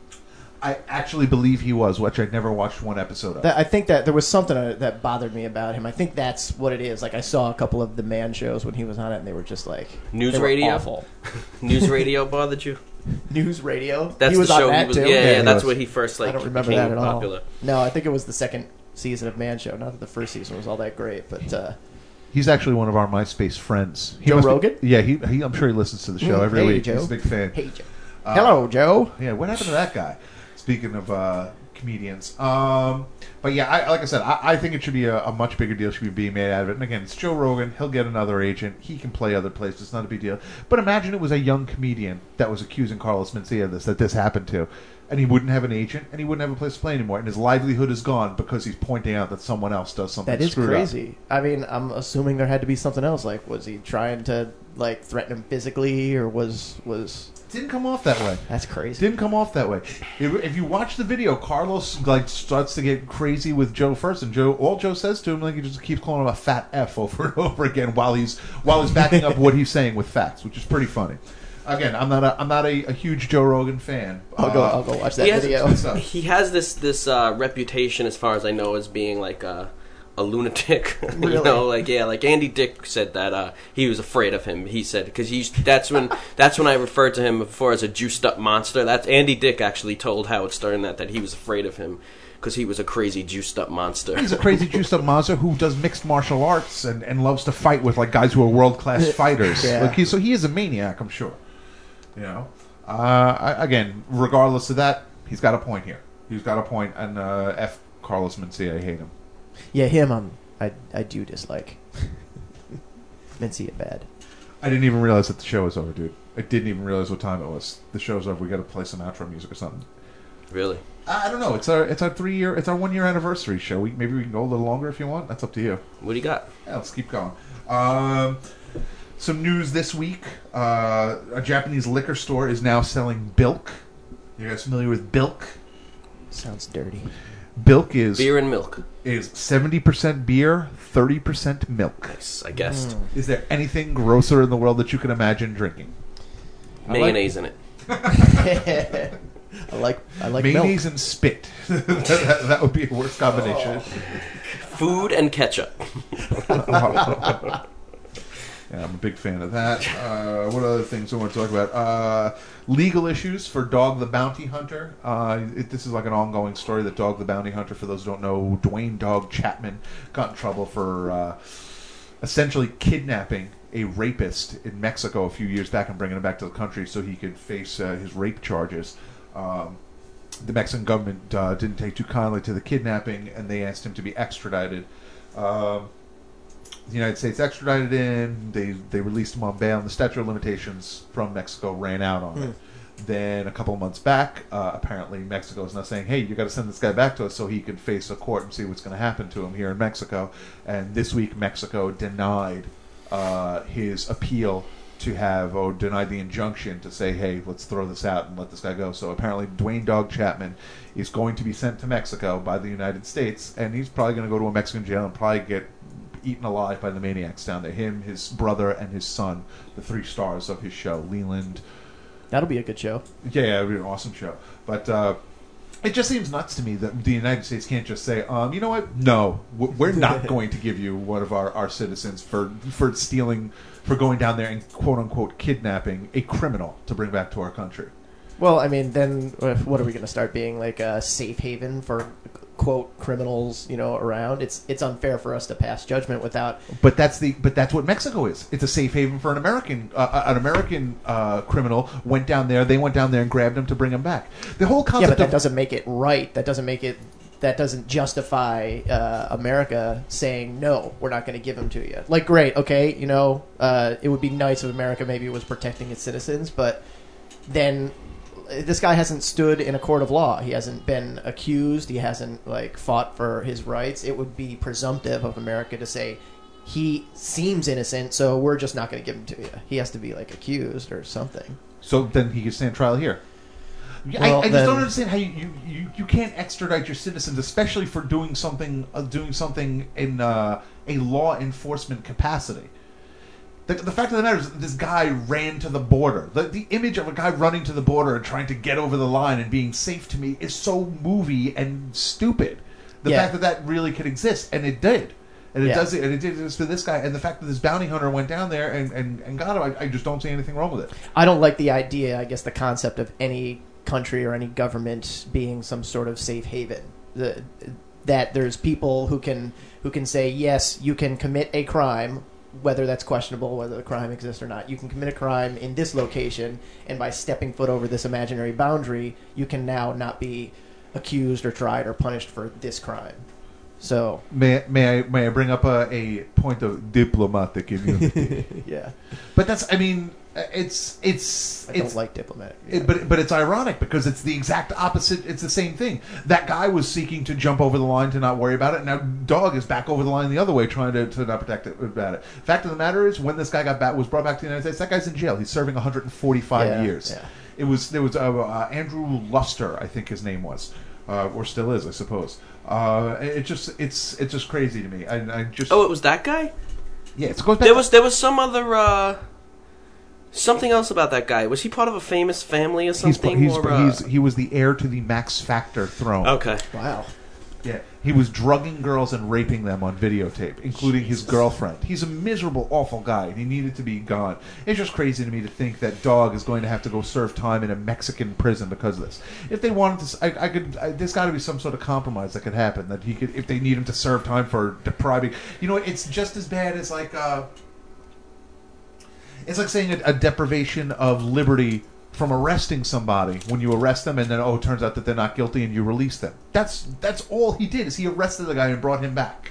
I actually believe he was, which I never watched one episode of. That, I think that there was something uh, that bothered me about him. I think that's what it is. Like, I saw a couple of the Man shows when he was on it, and they were just like News they were radio? awful. News radio bothered you? News radio. That's he was the on show. that he was, too. yeah, yeah, he that's was. where he first like I don't remember became that at popular. all. No, I think it was the second season of Man Show. Not that the first season was all that great, but uh, He's actually one of our MySpace friends. He Joe must be- Rogan? yeah, he, he. I'm sure he listens to the show Mm, every hey, week. Joe. He's a big fan. hey, Joe. Uh, Hello, Joe. Yeah, what happened to that guy? Speaking of uh, comedians, um, but yeah, I, like I said, I, I think it should be a, a much bigger deal. Should be being made out of it. And again, it's Joe Rogan. He'll get another agent. He can play other places. It's not a big deal. But imagine it was a young comedian that was accusing Carlos Mencia of this, that this happened to, and he wouldn't have an agent, and he wouldn't have a place to play anymore, and his livelihood is gone because he's pointing out that someone else does something. That is screwed up. crazy. I mean, I'm assuming there had to be something else. Like, was he trying to like threaten him physically, or was was Didn't come off that way. that's crazy? Didn't come off that way. If, if you watch the video, Carlos Carlos like starts to get crazy with Joe first, and Joe, all Joe says to him, like he just keeps calling him a fat F over and over again while he's while he's backing up what he's saying with facts, which is pretty funny. Again, I'm not a I'm not a, a huge Joe Rogan fan. I'll go Uh, I'll go watch that He has- video. He has this this uh, reputation, as far as I know, as being like a, a lunatic. you Really? know, like yeah, like Andy Dick said that uh, he was afraid of him. He said because he's that's when that's when I referred to him before as a juiced up monster. That's Andy Dick actually told Howard Stern that that he was afraid of him because he was a crazy juiced up monster. He's a crazy juiced up monster who does mixed martial arts and, and loves to fight with like guys who are world class fighters. Yeah. Like he, so he is a maniac, I'm sure. You know, uh, I, again, regardless of that, he's got a point here. He's got a point, and uh, F. Carlos Mencia, I hate him. Yeah, him. Um, I I do dislike. Mencia bad. I didn't even realize that the show was over, dude. I didn't even realize what time it was. The show's over. We got to play some outro music or something. Really? I don't know. It's our it's our three year it's our one year anniversary show. We, maybe we can go a little longer if you want. That's up to you. What do you got? Yeah, let's keep going. Um, some news this week. Uh, a Japanese liquor store is now selling Bilk. You guys familiar with Bilk? Sounds dirty. Bilk is Beer and milk. is seventy percent beer, thirty percent milk. Nice, I guessed. Is there anything grosser in the world that you can imagine drinking? Mayonnaise in it. I like I like Mayonnaise milk. and spit. that, that, that would be a worse combination. Food and ketchup. Yeah, I'm a big fan of that. Uh, what other things I want to talk about? Uh, legal issues for Dog the Bounty Hunter. Uh, it, this is like an ongoing story that Dog the Bounty Hunter, for those who don't know, Dwayne Dog Chapman got in trouble for uh, essentially kidnapping a rapist in Mexico a few years back and bringing him back to the country so he could face uh, his rape charges. Um, the Mexican government uh, didn't take too kindly to the kidnapping, and they asked him to be extradited. Um, the United States extradited him. They they released him on bail, and the statute of limitations from Mexico ran out on it. Then a couple of months back, uh, apparently Mexico is now saying, hey, you got to send this guy back to us so he can face a court and see what's going to happen to him here in Mexico. And this week, Mexico denied uh, his appeal to have, or denied the injunction to say, hey, let's throw this out and let this guy go. So apparently Dwayne Dog Chapman is going to be sent to Mexico by the United States, and he's probably going to go to a Mexican jail and probably get eaten alive by the maniacs down there. Him, his brother, and his son, the three stars of his show. Leland. That'll be a good show. Yeah, yeah, it'll be an awesome show. But uh, it just seems nuts to me that the United States can't just say, um, you know what? No, w- we're not going to give you one of our, our citizens for for stealing, for going down there and quote-unquote kidnapping a criminal to bring back to our country. Well, I mean, then uh, what are we going to start being, like a safe haven for quote criminals, you know, around? It's it's unfair for us to pass judgment without. But that's the but that's what Mexico is. It's a safe haven for an American uh, an American uh, criminal went down there. They went down there and grabbed him to bring him back. The whole Yeah, concept but that of doesn't make it right. That doesn't make it. That doesn't justify uh, America saying no. We're not going to give him to you. Like, great, okay, you know, uh, it would be nice if America maybe was protecting its citizens, but then this guy hasn't stood in a court of law. He hasn't been accused. He hasn't like fought for his rights. It would be presumptive of America to say he seems innocent, so we're just not going to give him to you. He has to be like accused or something. So then he can stand trial here. Well, I, I just then- don't understand how you, you, you, you can't extradite your citizens, especially for doing something uh, doing something in uh, a law enforcement capacity. The, the fact of the matter is, this guy ran to the border. The, the image of a guy running to the border and trying to get over the line and being safe to me is so movie and stupid. The Yeah. fact that that really could exist, and it did. And it Yeah. does it, and it did this for this guy. And the fact that this bounty hunter went down there and, and, and got him, I, I just don't see anything wrong with it. I don't like the idea, I guess, the concept of any country or any government being some sort of safe haven. The, that there's people who can who can say, yes, you can commit a crime, whether that's questionable, whether the crime exists or not. You can commit a crime in this location, and by stepping foot over this imaginary boundary, you can now not be accused or tried or punished for this crime. So May may I may I bring up a, a point of diplomatic immunity? yeah, But that's I mean it's it's I it's don't like diplomatic. it, but but it's ironic because it's the exact opposite. It's the same thing. That guy was seeking to jump over the line to not worry about it. Now Dog is back over the line the other way, trying to, to not protect it about it. Fact of the matter is, when this guy got back was brought back to the United States, that guy's in jail. He's serving one hundred forty-five Yeah, years. yeah. It was there was uh, uh, Andrew Luster, I think his name was. uh, or still is, I suppose. Uh, it just it's it's just crazy to me. I, I just Oh, it was that guy? yeah, it goes back. There was there was some other uh, something else about that guy. Was he part of a famous family or he's, something? he's, or, uh... he's he was the heir to the Max Factor throne. Okay. Wow. Yeah, he was drugging girls and raping them on videotape, including his girlfriend. He's a miserable, awful guy, and he needed to be gone. It's just crazy to me to think that Dog is going to have to go serve time in a Mexican prison because of this. If they wanted to, I, I could. I, there's got to be some sort of compromise that could happen. That he could, if they need him to serve time for depriving. You know, it's just as bad as like. Uh, it's like saying a, a deprivation of liberty from arresting somebody when you arrest them and then oh it turns out that they're not guilty and you release them. That's that's all he did is he arrested the guy and brought him back.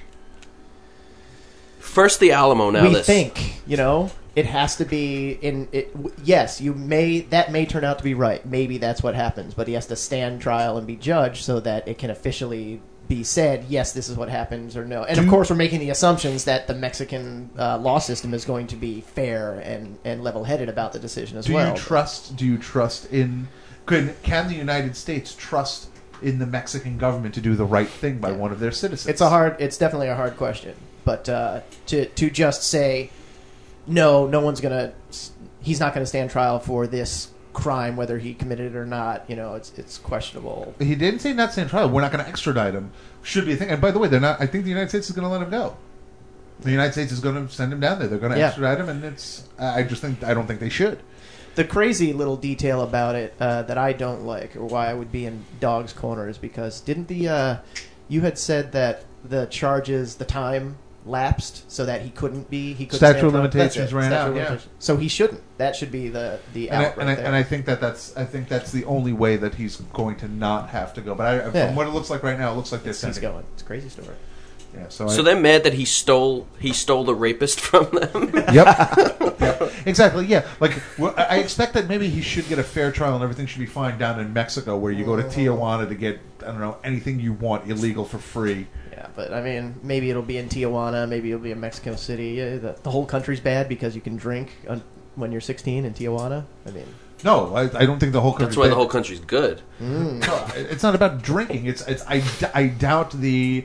First the Alamo, now we this. think, you know, it has to be in it. w- Yes, you may that may turn out to be right. Maybe that's what happens, but he has to stand trial and be judged so that it can officially be said, yes, this is what happens, or no. And of Do- course, we're making the assumptions that the Mexican uh, law system is going to be fair and, and level-headed about the decision as Do well. you trust? Do you trust in? Can can the United States trust in the Mexican government to do the right thing by one of their citizens? It's a hard. It's definitely a hard question. But uh, to to just say, no, no one's gonna. He's not going to stand trial for this crime, whether he committed it or not. You know, it's it's questionable. He didn't say not stand trial. We're not going to extradite him. Should be a thing. And by the way, they're not. I think the United States is going to let him go. The United States is going to send him down there. They're going to Yeah. extradite him, and it's. I just think I don't think they should. The crazy little detail about it uh, that I don't like, or why I would be in Dog's corner, is because didn't the uh, you had said that the charges, the time lapsed, so that he couldn't be he couldn't Statute stand of trial? limitations That's it. ran Statute out, of yeah. limitations. So he shouldn't. That should be the the And I, out right and, I, there. and I think that that's I think that's the only way that he's going to not have to go. But I, Yeah. from what it looks like right now, it looks like they're He's sending. going. It's a crazy story. Yeah, so So I, they're mad that he stole he stole the rapist from them. Yep. Yep. Exactly. Yeah. Like well, I I expect that maybe he should get a fair trial and everything should be fine down in Mexico, where you go to Tijuana to get I don't know anything you want illegal for free. Yeah, but I mean, maybe it'll be in Tijuana, maybe it'll be in Mexico City. Yeah, the, the whole country's bad because you can drink on, when you're sixteen in Tijuana. I mean, No, I, I don't think the whole country. That's why the whole country's good. mm. No, it's not about drinking. It's it's I, d- I doubt the.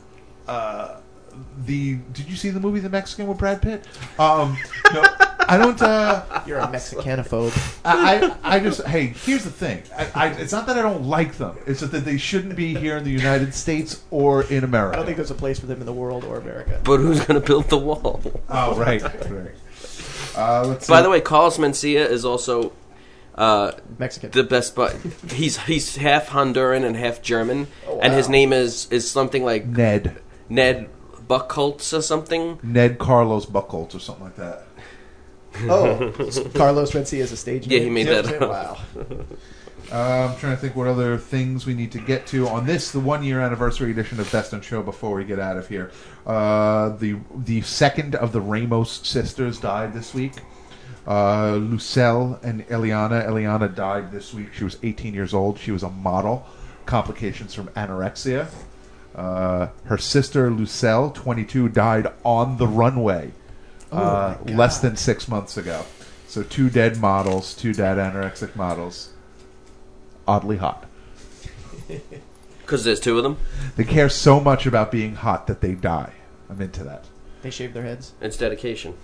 Uh, the did you see the movie The Mexican with Brad Pitt? Um, no, I don't. Uh, You're a Mexicanophobe. I, I I just hey. Here's the thing. I, I, it's not that I don't like them. It's just that they shouldn't be here in the United States or in America. I don't think there's a place for them in the world or America. But who's going to build the wall? Oh right. right. Uh, let's By see. the way, Carlos Mencia is also uh, Mexican. the best. But he's he's half Honduran and half German, Oh, and his wow. name is is something like Ned Ned Buckholtz or something. Ned Carlos Buckholtz or something like that. Oh, Carlos Mencia is a stage Yeah, name? he made Yep, that yep, up. Wow. Uh, I'm trying to think what other things we need to get to on this, the one year anniversary edition of Best in Show before we get out of here. Uh, the the second of the Ramos sisters died this week. Uh, Lucelle and Eliana. Eliana died this week. She was eighteen years old. She was a model. Complications from anorexia. Uh, her sister Lucelle, twenty-two, died on the runway uh, my God. less than six months ago. So two dead models, two dead anorexic models. Oddly hot. Because there's two of them. They care so much about being hot that they die. I'm into that. They shave their heads. It's dedication.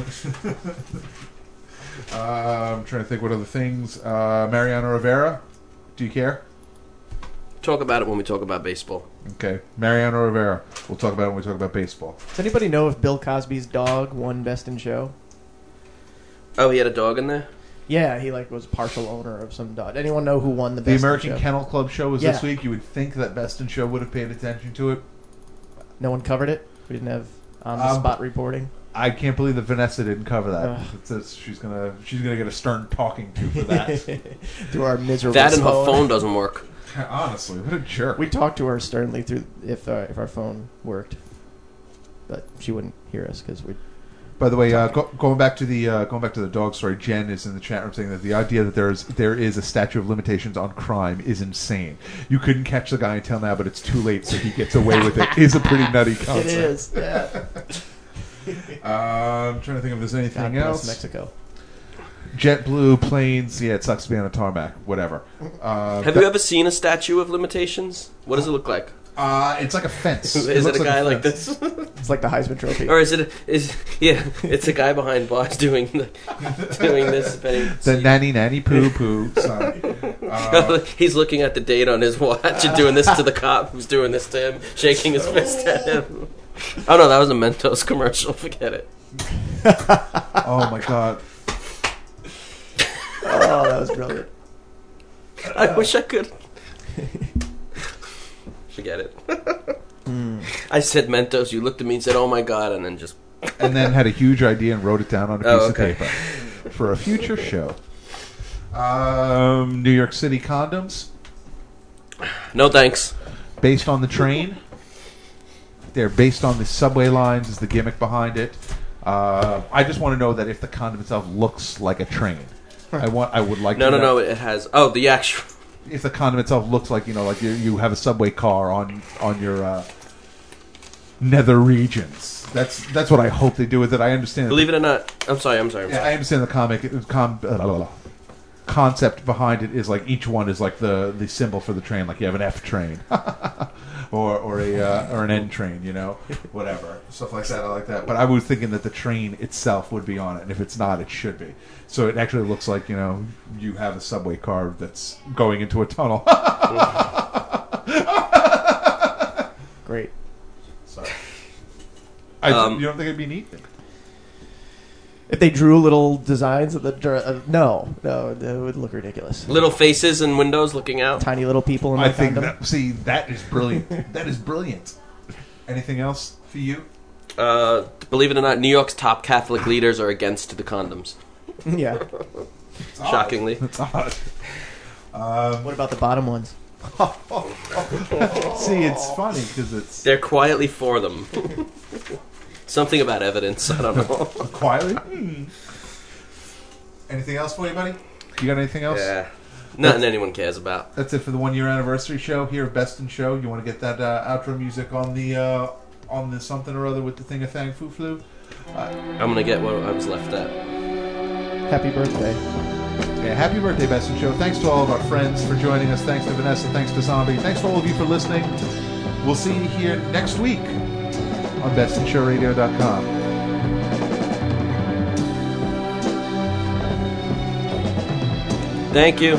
Uh, I'm trying to think what other things. Uh, Mariano Rivera. Do you care? Talk about it when we talk about baseball. Okay. Mariano Rivera. We'll talk about it when we talk about baseball. Does anybody know if Bill Cosby's dog won Best in Show? Oh, he had a dog in there? Yeah, he like was partial owner of some dog. Anyone know who won the The Best American in Show? Kennel Club show was Yeah. this week. You would think that Best in Show would have paid attention to it. No one covered it. We didn't have on the spot Um, reporting. I can't believe that Vanessa didn't cover that. Ugh. It's, it's, she's gonna she's gonna get a stern talking to for that. Through our miserable That and her phone. phone doesn't work. Honestly, what a jerk. We talked to her sternly through if uh, if our phone worked, but she wouldn't hear us because we. By the way, uh, go, going back to the uh, going back to the dog story, Jen is in the chat room saying that the idea that there is there is a statute of limitations on crime is insane. You couldn't catch the guy until now, but it's too late, so he gets away with it. Is a pretty nutty concept. It is. Yeah. Uh, I'm trying to think if there's anything God bless else. Mexico. JetBlue, planes. Yeah, it sucks to be on a tarmac. Whatever. Uh, Have you ever seen a statue of limitations? What does it look like? Uh, it's like a fence. Is it, looks a guy a like fence. this? It's like the Heisman Trophy. Or is it? Is yeah? It's a guy behind bars doing the, doing this. The nanny nanny poo poo. Sorry. Uh, He's looking at the date on his watch and doing this to the cop who's doing this to him, shaking his fist at him. Oh no, that was a Mentos commercial. Forget it. Oh my god. Oh, that was brilliant. I wish I could. Forget it. Mm. I said Mentos. You looked at me and said, "Oh my god," and then just and then had a huge idea and wrote it down on a piece Oh, of okay. paper for a future show. Um, New York City condoms, no thanks. based on the train. They're based on the subway lines. Is the gimmick behind it? Uh, I just want to know that if the condom itself looks like a train, I want. I would like. No, to no, know no. It has. Oh, the actual. If the condom itself looks like, you know, like you, you have a subway car on on your uh, nether regions. That's that's what I hope they do with it. I understand. Believe it or not, I'm sorry. I'm sorry. I'm Yeah, sorry. I understand the comic com, uh, blah, blah, blah. concept behind it is like each one is like the, the symbol for the train. Like you have an F train, or or a uh, or an N train. You know, whatever stuff like that. I like that. But I was thinking that the train itself would be on it, and if it's not, it should be. So it actually looks like, you know, you have a subway car that's going into a tunnel. Great. Sorry. I, Um, you don't think it'd be neat? If they drew little designs of the dr- uh, no, no, it would look ridiculous. Little faces and windows looking out. Tiny little people in I my think condom. that, see, that is brilliant. That is brilliant. Anything else for you? Uh, believe it or not, New York's top Catholic leaders are against the condoms. Yeah. Shockingly. That's odd. Um, What about the bottom ones? see, it's funny because it's They're quietly for them. Something about evidence. I don't know. quietly. Hmm. Anything else for you, buddy? You got anything else? Yeah. Nothing anyone cares about. That's it for the one year anniversary show here at Best in Show. You want to get that uh, outro music on the uh, on the something or other with the thing a thang foo flu? Uh, I'm gonna get what I was left at. Happy birthday. yeah, happy birthday, Best in Show. Thanks to all of our friends for joining us. Thanks to Vanessa. Thanks to Zombie. Thanks to all of you for listening. We'll see you here next week on best in show radio dot com. Thank you.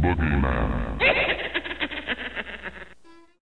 boogeyman.